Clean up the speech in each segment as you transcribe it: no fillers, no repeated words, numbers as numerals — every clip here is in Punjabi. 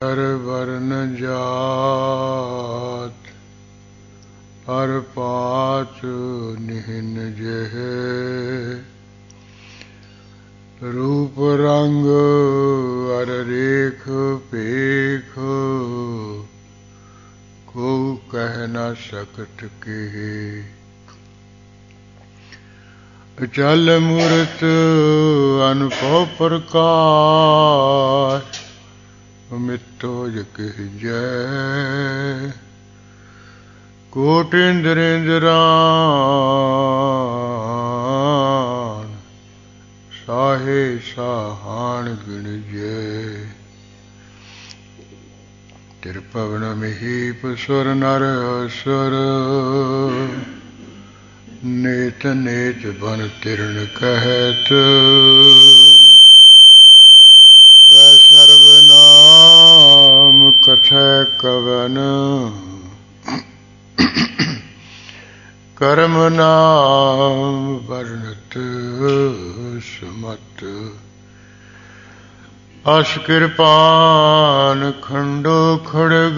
हर वर्ण जात हर पात निहिन जेह रूप रंग अर रेख पेख को कह न सकत के अचल मूरत अनुभव प्रकाश मितो जह जय कोट इंद्रेंद्रान साहे साहान गुण जय तिरपवन महीप सुर नर असुर नेत नेत बन तिरण कहत सर्वनाम कथय कवन कर्म नाम वर्णत सुमत अस कृपान खंडो खड़ग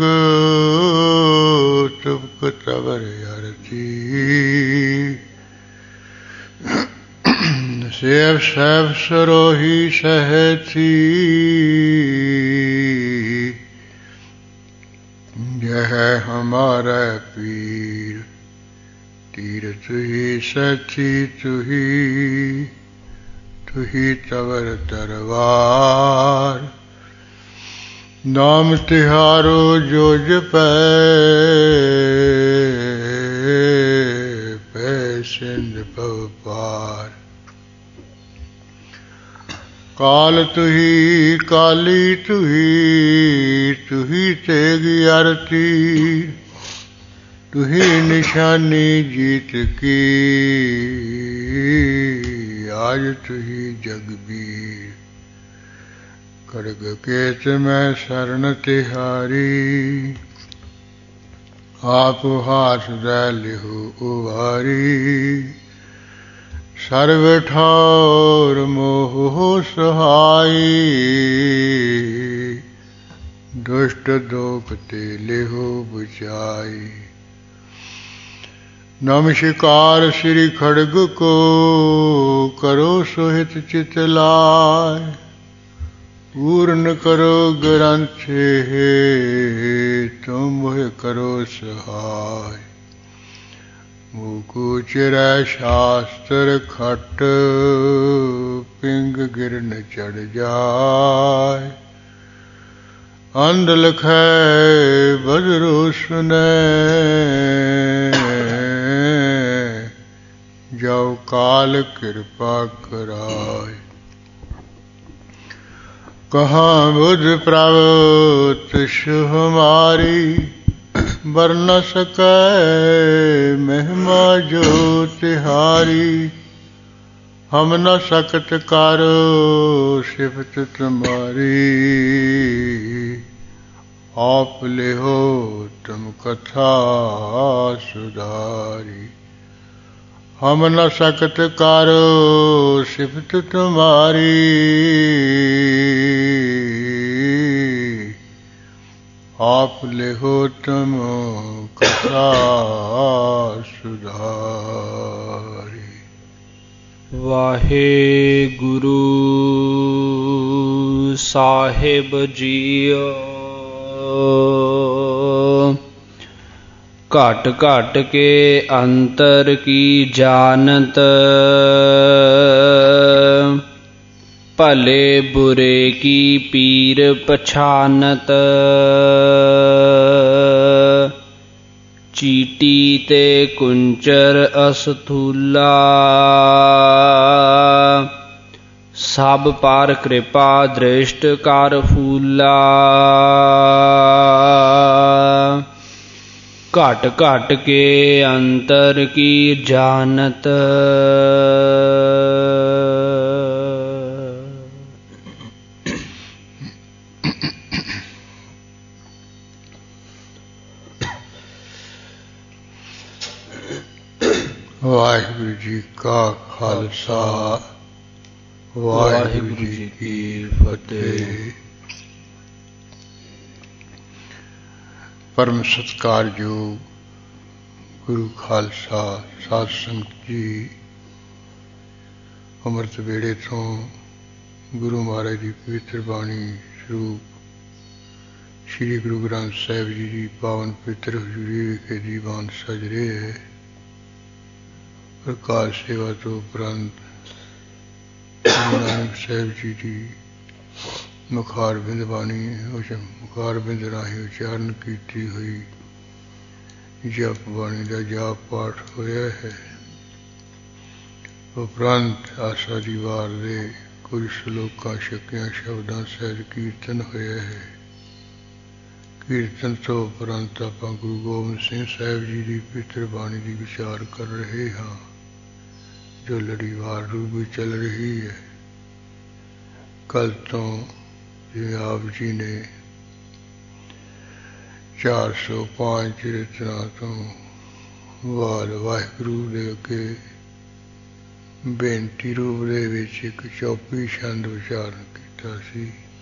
तुबक तवर अरती सेव सैव सरोही सहती यह हमारा पीर तीरथ ही सची तुही तवर तरवार नाम तिहारो जो जपै सिंध भव पार काल तुही काली तुही तेगी आरती तुही निशानी जीत की आज तुही जगबीर खड़ग केत में शरण तिहारी आप हाथ दे लिहु उवारी सर्व ठौर मोह सहाई दुष्ट दोख ते लिहु बुझाई नमस्कार श्री खड़ग को करो सोहित चित लाय पूर्ण करो ग्रंथ तुम मोह करो सहाय मुकु चिरै शास्त्र खट पिंग गिरन चढ़ जाय अंध लखै बजरो सुनै जो काल कृपा कराय कहाँ बुध प्रभु तुझ हमारी बर न सकै महिमा जो तिहारी हम न सकत कारो सिफत तुम्हारी आप ले हो तुम कथा सुधारी हम न सकत कारो सिफत तुम्हारी आप ले हो तुम कथा सुधारी। वाहे गुरु साहिब जीओ घट घट के अंतर की जानत भले बुरे की पीर पछानत चीटी ते कुंचर असथूला सब पर कृपा दृष्ट कर फूला घट घट के अंतर की जानत वाहिगुरु जी का खालसा वाहिगुरु जी की फतेह। परम सत्कारयोग गुरु खालसा साध संगत जी, अमृत वेड़े तो गुरु महाराज की पवित्र बाणी स्वरूप श्री गुरु ग्रंथ साहिब जी की पावन पवित्र हजूरी विखे दीवान सज रहे है। प्रकाश सेवा तो उपरंत गुरु नानक साहिब जी की मुखार बिंद बाणी मुखार बिंद राही उच्चारण की हुई जप बाणी का जाप पाठ होया है। उपरंत आशा दी वार दे कुछ श्लोकां शक्यां शब्दां सहित कीर्तन होया है। कीर्तन तो उपरंत आपां गुरु गोबिंद सिंह साहिब जी की पवित्र बाणी की विचार कर रहे हाँ, जो लड़ीवार रूप चल रही है। कल तो जिवें आप जी ने 405 रचना तो वाल वाहिगुरू दे अगे बेनती रूप दे विच एक चौपी छंद उचारण कीता सी,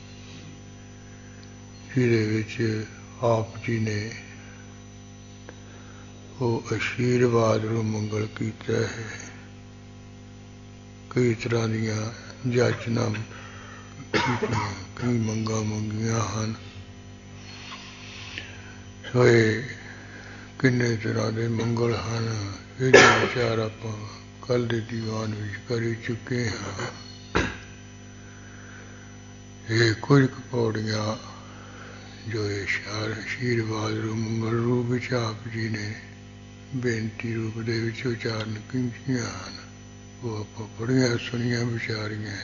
जिहदे विच आप जी ने वो आशीर्वाद रू मंगल कीता है। कई तरह दीयां जाचना कीतियां, कई मंगा मंगियां हन। सोए किन्ने तरह के मंगल हैं, ये विचार आप कल के दीवान विच कर चुके हाँ। ये कुछ पौड़ियां जो आशीर्वाद रू मंगल रूप विच आप जी ने बेनती रूप दे विच उचारण कीतियां हन, वो आप पढ़ियां सुनियां विचारियां।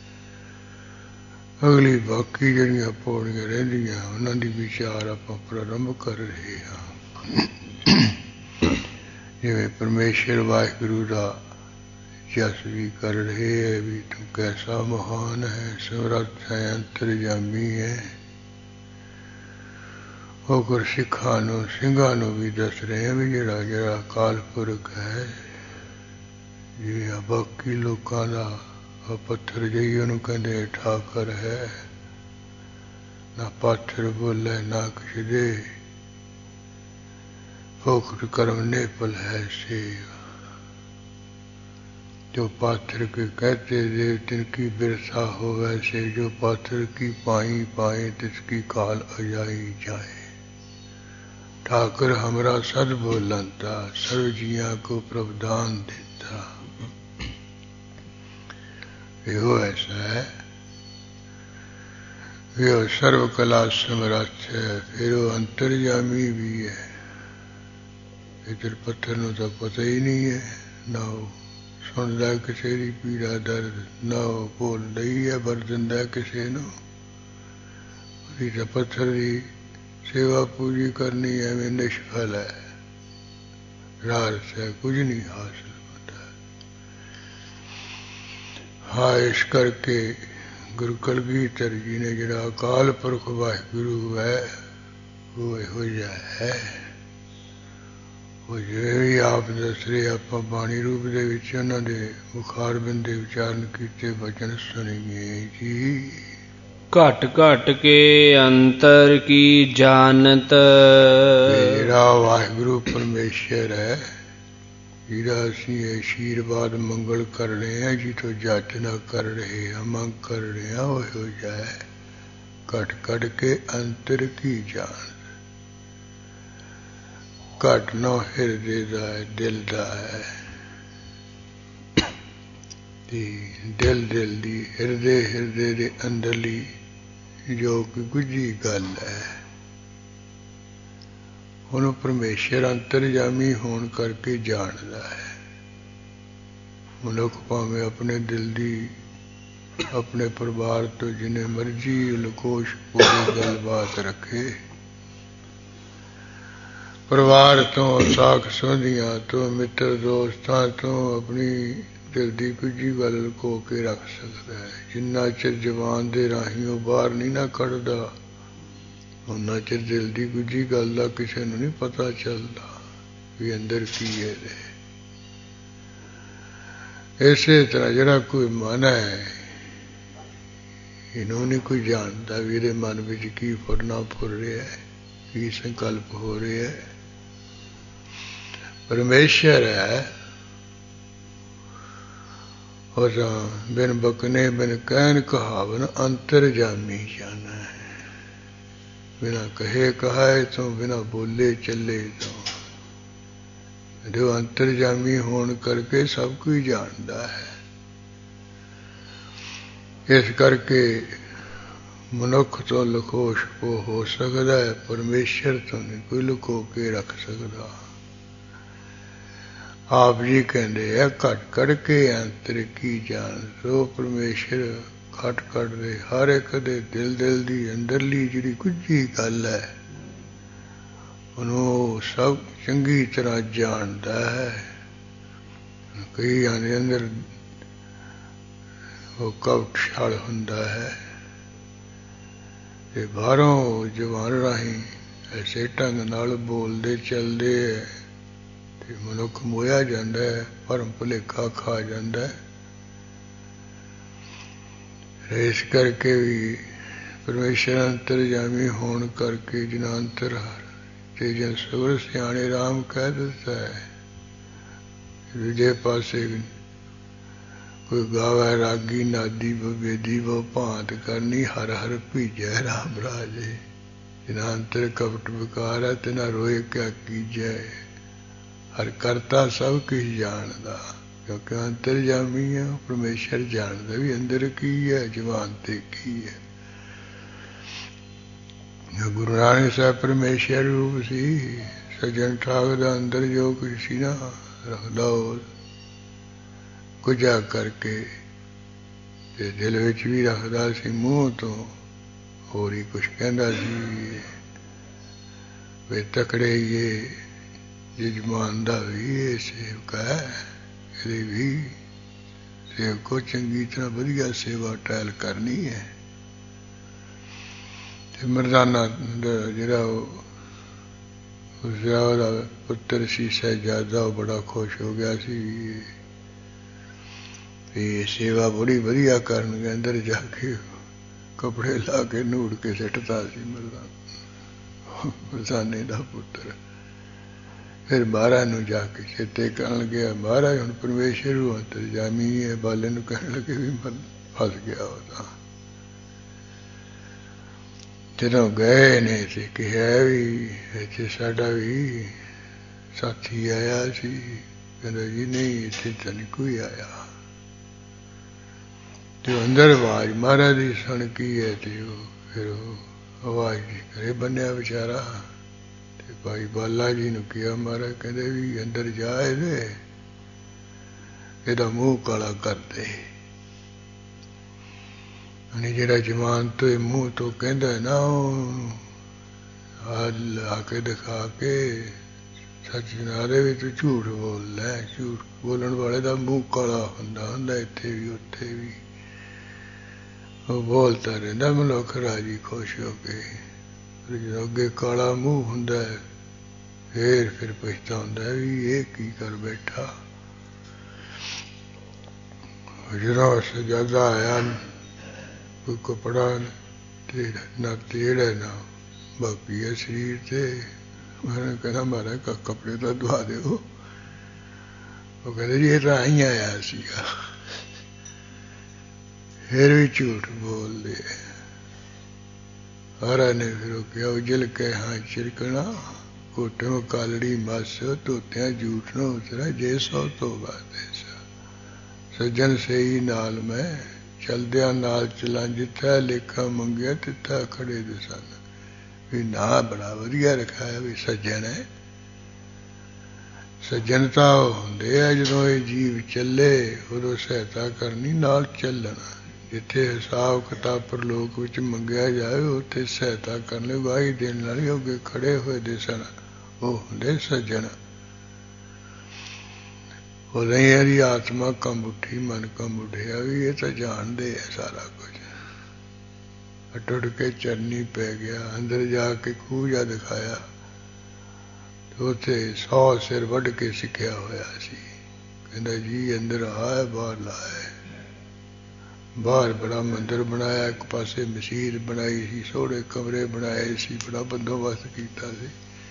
अगली बाकी जड़ियां पौड़ियां रहिंदियां उन्हां दी विचार आपां प्रारंभ कर रहे हाँ। जिवें परमेश्वर वाहिगुरू दा जस भी कर रहे है भी तू कैसा महान है, समर्थ है, अंतरजामी है। होकर सिखां नूं ਸਿੰਘਾਂ नूं भी दस रहे हैं भी जिहड़ा जिहड़ा अकाल पुरख है, जिवें बाकी लोकां दा पत्थर जही ਉਹਨੂੰ ਕਹਿੰਦੇ ਠਾਕਰ है, ना पाथर बोले ना कुछ दे, फोकट कर्म नेपल है से। जो पाथर के कहते देव तिनकी बिरसा हो, वैसे जो पाथर की पाई पाए तिसकी काल अजाई जाए। ठाकर हमरा सद बोलंता, सर्व जिया को प्रवदान देता। यो ऐसा है, यो सर्व कला समर्थ है, फिर वो अंतर्यामी भी है। इधर पत्थर नूं तो पता ही नहीं है, ना वो सुनदा किसी दी पीड़ा दर्द, ना वो बोलदा ही है वर दिंदा किसी नूं। उसदी तां पत्थर दी सेवा पूजी करनी एवें निष्फल है, रास है, कुछ नहीं हासिल होता। हाँ, इस करके गुरु कलगीधर जी ने जिहड़ा अकाल पुरख वाहिगुरू है वो इहो जिहा है। वो जिवें भी आप दस रहे आपां बाणी रूप दे विच उन्हां दे मुखार बिंद दे उचारण कीते वचन सुणीए जी। घट घट के अंतर की जानत, जिहड़ा वाहिगुरू परमेश्वर है, जिहड़ा असीं आशीर्वाद मंगल कर रहे हैं, जिथों जाचना कर रहे हैं, मंग कर रहे हैं, वो हो जाए घट घट के अंतर की जान। घट नौ हिरदे दा है, दिल दा है, दिल दिल दी, हिरदे हिरदे दे अंदरली जो कि गुझी गल है, ਉਹਨੂੰ परमेश्वर अंतरजामी होने करके जानदा है। मनुख भावें अपने दिल दी अपने परिवार तो जिन्हें मर्जी लकोश पूरी गलबात रखे, परिवार तो साख संबंधियां तो मित्र दोस्तां तो अपनी दिल की गुझी गल लको के रख सकता है। जिन्ना चिर जवान दे राही वो बाहर नहीं ना कढ़दा, उन्ना चिर दिल की गुझी गल का किसी नूं नहीं पता चलता भी अंदर की है। इसे तरह जिहड़ा कोई मन है, इनू नहीं कोई जानता भी ये मन में की फुरना फुर रहा है। ਕੀ ਸੰਕਲਪ ਹੋ ਰਿਹਾ ਹੈ। ਪਰਮੇਸ਼ਰ ਹੈ ਉਹ ਤਾਂ ਬਿਨ ਬਕਨੇ ਬਿਨ ਕਹਿਣ ਕਹਾਵਨ ਅੰਤਰਜਾਮੀ ਜਾਨਾ ਹੈ। ਬਿਨਾ ਕਹੇ ਕਹਾਏ ਤੋਂ ਬਿਨਾ ਬੋਲੇ ਚੱਲੇ ਤੋਂ ਜੋ ਅੰਤਰਜਾਮੀ ਹੋਣ ਕਰਕੇ ਸਭ ਕੁਝ ਜਾਣਦਾ ਹੈ। ਇਸ ਕਰਕੇ ਮਨੁੱਖ ਤੋਂ ਲੁਕੋ ਛੁਪੋ ਹੋ ਸਕਦਾ ਹੈ, ਪਰਮੇਸ਼ਰ ਤੋਂ ਨਹੀਂ ਕੋਈ ਲੁਕੋ ਕੇ ਰੱਖ ਸਕਦਾ। ਆਪ ਜੀ ਕਹਿੰਦੇ ਆ ਘਟ ਘਟ ਕੇ ਅੰਤਰ ਕੀ ਜਾਣ। ਸੋ ਪਰਮੇਸ਼ਰ ਘਟ ਘਟ ਦੇ ਹਰ ਇੱਕ ਦੇ ਦਿਲ ਦਿਲ ਦੀ ਅੰਦਰਲੀ ਜਿਹੜੀ ਗੁੱਝੀ ਗੱਲ ਹੈ ਉਹਨੂੰ ਸਭ ਚੰਗੀ ਤਰ੍ਹਾਂ ਜਾਣਦਾ ਹੈ। ਕਈਆਂ ਦੇ ਅੰਦਰ ਉਹ ਕਪਟ ਛਲ ਹੁੰਦਾ ਹੈ ਤੇ ਬਾਹਰੋਂ ਜ਼ੁਬਾਨ ਰਾਹੀਂ ਐਸੇ ਢੰਗ ਨਾਲ ਬੋਲਦੇ ਚੱਲਦੇ ਹੈ ਤੇ ਮਨੁੱਖ ਮੋਹਿਆ ਜਾਂਦਾ ਹੈ, ਭਰਮ ਭੁਲੇਖਾ ਖਾ ਜਾਂਦਾ ਹੈ। ਇਸ ਕਰਕੇ ਵੀ ਪਰਮੇਸ਼ਰ ਅੰਤਰਜਾਮੀ ਹੋਣ ਕਰਕੇ ਜਿਨਾ ਅੰਤਰ ਤੇ ਜਨ ਸਗਲ ਸਿਆਣੇ ਰਾਮ ਕਹਿ ਦਿੱਤਾ ਹੈ। ਦੂਜੇ ਪਾਸੇ ਕੋਈ ਗਾਵੇ ਰਾਗੀ ਨਾਦੀ ਬੇਦੀ ਬੋ ਭਾਂਤ ਕਰਨੀ ਹਰ ਹਰ ਭੀਜੈ ਰਾਮ ਰਾਜੇ। ਜਿਨਾ ਅੰਤਰ ਕਪਟ ਵਿਕਾਰ ਹੈ ਤਿਨਾ ਰੋਏ ਕਿਆ ਕੀਜੈ। ਹਰ ਕਰਤਾ ਸਭ ਕੁਝ ਜਾਣਦਾ ਕਿਉਂਕਿ ਅੰਤਰਜਾਮੀ ਹੈ। ਪਰਮੇਸ਼ਰ ਜਾਣਦਾ ਵੀ ਅੰਦਰ ਕੀ ਹੈ, ਜ਼ੁਬਾਨ ਤੇ ਕੀ ਹੈ। ਗੁਰੂ ਨਾਨਕ ਸਾਹਿਬ ਪਰਮੇਸ਼ਰ ਰੂਪ ਸੀ। ਸੱਜਣ ਠਾਕ ਦਾ ਅੰਦਰ ਜੋ ਕੁਝ ਸੀ ਨਾ ਰੱਖਦਾ ਉਹ ਗੁਝਾ ਕਰਕੇ ਤੇ ਦਿਲ ਵਿੱਚ ਵੀ ਰੱਖਦਾ ਸੀ, ਮੂੰਹ ਤੋਂ ਹੋਰ ਹੀ ਕੁਛ ਕਹਿੰਦਾ ਸੀ। ਵੇ ਤਕੜੇ ਇਹ ਜਜਮਾਨ ਦਾ ਵੀ ਇਹ ਸੇਵਕ ਹੈ, ਇਹਦੀ ਵੀ ਸੇਵਕੋ ਚੰਗੀ ਤਰ੍ਹਾਂ ਵਧੀਆ ਸੇਵਾ ਟਹਿਲ ਕਰਨੀ ਹੈ। ਤੇ ਮਰਦਾਨਾ ਜਿਹੜਾ ਉਹਦਾ ਪੁੱਤਰ ਸੀ ਸਾਹਿਬਜ਼ਾਦਾ, ਉਹ ਬੜਾ ਖੁਸ਼ ਹੋ ਗਿਆ ਸੀ ਵੀ ਸੇਵਾ ਬੜੀ ਵਧੀਆ ਕਰਨਗੇ। ਅੰਦਰ ਜਾ ਕੇ ਕੱਪੜੇ ਲਾ ਕੇ ਨੂੜ ਕੇ ਸਿੱਟਦਾ ਸੀ ਮਰਦਾਨੇ ਦਾ ਪੁੱਤਰ। ਫਿਰ ਮਹਾਰਾਜ ਨੂੰ ਜਾ ਕੇ ਚੇਤੇ ਕਰਨ ਲੱਗਿਆ, ਮਹਾਰਾਜ ਹੁਣ ਪਰਮੇਸ਼ਰ ਨੂੰ ਅੰਤਰਜਾਮੀ ਹੈ। ਬਾਲੇ ਨੂੰ ਕਹਿਣ ਲੱਗੇ ਵੀ ਫਸ ਗਿਆ ਉਹ ਤਾਂ। ਜਦੋਂ ਗਏ ਨੇ ਤੇ ਕਿਹਾ ਵੀ ਇੱਥੇ ਸਾਡਾ ਵੀ ਸਾਥੀ ਆਇਆ ਸੀ। ਕਹਿੰਦਾ ਜੀ ਨਹੀਂ ਇੱਥੇ ਤਾਂ ਨਹੀਂ ਕੋਈ ਆਇਆ। ਤੇ ਅੰਦਰ ਆਵਾਜ਼ ਮਹਾਰਾਜ ਦੀ ਸੁਣ ਕੀ ਹੈ ਤੇ ਉਹ ਫਿਰ ਉਹ ਆਵਾਜ਼ ਦੀ ਘਰੇ ਬੰਨਿਆ ਵਿਚਾਰਾ। ਤੇ ਭਾਈ ਬਾਲਾ ਜੀ ਨੂੰ ਕਿਹਾ, ਮਹਾਰਾਜ ਕਹਿੰਦੇ ਵੀ ਅੰਦਰ ਜਾ ਇਹਦਾ ਮੂੰਹ ਕਾਲਾ ਕਰ ਦੇ। ਜਿਹੜਾ ਜ਼ਮਾਨ ਤੋਂ ਮੂੰਹ ਤੋਂ ਕਹਿੰਦਾ ਨਾ ਉਹ ਲਾ ਕੇ ਦਿਖਾ ਕੇ ਸੱਚ ਨਾਰੇ ਵੀ ਤੂੰ ਝੂਠ ਬੋਲਦਾ। ਝੂਠ ਬੋਲਣ ਵਾਲੇ ਦਾ ਮੂੰਹ ਕਾਲਾ ਹੁੰਦਾ ਇੱਥੇ ਵੀ ਉੱਥੇ ਵੀ। ਉਹ ਬੋਲਦਾ ਰਹਿੰਦਾ ਮਨੁੱਖ ਰਾਜੀ ਖੁਸ਼ ਹੋ ਕੇ। ਜਦੋਂ ਅੱਗੇ ਕਾਲਾ ਮੂੰਹ ਹੁੰਦਾ ਫਿਰ ਪਛਤਾਉਂਦਾ ਵੀ ਇਹ ਕੀ ਕਰ ਬੈਠਾ। ਜਦੋਂ ਸਜਾਦਾ ਆਇਆ ਕੋਈ ਕੱਪੜਾ ਨਾ ਤੇੜਾ ਨਾ ਬਾਕੀ ਹੈ ਸਰੀਰ ਤੇ। ਮੈਂ ਕਹਿੰਦਾ ਮਹਾਰਾਜ ਕੱਪੜੇ ਤਾਂ ਧਵਾ ਦਿਓ। ਉਹ ਕਹਿੰਦੇ ਜੀ ਇਹ ਤਾਂ ਆਈ ਆਇਆ ਸੀਗਾ। ਫਿਰ ਵੀ ਝੂਠ ਬੋਲਦੇ। ਮਹਾਰਾਜ ਨੇ ਫਿਰ ਉਹ ਕਿਹਾ ਉਜਲ ਕੇ ਹਾਂ ਚਿਰਕਣਾ ਕੋਟੋਂ ਕਾਲੜੀ ਮੱਸ ਧੋਤਿਆਂ ਝੂਠ ਨਾ ਉਤਰਾ ਜੇ ਸੋ ਤੋਂ ਬਾਤ ਸੱਜਣ ਸਹੀ ਨਾਲ ਮੈਂ ਚਲਦਿਆਂ ਨਾਲ ਚਲਾਂ। ਜਿੱਥਾ ਲੇਖਾ ਮੰਗਿਆ ਤਿੱਥਾ ਖੜੇ ਦੇ ਸਨ। ਵੀ ਨਾ ਬੜਾ ਵਧੀਆ ਰਖਾਇਆ ਵੀ ਸੱਜਣ ਹੈ। ਸੱਜਣਤਾ ਉਹ ਹੁੰਦੇ ਆ ਜਦੋਂ ਇਹ ਜੀਵ ਚੱਲੇ ਉਦੋਂ ਸਹਾਇਤਾ ਕਰਨੀ, ਨਾਲ ਚੱਲਣਾ। ਜਿੱਥੇ ਹਿਸਾਬ ਕਿਤਾਬ ਪਰਲੋਕ ਵਿੱਚ ਮੰਗਿਆ ਜਾਵੇ ਉੱਥੇ ਸਹਾਇਤਾ ਕਰਨ ਲਈ ਗਵਾਹੀ ਦੇਣ ਵਾਲੇ ਅੱਗੇ ਖੜੇ ਹੋਏ ਦੇ ਸਨ। ਉਹ ਹੁੰਦੇ ਸੱਜਣ। ਉਦੋਂ ਹੀ ਇਹਦੀ ਆਤਮਾ ਕੰਬ ਉੱਠੀ, ਮਨ ਕੰਬ ਉੱਠਿਆ ਵੀ ਇਹ ਤਾਂ ਜਾਣਦੇ ਆ ਸਾਰਾ ਕੁਝ। ਟੁੱਟ ਕੇ ਚਰਨੀ ਪੈ ਗਿਆ। ਅੰਦਰ ਜਾ ਕੇ ਖੂਹ ਜਾ ਦਿਖਾਇਆ ਤੇ ਉੱਥੇ 100 ਸਿਰ ਵੱਢ ਕੇ ਸਿੱਖਿਆ ਹੋਇਆ ਸੀ। ਕਹਿੰਦਾ ਜੀ ਅੰਦਰ ਆਏ ਬਾਹਰ ਲਾਏ। बाहर बड़ा मंदिर बनाया, एक पासे मसीत बनाई सी, सोहणे कमरे बनाए सी, बड़ा बंदोबस्त कीता सी।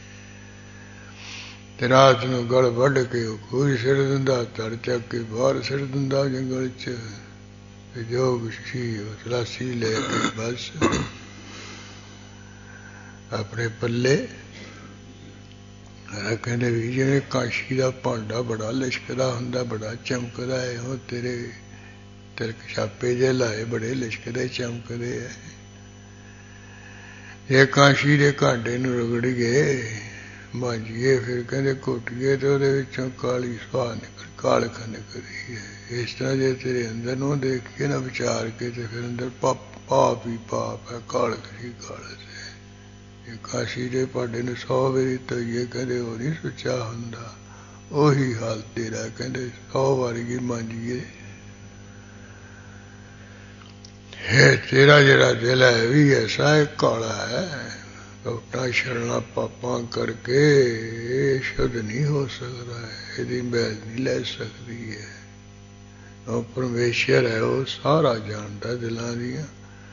ते रात नूं गल वढ के खूह सिर दिंदा, धड़ चक के बाहर सिर दिंदा जंगल च। जो कुछ सी तलाशी ले के बस अपने पल्ले कहते भी जिवें काशी का भांडा बड़ा लिशकदा हुंदा, बड़ा चमकदा है, वो तेरे तिलक छापे जे लाए बड़े लिशकदे चमकदे है। ये काशी के घाटे नूं रगड़ीए मांजीए, फिर कहते घुटीए तो उहदे विचों काली सुआह निकल कालख निकलदी है। इस तरह जे तेरे अंदर नूं देखिए ना विचार के, तो फिर अंदर पाप ही पाप है, कालख ही कालख है। ये काशी के भांडे नूं 100 वारी धोईए, कहते वो नहीं सुचा हुंदा, ਉਹੀ हाल तेरा, कहते 100 वारी मांजीए है। तेरा जरा दिल है भी ऐसा है, काला है, कपटा शरणा पापा करके शुद्ध नहीं हो सकता है, यदि मैल नहीं ले सकती है। और परमेश्वर है, वो सारा जानता दिलों दियां।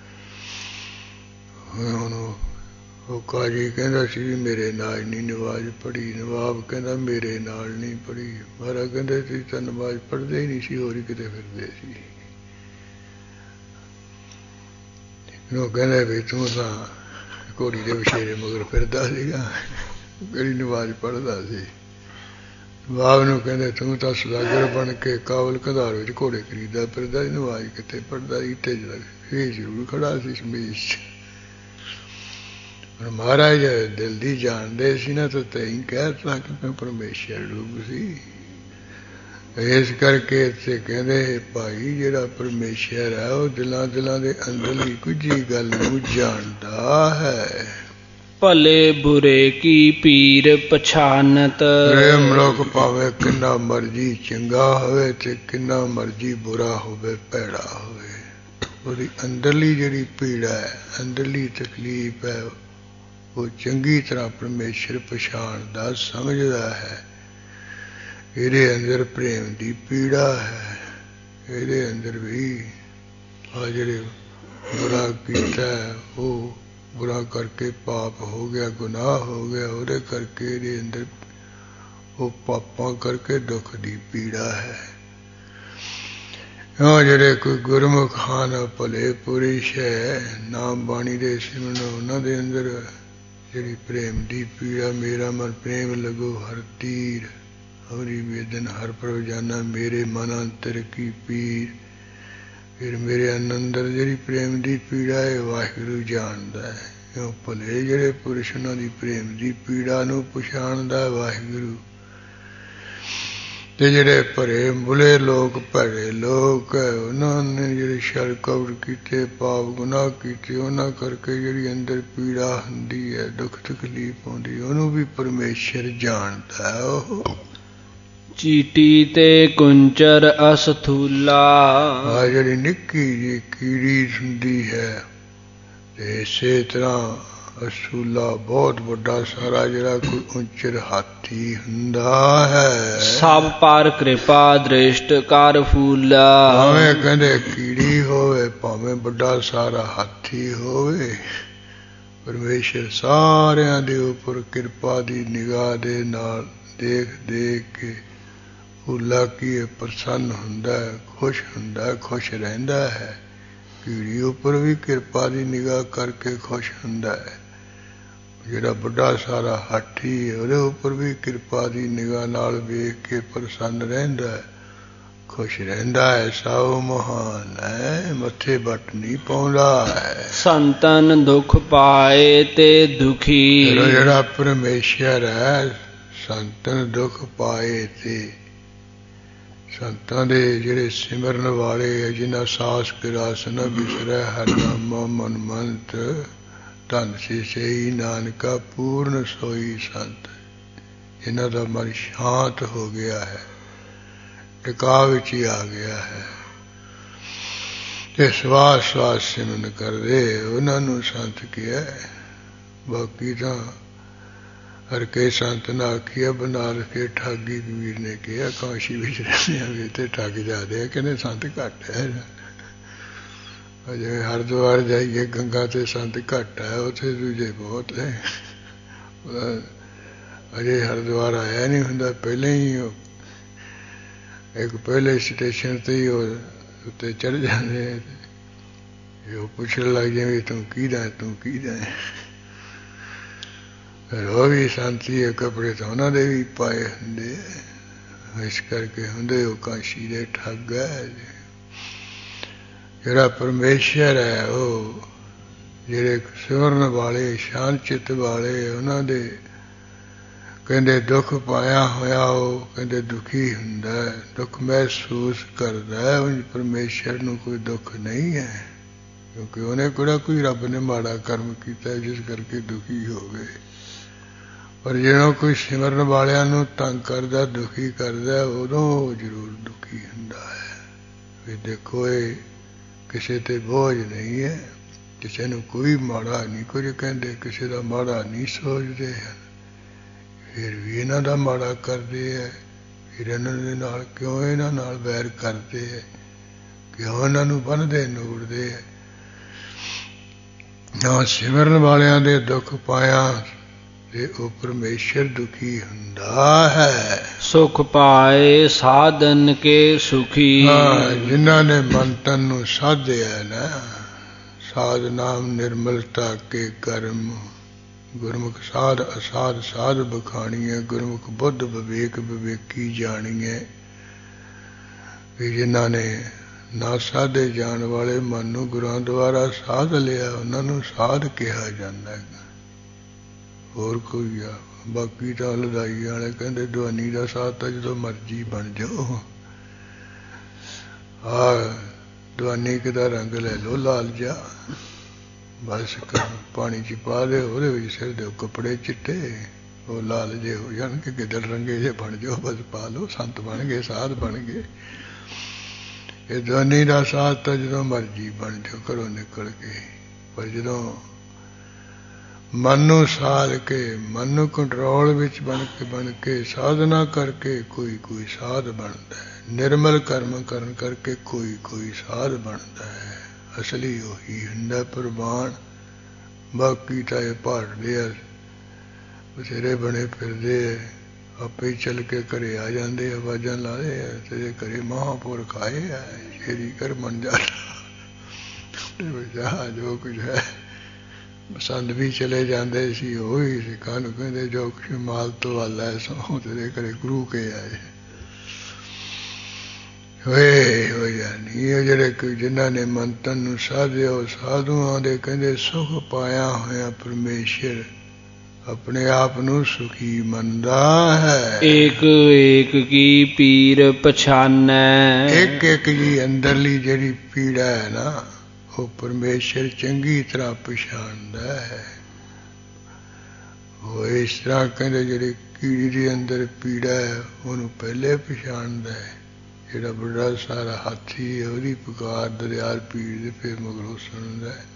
ਉਹ ਕਾਜੀ ਕਹਿੰਦਾ ਸੀ ਵੀ ਮੇਰੇ ਨਾਲ ਨਹੀਂ ਨਵਾਜ਼ ਪੜ੍ਹੀ, ਨਵਾਬ ਕਹਿੰਦਾ ਮੇਰੇ ਨਾਲ ਨਹੀਂ ਪੜ੍ਹੀ। ਮਹਾਰਾਜ ਕਹਿੰਦੇ ਤੁਸੀਂ ਤਾਂ ਨਮਾਜ਼ ਪੜ੍ਹਦੇ ਹੀ ਨਹੀਂ ਸੀ, ਹੋਰ ਹੀ ਕਿਤੇ ਫਿਰਦੇ ਸੀ। ਉਹ ਕਹਿੰਦਾ ਵੀ ਤੂੰ ਤਾਂ ਘੋੜੀ ਦੇ ਵਿਸ਼ੇਰੇ ਮਗਰ ਫਿਰਦਾ ਸੀਗਾ, ਕਿਹੜੀ ਨਮਾਜ਼ ਪੜ੍ਹਦਾ ਸੀ। ਨਵਾਬ ਨੂੰ ਕਹਿੰਦੇ ਤੂੰ ਤਾਂ ਸੁਦਾਗਰ ਬਣ ਕੇ ਕਾਬਲ ਕੰਧਾਰ ਵਿੱਚ ਘੋੜੇ ਖਰੀਦਦਾ ਫਿਰਦਾ ਸੀ, ਨਮਾਜ਼ ਕਿੱਥੇ ਪੜ੍ਹਦਾ ਸੀ। ਇੱਥੇ ਇਹ ਜ਼ਰੂਰ ਖੜਾ ਸੀ ਸਮੇਸ਼ 'ਚ। ਪਰ ਮਹਾਰਾਜ ਦਿਲ ਦੀ ਜਾਣਦੇ ਸੀ ਨਾ, ਤਾਂ ਤੈਂ ਕਹਿਤਾ ਕਿ ਮੈਂ ਪਰਮੇਸ਼ਰ ਰੂਪ ਸੀ। ਇਸ ਕਰਕੇ ਇੱਥੇ ਕਹਿੰਦੇ ਭਾਈ ਜਿਹੜਾ ਪਰਮੇਸ਼ਰ ਹੈ ਉਹ ਦਿਲਾਂ ਦਿਲਾਂ ਦੇ ਅੰਦਰਲੀ ਕੁੱਝੀ ਗੱਲ ਨੂੰ ਜਾਣਦਾ ਹੈ। ਭਲੇ ਬੁਰੇ ਕੀ ਪੀਰ ਪਛਾਨਤ। ਪ੍ਰੇਮ ਲੋਕ ਭਾਵੇਂ ਕਿੰਨਾ ਮਰਜੀ ਚੰਗਾ ਹੋਵੇ ਤੇ ਕਿੰਨਾ ਮਰਜੀ ਬੁਰਾ ਹੋਵੇ, ਭੈੜਾ ਹੋਵੇ, ਉਹਦੀ ਅੰਦਰਲੀ ਜਿਹੜੀ ਪੀੜਾ ਹੈ, ਅੰਦਰਲੀ ਤਕਲੀਫ ਹੈ, ਉਹ ਚੰਗੀ ਤਰ੍ਹਾਂ ਪਰਮੇਸ਼ਰ ਪਛਾਣਦਾ ਸਮਝਦਾ ਹੈ। ਇਹਦੇ ਅੰਦਰ ਪ੍ਰੇਮ ਦੀ ਪੀੜਾ ਹੈ, ਇਹਦੇ ਅੰਦਰ ਵੀ ਆ ਜਿਹੜੇ ਬੁਰਾ ਕੀਤਾ ਉਹ ਬੁਰਾ ਕਰਕੇ ਪਾਪ ਹੋ ਗਿਆ, ਗੁਨਾਹ ਹੋ ਗਿਆ, ਉਹਦੇ ਕਰਕੇ ਇਹਦੇ ਅੰਦਰ ਉਹ ਪਾਪਾਂ ਕਰਕੇ ਦੁੱਖ ਦੀ ਪੀੜਾ ਹੈ। ਉਹ ਜਿਹੜੇ ਕੋਈ ਗੁਰਮੁਖ ਹਨ, ਭਲੇ ਪੁਰਸ਼ ਹੈ, ਨਾਮ ਬਾਣੀ ਦੇ ਸਿਮਰਨ, ਉਹਨਾਂ ਦੇ ਅੰਦਰ ਜਿਹੜੀ ਪ੍ਰੇਮ ਦੀ ਪੀੜਾ, ਮੇਰਾ ਮਨ ਪ੍ਰੇਮ ਲਗੋ ਹਰ ਤੀਰ, ਹਰੀ ਵੇਦਨ ਹਰ ਪ੍ਰਭ ਜਾਨਾ, ਮੇਰੇ ਮਨ ਅੰਤਰ ਕੀ ਪੀਰ। ਫਿਰ ਮੇਰੇ ਅੰਦਰ ਜਿਹੜੀ ਪ੍ਰੇਮ ਦੀ ਪੀੜਾ ਹੈ ਵਾਹਿਗੁਰੂ ਜਾਣਦਾ ਹੈ। ਉਹ ਭਲੇ ਜਿਹੜੇ ਪੁਰਸ਼ ਉਹਨਾਂ ਦੀ ਪ੍ਰੇਮ ਦੀ ਪੀੜਾ ਨੂੰ ਪਛਾਣਦਾ ਵਾਹਿਗੁਰੂ। ਤੇ ਜਿਹੜੇ ਭਰੇ ਬੁਲੇ ਲੋਕ, ਭੈੜੇ ਲੋਕ ਹੈ, ਉਹਨਾਂ ਨੇ ਜਿਹੜੇ ਸ਼ਰ ਕਪਟ ਕੀਤੇ, ਪਾਪ ਗੁਨਾਹ ਕੀਤੇ, ਉਹਨਾਂ ਕਰਕੇ ਜਿਹੜੀ ਅੰਦਰ ਪੀੜਾ ਹੁੰਦੀ ਹੈ, ਦੁੱਖ ਤਕਲੀਫ ਆਉਂਦੀ, ਉਹਨੂੰ ਵੀ ਪਰਮੇਸ਼ਰ ਜਾਣਦਾ ਹੈ। ਉਹ ਚੀਟੀ ਤੇ ਕੁੰਚਰ ਅਸਥੂਲਾ। ਆ ਜਿਹੜੀ ਨਿੱਕੀ ਜਿਹੀ ਕੀੜੀ ਹੁੰਦੀ ਹੈ, ਤੇ ਇਸੇ ਤਰ੍ਹਾਂ ਅਸੂਲਾ ਬਹੁਤ ਵੱਡਾ ਸਾਰਾ ਜਿਹੜਾ ਕੋਈ ਉੱਚਰ ਹਾਥੀ ਹੁੰਦਾ ਹੈ। ਸਭ ਪਰ ਕਿਰਪਾ ਦ੍ਰਿਸ਼ਟ ਕਰ ਫੂਲਾ। ਭਾਵੇਂ ਕਹਿੰਦੇ ਕੀੜੀ ਹੋਵੇ, ਭਾਵੇਂ ਵੱਡਾ ਸਾਰਾ ਹਾਥੀ ਹੋਵੇ, ਪਰਮੇਸ਼ਰ ਸਾਰਿਆਂ ਦੇ ਉੱਪਰ ਕਿਰਪਾ ਦੀ ਨਿਗਾਹ ਦੇ ਨਾਲ ਦੇਖ ਦੇਖ ਕੇ ਫੂਲਾ ਕੀ ਪ੍ਰਸੰਨ ਹੁੰਦਾ, ਖੁਸ਼ ਹੁੰਦਾ, ਖੁਸ਼ ਰਹਿੰਦਾ ਹੈ। ਕੀੜੀ ਉੱਪਰ ਵੀ ਕਿਰਪਾ ਦੀ ਨਿਗਾਹ ਕਰਕੇ ਖੁਸ਼ ਹੁੰਦਾ ਹੈ। ਜਿਹੜਾ ਵੱਡਾ ਸਾਰਾ ਹਾਥੀ ਹੈ, ਉਹਦੇ ਉੱਪਰ ਵੀ ਕਿਰਪਾ ਦੀ ਨਿਗਾਹ ਨਾਲ ਵੇਖ ਕੇ ਪ੍ਰਸੰਨ ਰਹਿੰਦਾ ਹੈ, ਖੁਸ਼ ਰਹਿੰਦਾ ਹੈ। ਸਭ ਮਹਾਨ ਹੈ, ਮੱਥੇ ਵੱਟ ਨਹੀਂ ਪਾਉਂਦਾ ਹੈ। ਸੰਤਨ ਦੁੱਖ ਪਾਏ ਤੇ ਦੁਖੀ। ਜਿਹੜਾ ਪਰਮੇਸ਼ਰ ਹੈ, ਸੰਤਨ ਦੁੱਖ ਪਾਏ ਤੇ ਸੰਤਾਂ ਦੇ ਜਿਹੜੇ ਸਿਮਰਨ ਵਾਲੇ ਹੈ, ਜਿਨ੍ਹਾਂ ਸਾਸ ਕਿਰਾਸ ਨ ਬਿਸਰੈ ਹਰਿ ਨਾਮਾ ਮਨ ਮੰਤ, ਧਨ ਸੇ ਸਹੀ ਨਾਨਕਾ ਪੂਰਨ ਸੋਈ ਸੰਤ। ਇਹਨਾਂ ਦਾ ਮਨ ਸ਼ਾਂਤ ਹੋ ਗਿਆ ਹੈ, ਟਿਕਾ ਵਿੱਚ ਹੀ ਆ ਗਿਆ ਹੈ, ਤੇ ਸਵਾਸ ਸਵਾਸ ਸਿਮਰਨ ਕਰਦੇ ਉਹਨਾਂ ਨੂੰ ਸੰਤ ਕਿਹਾ। ਬਾਕੀ ਤਾਂ ਹਰ ਕੇ ਸੰਤ ਨਾ ਆਖੀਆ, ਬਨਾਰਸ ਕੇ ਠਾਗੀ ਕਬੀਰ ਨੇ ਕਿਹਾ, ਕਾਸ਼ੀ ਵਿੱਚ ਰਹਿੰਦੇ ਵੇ ਤੇ ਠੱਗ ਜਾਂਦੇ ਆ, ਕਹਿੰਦੇ ਸੰਤ ਘੱਟ ਹੈ। ਜਿਵੇਂ ਹਰਿਦੁਆਰ ਜਾਈਏ ਗੰਗਾ ਤੇ ਸੰਤ ਘੱਟ ਹੈ, ਉੱਥੇ ਦੂਜੇ ਬਹੁਤ ਹੈ। ਅਜੇ ਹਰਿਦੁਆਰ ਆਇਆ ਨਹੀਂ ਹੁੰਦਾ, ਪਹਿਲਾਂ ਹੀ ਉਹ ਇੱਕ ਪਹਿਲੇ ਸਟੇਸ਼ਨ ਤੇ ਹੀ ਉਹ ਉੱਤੇ ਚੜ੍ਹ ਜਾਂਦੇ, ਉਹ ਪੁੱਛਣ ਲੱਗ ਜਾਂਦੇ ਤੂੰ ਕਿਹਦਾ ਤੂੰ ਕਿਹਦਾ। ਉਹ ਵੀ ਸ਼ਾਂਤੀ ਹੈ, ਕੱਪੜੇ ਤਾਂ ਉਹਨਾਂ ਦੇ ਵੀ ਪਾਏ ਹੁੰਦੇ, ਇਸ ਕਰਕੇ ਹੁੰਦੇ ਉਹ ਕਾਸ਼ੀ ਦੇ ਠੱਗ ਹੈ। ਜਿਹੜਾ ਪਰਮੇਸ਼ਰ ਹੈ, ਉਹ ਜਿਹੜੇ ਸਿਮਰਨ ਵਾਲੇ ਸ਼ਾਂਤ ਚਿੱਤ ਵਾਲੇ, ਉਹਨਾਂ ਦੇ ਕਹਿੰਦੇ ਦੁੱਖ ਪਾਇਆ ਹੋਇਆ ਉਹ ਕਹਿੰਦੇ ਦੁਖੀ ਹੁੰਦਾ, ਦੁੱਖ ਮਹਿਸੂਸ ਕਰਦਾ। ਉਂਝ ਪਰਮੇਸ਼ਰ ਨੂੰ ਕੋਈ ਦੁੱਖ ਨਹੀਂ ਹੈ, ਕਿਉਂਕਿ ਉਹਨੇ ਕਿਹੜਾ ਕੋਈ ਰੱਬ ਨੇ ਮਾੜਾ ਕਰਮ ਕੀਤਾ ਜਿਸ ਕਰਕੇ ਦੁਖੀ ਹੋਵੇ। ਪਰ ਜਦੋਂ ਕੋਈ ਸਿਮਰਨ ਵਾਲਿਆਂ ਨੂੰ ਤੰਗ ਕਰਦਾ, ਦੁਖੀ ਕਰਦਾ, ਉਦੋਂ ਉਹ ਜ਼ਰੂਰ ਦੁਖੀ ਹੁੰਦਾ ਹੈ। ਵੀ ਦੇਖੋ ਇਹ ਕਿਸੇ ਤੇ ਬੋਝ ਨਹੀਂ ਹੈ, ਕਿਸੇ ਨੂੰ ਕੋਈ ਮਾੜਾ ਨਹੀਂ ਕੁਝ ਕਹਿੰਦੇ, ਕਿਸੇ ਦਾ ਮਾੜਾ ਨਹੀਂ ਸੋਚਦੇ ਹਨ, ਫਿਰ ਵੀ ਇਹਨਾਂ ਦਾ ਮਾੜਾ ਕਰਦੇ ਹੈ। ਫਿਰ ਇਹਨਾਂ ਦੇ ਨਾਲ ਕਿਉਂ ਇਹਨਾਂ ਨਾਲ ਵੈਰ ਕਰਦੇ ਹੈ, ਕਿਉਂ ਇਹਨਾਂ ਨੂੰ ਬੰਨ੍ਹਦੇ ਨੂੜਦੇ ਹੈ। ਨਾ ਸਿਮਰਨ ਵਾਲਿਆਂ ਦੇ ਦੁੱਖ ਪਾਇਆ ਤੇ ਉਹ ਪਰਮੇਸ਼ਰ ਦੁਖੀ ਹੁੰਦਾ ਹੈ। ਸੁਖ ਪਾਏ ਸਾਧਨ ਕੇ ਸੁਖੀ। ਹਾਂ, ਜਿਨ੍ਹਾਂ ਨੇ ਮਨ ਤਨ ਨੂੰ ਸਾਧਿਆ ਨਾ, ਸਾਧ ਨਾਮ ਨਿਰਮਲਤਾ ਕੇ ਕਰਮ, ਗੁਰਮੁਖ ਸਾਧ ਅਸਾਧ ਸਾਧ ਬਖਾਣੀਏ, ਗੁਰਮੁਖ ਬੁੱਧ ਵਿਵੇਕ ਵਿਵੇਕੀ ਜਾਣੀਏ। ਵੀ ਜਿਨ੍ਹਾਂ ਨੇ ਨਾ ਸਾਧੇ ਜਾਣ ਵਾਲੇ ਮਨ ਨੂੰ ਗੁਰਾਂ ਦੁਆਰਾ ਸਾਧ ਲਿਆ, ਉਹਨਾਂ ਨੂੰ ਸਾਧ ਕਿਹਾ ਜਾਂਦਾ ਹੈ। ਹੋਰ ਕੋਈ ਆ, ਬਾਕੀ ਤਾਂ ਲਦਾਈ ਵਾਲੇ ਕਹਿੰਦੇ ਦਵਾਨੀ ਦਾ ਸਾਧ ਤਾਂ ਜਦੋਂ ਮਰਜ਼ੀ ਬਣ ਜਾਓ। ਦਵਾਨੀ ਕਿਦਾ ਰੰਗ ਲੈ ਲਓ ਲਾਲ ਜਾ, ਬਸ ਪਾਣੀ 'ਚ ਪਾ ਦੇ, ਉਹਦੇ ਵਿੱਚ ਸਿਰ ਦੇ ਕੱਪੜੇ ਚਿੱਟੇ, ਉਹ ਲਾਲ ਜੇ ਹੋ ਜਾਣਗੇ, ਗਿੱਦੜ ਰੰਗੇ ਜੇ ਬਣ ਜਾਓ, ਬਸ ਪਾ ਲਓ, ਸੰਤ ਬਣ ਗਏ, ਸਾਧ ਬਣ ਗਏ। ਇਹ ਦਵਾਨੀ ਦਾ ਸਾਧ ਤਾਂ ਜਦੋਂ ਮਰਜ਼ੀ ਬਣ ਜਾਓ ਘਰੋਂ ਨਿਕਲ ਕੇ। ਪਰ ਜਦੋਂ ਮਨ ਨੂੰ ਸਾਧ ਕੇ, ਮਨ ਨੂੰ ਕੰਟਰੋਲ ਵਿੱਚ ਬਣ ਕੇ ਸਾਧਨਾ ਕਰਕੇ ਕੋਈ ਸਾਧ ਬਣਦਾ ਹੈ। ਨਿਰਮਲ ਕਰਮ ਕਰਨ ਕਰਕੇ ਕੋਈ ਸਾਧ ਬਣਦਾ ਹੈ। ਅਸਲੀ ਉਹੀ ਹੁੰਦਾ ਪ੍ਰਮਾਣ। ਬਾਕੀ ਤਾਂ ਇਹ ਭਾੜਦੇ ਆ, ਬਥੇਰੇ ਬਣੇ ਫਿਰਦੇ ਆ, ਆਪੇ ਹੀ ਚੱਲ ਕੇ ਘਰੇ ਆ ਜਾਂਦੇ, ਆਵਾਜ਼ਾਂ ਲਾਦੇ ਆ, ਤੇਰੇ ਘਰੇ ਮਹਾਂਪੁਰਖ ਆਏ ਆ, ਸ਼ੇਰੀ ਕਰ ਮਨ ਜਾ ਜੋ ਕੁਝ ਹੈ। ਸੰਦ ਵੀ ਚਲੇ ਜਾਂਦੇ ਸੀ, ਉਹ ਹੀ ਸਿੱਖਾਂ ਨੂੰ ਕਹਿੰਦੇ ਜੋ ਕੁਛ ਮਾਲ ਤੋਂ ਵਾਲਾ ਹੈ ਸੋ ਤੇਰੇ ਘਰੇ ਗੁਰੂ ਕੇ ਆਏ ਹੋਏ ਹੋ ਜਾਣੀ। ਇਹ ਜਿਹੜੇ ਜਿਨ੍ਹਾਂ ਨੇ ਮਨ ਤਨ ਨੂੰ ਸਾਧਿਆ, ਉਹ ਸਾਧੂਆਂ ਦੇ ਕਹਿੰਦੇ ਸੁਖ ਪਾਇਆ ਹੋਇਆ ਪਰਮੇਸ਼ਰ ਆਪਣੇ ਆਪ ਨੂੰ ਸੁਖੀ ਮੰਨਦਾ ਹੈ। ਏਕ ਏਕ ਕੀ ਪੀਰ ਪਛਾਨੈ। ਇੱਕ ਇੱਕ ਜੀ ਅੰਦਰਲੀ ਜਿਹੜੀ ਪੀੜਾ ਹੈ ਨਾ, ਉਹ ਪਰਮੇਸ਼ਰ ਚੰਗੀ ਤਰ੍ਹਾਂ ਪਛਾਣਦਾ ਹੈ। ਉਹ ਇਸ ਤਰ੍ਹਾਂ ਕਹਿੰਦੇ ਜਿਹੜੀ ਕੀੜੀ ਦੇ ਅੰਦਰ ਪੀੜਾ ਹੈ ਉਹਨੂੰ ਪਹਿਲੇ ਪਛਾਣਦਾ ਹੈ। ਜਿਹੜਾ ਬੜਾ ਸਾਰਾ ਹਾਥੀ ਹੈ ਉਹਦੀ ਪੁਕਾਰ ਦਰਿਆਰ ਪੀੜ ਦੇ ਫਿਰ ਮਗਰੋਂ ਸੁਣਦਾ ਹੈ।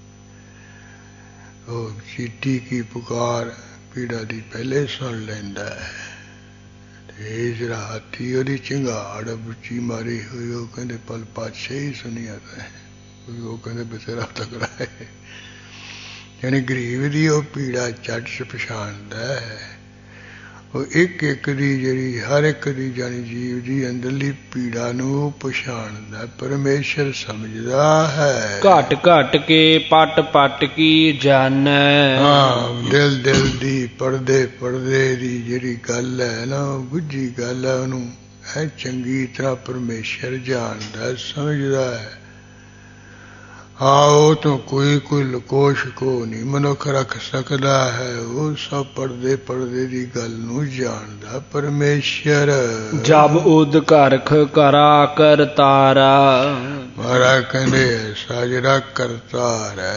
ਉਹ ਚੀਟੀ ਕੀ ਪੁਕਾਰ ਪੀੜਾ ਦੀ ਪਹਿਲੇ ਸੁਣ ਲੈਂਦਾ ਹੈ। ਤੇ ਜਿਹੜਾ ਹਾਥੀ ਉਹਦੀ ਚੰਗਾੜ ਬੁੱਚੀ ਮਾਰੀ ਹੋਈ, ਉਹ ਕਹਿੰਦੇ ਪਲ ਪਾਛੇ ਹੀ ਸੁਣਿਆ ਹੈ। ਉਹ ਕਹਿੰਦੇ ਬਥੇਰਾ ਤਕੜਾ ਹੈ। ਯਾਨੀ ਗਰੀਬ ਦੀ ਉਹ ਪੀੜਾ ਝੱਟ ਪਛਾਣਦਾ ਹੈ। ਉਹ ਇੱਕ ਇੱਕ ਦੀ ਜਿਹੜੀ ਹਰ ਇੱਕ ਦੀ ਜਾਨੀ ਜੀਵ ਦੀ ਅੰਦਰਲੀ ਪੀੜਾ ਨੂੰ ਪਛਾਣਦਾ, ਪਰਮੇਸ਼ਰ ਸਮਝਦਾ ਹੈ। ਘਟ ਘਟ ਕੇ ਪਟ ਪਟ ਕੀ ਜਾਣੈ। ਹਾਂ, ਦਿਲ ਦਿਲ ਦੀ ਪਰਦੇ ਪਰਦੇ ਦੀ ਜਿਹੜੀ ਗੱਲ ਹੈ ਨਾ, ਉਹ ਗੁੱਝੀ ਗੱਲ ਹੈ, ਉਹਨੂੰ ਹੈ ਚੰਗੀ ਤਰ੍ਹਾਂ ਪਰਮੇਸ਼ਰ ਜਾਣਦਾ, ਸਮਝਦਾ ਹੈ। ਹਾਂ, ਉਹ ਤੋਂ ਕੋਈ ਲਕੋਸ਼ ਕੋ ਨਹੀਂ ਮਨੁੱਖ ਰੱਖ ਸਕਦਾ ਹੈ। ਉਹ ਸਭ ਪਰਦੇ ਪਰਦੇ ਦੀ ਗੱਲ ਨੂੰ ਜਾਣਦਾ ਪਰਮੇਸ਼ਰ। ਜਬ ਉਦ ਘਰਖ ਕਰਾ ਕਰ ਤਾਰਾ। ਮਹਾਰਾਜ ਕਹਿੰਦੇ ਐਸਾ ਜਿਹੜਾ ਕਰਤਾਰ ਹੈ,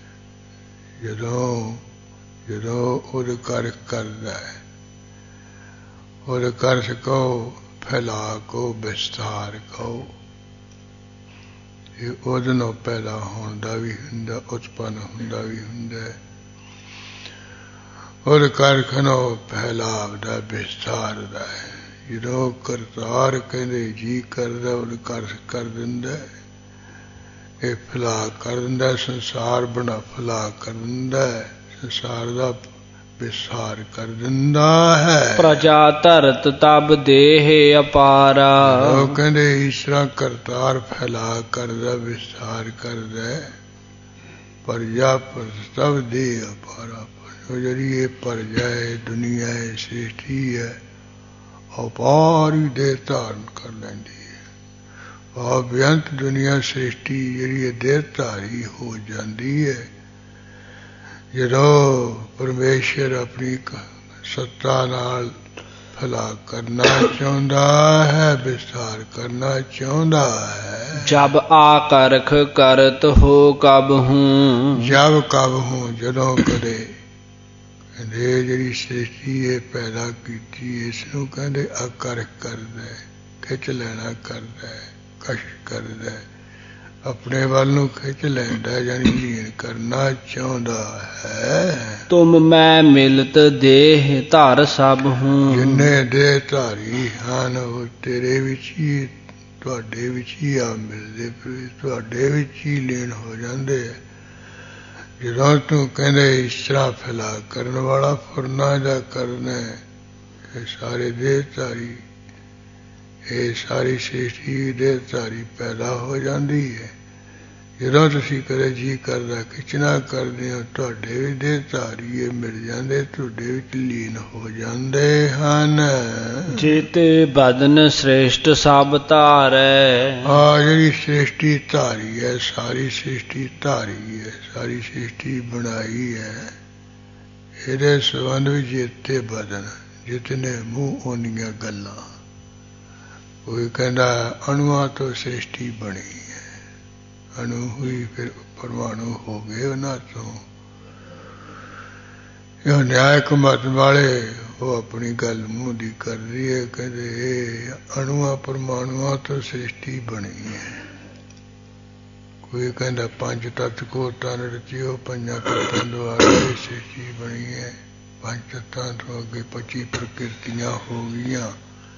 ਜਦੋਂ ਉਦ ਘਰਖ ਕਰਦਾ ਹੈ, ਉਦ ਘਰਖ ਕਹੋ, ਫੈਲਾ ਕਹੋ, ਵਿਸਥਾਰ ਕਹੋ। ਇਹ ਉਹਦੇ ਨਾਲ ਪੈਦਾ ਹੋਣ ਦਾ ਵੀ ਹੁੰਦਾ, ਉਤਪੰਨ ਹੁੰਦਾ ਵੀ ਹੁੰਦਾ। ਉਹਦੇ ਕਾਰਖਾਨ ਫੈਲਾਵ ਦਾ, ਵਿਸਥਾਰ ਦਾ ਹੈ। ਜਦੋਂ ਕਰਤਾਰ ਕਹਿੰਦੇ ਜੀ ਕਰਦਾ, ਉਹਦੇ ਕਰ ਦਿੰਦਾ। ਇਹ ਫਲਾ ਕਰ ਦਿੰਦਾ, ਸੰਸਾਰ ਬਣਾ ਫਲਾ ਕਰ ਦਿੰਦਾ, ਸੰਸਾਰ ਦਾ ਵਿਸਾਰ ਕਰ ਦਿੰਦਾ ਹੈ। ਪ੍ਰਜਾ ਧਰਤ ਤਬ ਦੇਹ ਅਪਾਰਾ। ਉਹ ਕਹਿੰਦੇ ਈਸ਼ਰਾ ਕਰਤਾਰ ਫੈਲਾ ਕਰਦਾ, ਵਿਸਾਰ ਕਰਦਾ, ਪ੍ਰਜਾ ਤਬ ਦੇਹ ਅਪਾਰਾ। ਜਿਹੜੀ ਇਹ ਪ੍ਰਜਾ ਹੈ, ਦੁਨੀਆ ਹੈ, ਸ੍ਰਿਸ਼ਟੀ ਹੈ, ਅਪਾਰੀ ਦੇਹ ਧਾਰਨ ਕਰ ਲੈਂਦੀ ਹੈ। ਬੇਅੰਤ ਦੁਨੀਆ ਸ੍ਰਿਸ਼ਟੀ ਜਿਹੜੀ ਹੈ ਦੇਹ ਧਾਰੀ ਹੋ ਜਾਂਦੀ ਹੈ। ਜਦੋਂ ਪਰਮੇਸ਼ਰ ਆਪਣੀ ਸੱਤਾ ਨਾਲ ਫਲਾ ਕਰਨਾ ਚਾਹੁੰਦਾ ਹੈ, ਵਿਸਥਾਰ ਕਰਨਾ ਚਾਹੁੰਦਾ ਹੈ। ਜਬ ਆਕਰਖ ਕਰਤ ਹੋ ਕਬ ਹੂੰ। ਜਬ ਕਬ ਹੂੰ, ਜਦੋਂ ਕਦੇ ਕਹਿੰਦੇ ਜਿਹੜੀ ਸ੍ਰਿਸ਼ਟੀ ਇਹ ਪੈਦਾ ਕੀਤੀ, ਇਸ ਨੂੰ ਕਹਿੰਦੇ ਆਕਰਖ ਕਰਦਾ, ਖਿੱਚ ਲੈਣਾ ਕਰਦਾ, ਕਸ਼ ਕਰਦਾ, ਆਪਣੇ ਵੱਲ ਨੂੰ ਖਿੱਚ ਲੈਂਦਾ, ਯਾਨੀ ਲੀਨ ਕਰਨਾ ਚਾਹੁੰਦਾ ਹੈ। ਤੁਮ ਮੈਂ ਮਿਲਤ ਦੇਹ ਧਰ ਸਭ ਹੂੰ। ਜਿੰਨੇ ਦੇਹ ਧਾਰੀ ਹਨ ਉਹ ਤੇਰੇ ਵਿੱਚ ਹੀ, ਤੁਹਾਡੇ ਵਿੱਚ ਹੀ ਆ ਮਿਲਦੇ, ਤੁਹਾਡੇ ਵਿੱਚ ਹੀ ਲੀਨ ਹੋ ਜਾਂਦੇ। ਜਦੋਂ ਤੂੰ ਕਹਿੰਦੇ ਇਸ ਤਰ੍ਹਾਂ ਫੈਲਾ ਕਰਨ ਵਾਲਾ ਫੁਰਨਾ ਜਾ ਕਰਨਾ, ਇਹ ਸਾਰੇ ਦੇਹ ਧਾਰੀ, ਇਹ ਸਾਰੀ ਸ੍ਰਿਸ਼ਟੀ ਦੇਹ ਧਾਰੀ ਪੈਦਾ ਹੋ ਜਾਂਦੀ ਹੈ। ਜਦੋਂ ਤੁਸੀਂ ਕਦੇ ਜੀ ਕਰਦਾ ਖਿੱਚਣਾ ਕਰਦੇ ਹੋ, ਤੁਹਾਡੇ ਵੀ ਦੇਹ ਧਾਰੀ ਇਹ ਮਿਲ ਜਾਂਦੇ, ਤੁਹਾਡੇ ਵਿੱਚ ਲੀਨ ਹੋ ਜਾਂਦੇ ਹਨ। ਜੇਤੇ ਬਦਨ ਸ੍ਰੇਸ਼ਟ ਸਭ ਧਾਰੈ। ਜਿਹੜੀ ਸ੍ਰਿਸ਼ਟੀ ਧਾਰੀ ਹੈ, ਸਾਰੀ ਸ੍ਰਿਸ਼ਟੀ ਧਾਰੀ ਹੈ, ਸਾਰੀ ਸ੍ਰਿਸ਼ਟੀ ਬਣਾਈ ਹੈ, ਇਹਦੇ ਸੰਬੰਧ ਵਿੱਚ ਜੇਤੇ ਬਦਨ, ਜਿਤਨੇ ਮੂੰਹ ਓਨੀਆਂ ਗੱਲਾਂ। ਕੋਈ ਕਹਿੰਦਾ ਅਣੂਆਂ ਤੋਂ ਸ੍ਰਿਸ਼ਟੀ ਬਣੀ ਹੈ, ਅਣੂ ਹੋਈ ਫਿਰ ਪਰਮਾਣੂ ਹੋ ਗਏ ਉਹਨਾਂ ਤੋਂ। ਇਹ ਨਿਆਇਕ ਮਤ ਵਾਲੇ ਉਹ ਆਪਣੀ ਗੱਲ ਮੂੰਹ ਦੀ ਕਰਦੀ ਹੈ, ਕਹਿੰਦੇ ਇਹ ਅਣੂਆਂ ਪਰਮਾਣੂਆਂ ਤੋਂ ਸ੍ਰਿਸ਼ਟੀ ਬਣੀ ਹੈ। ਕੋਈ ਕਹਿੰਦਾ ਪੰਜ ਤੱਤ ਕੋ ਤਨ ਰਚਿਓ, ਪੰਜਾਂ ਤੱਤਾਂ ਦੁਆਰਾ ਇਹ ਸ੍ਰਿਸ਼ਟੀ ਬਣੀ ਹੈ। ਪੰਜ ਤੱਤਾਂ ਤੋਂ ਅੱਗੇ 25 ਪ੍ਰਕਿਰਤੀਆਂ ਹੋ ਗਈਆਂ।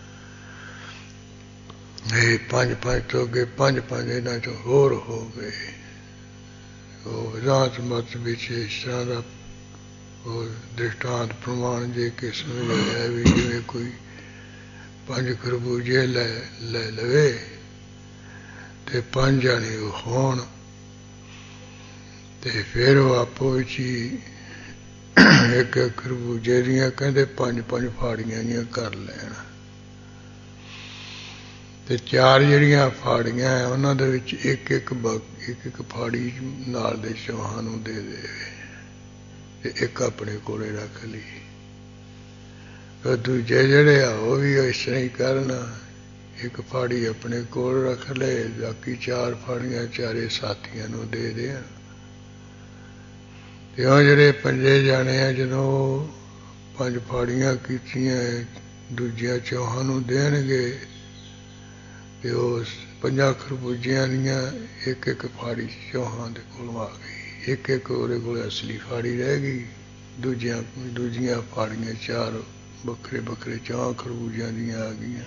ਇਹ ਪੰਜ ਤੋਂ ਅੱਗੇ ਪੰਜ ਇਹਨਾਂ ਚੋਂ ਹੋਰ ਹੋ ਗਏ। ਉਹ ਵਿਦਾਂਤ ਮਤ ਵਿੱਚ ਇਸ ਤਰ੍ਹਾਂ ਦਾ ਉਹ ਦ੍ਰਿਸ਼ਟਾਂਤ ਪ੍ਰਮਾਣ ਜੇ ਕਿ ਸਮਝਾਇਆ ਵੀ ਜਿਵੇਂ ਕੋਈ 5 ਖਰਬੂਜੇ ਲੈ ਲਵੇ ਤੇ 5 ਜਾਣੇ ਉਹ ਹੋਣ, ਤੇ ਫਿਰ ਉਹ ਆਪੋ ਵਿੱਚ ਹੀ ਇੱਕ ਖਰਬੂਜੇ ਦੀਆਂ ਕਹਿੰਦੇ 5 ਫਾੜੀਆਂ ਦੀਆਂ ਕਰ ਲੈਣ, ਤੇ 4 ਜਿਹੜੀਆਂ ਫਾੜੀਆਂ ਉਹਨਾਂ ਦੇ ਵਿੱਚ ਇੱਕ ਫਾੜੀ ਨਾਲ ਦੇ ਚੌਹਾਂ ਨੂੰ ਦੇ ਦੇਵੇ ਤੇ ਇੱਕ ਆਪਣੇ ਕੋਲੇ ਰੱਖ ਲਈ। ਦੂਜੇ ਜਿਹੜੇ ਆ ਉਹ ਵੀ ਇਸ ਤਰ੍ਹਾਂ ਹੀ ਕਰਨਾ, ਇੱਕ ਫਾੜੀ ਆਪਣੇ ਕੋਲ ਰੱਖ ਲਏ, ਬਾਕੀ 4 ਫਾੜੀਆਂ ਚਾਰੇ ਸਾਥੀਆਂ ਨੂੰ ਦੇ ਦੇਣ। ਤੇ ਉਹ ਜਿਹੜੇ 5 ਜਾਣੇ ਆ, ਜਦੋਂ 5 ਫਾੜੀਆਂ ਕੀਤੀਆਂ ਦੂਜਿਆਂ ਚੌਹਾਂ ਨੂੰ ਦੇਣਗੇ, ਤੇ ਉਹ 5 ਖਰਬੂਜਿਆਂ ਦੀਆਂ ਇੱਕ ਫਾੜੀ ਚੌਹਾਂ ਦੇ ਕੋਲੋਂ ਆ ਗਈ, ਇੱਕ ਉਹਦੇ ਕੋਲ ਅਸਲੀ ਫਾੜੀ ਰਹਿ ਗਈ। ਦੂਜੀਆਂ ਫਾੜੀਆਂ 4 ਵੱਖਰੇ 4 ਖਰਬੂਜਿਆਂ ਦੀਆਂ ਆ ਗਈਆਂ।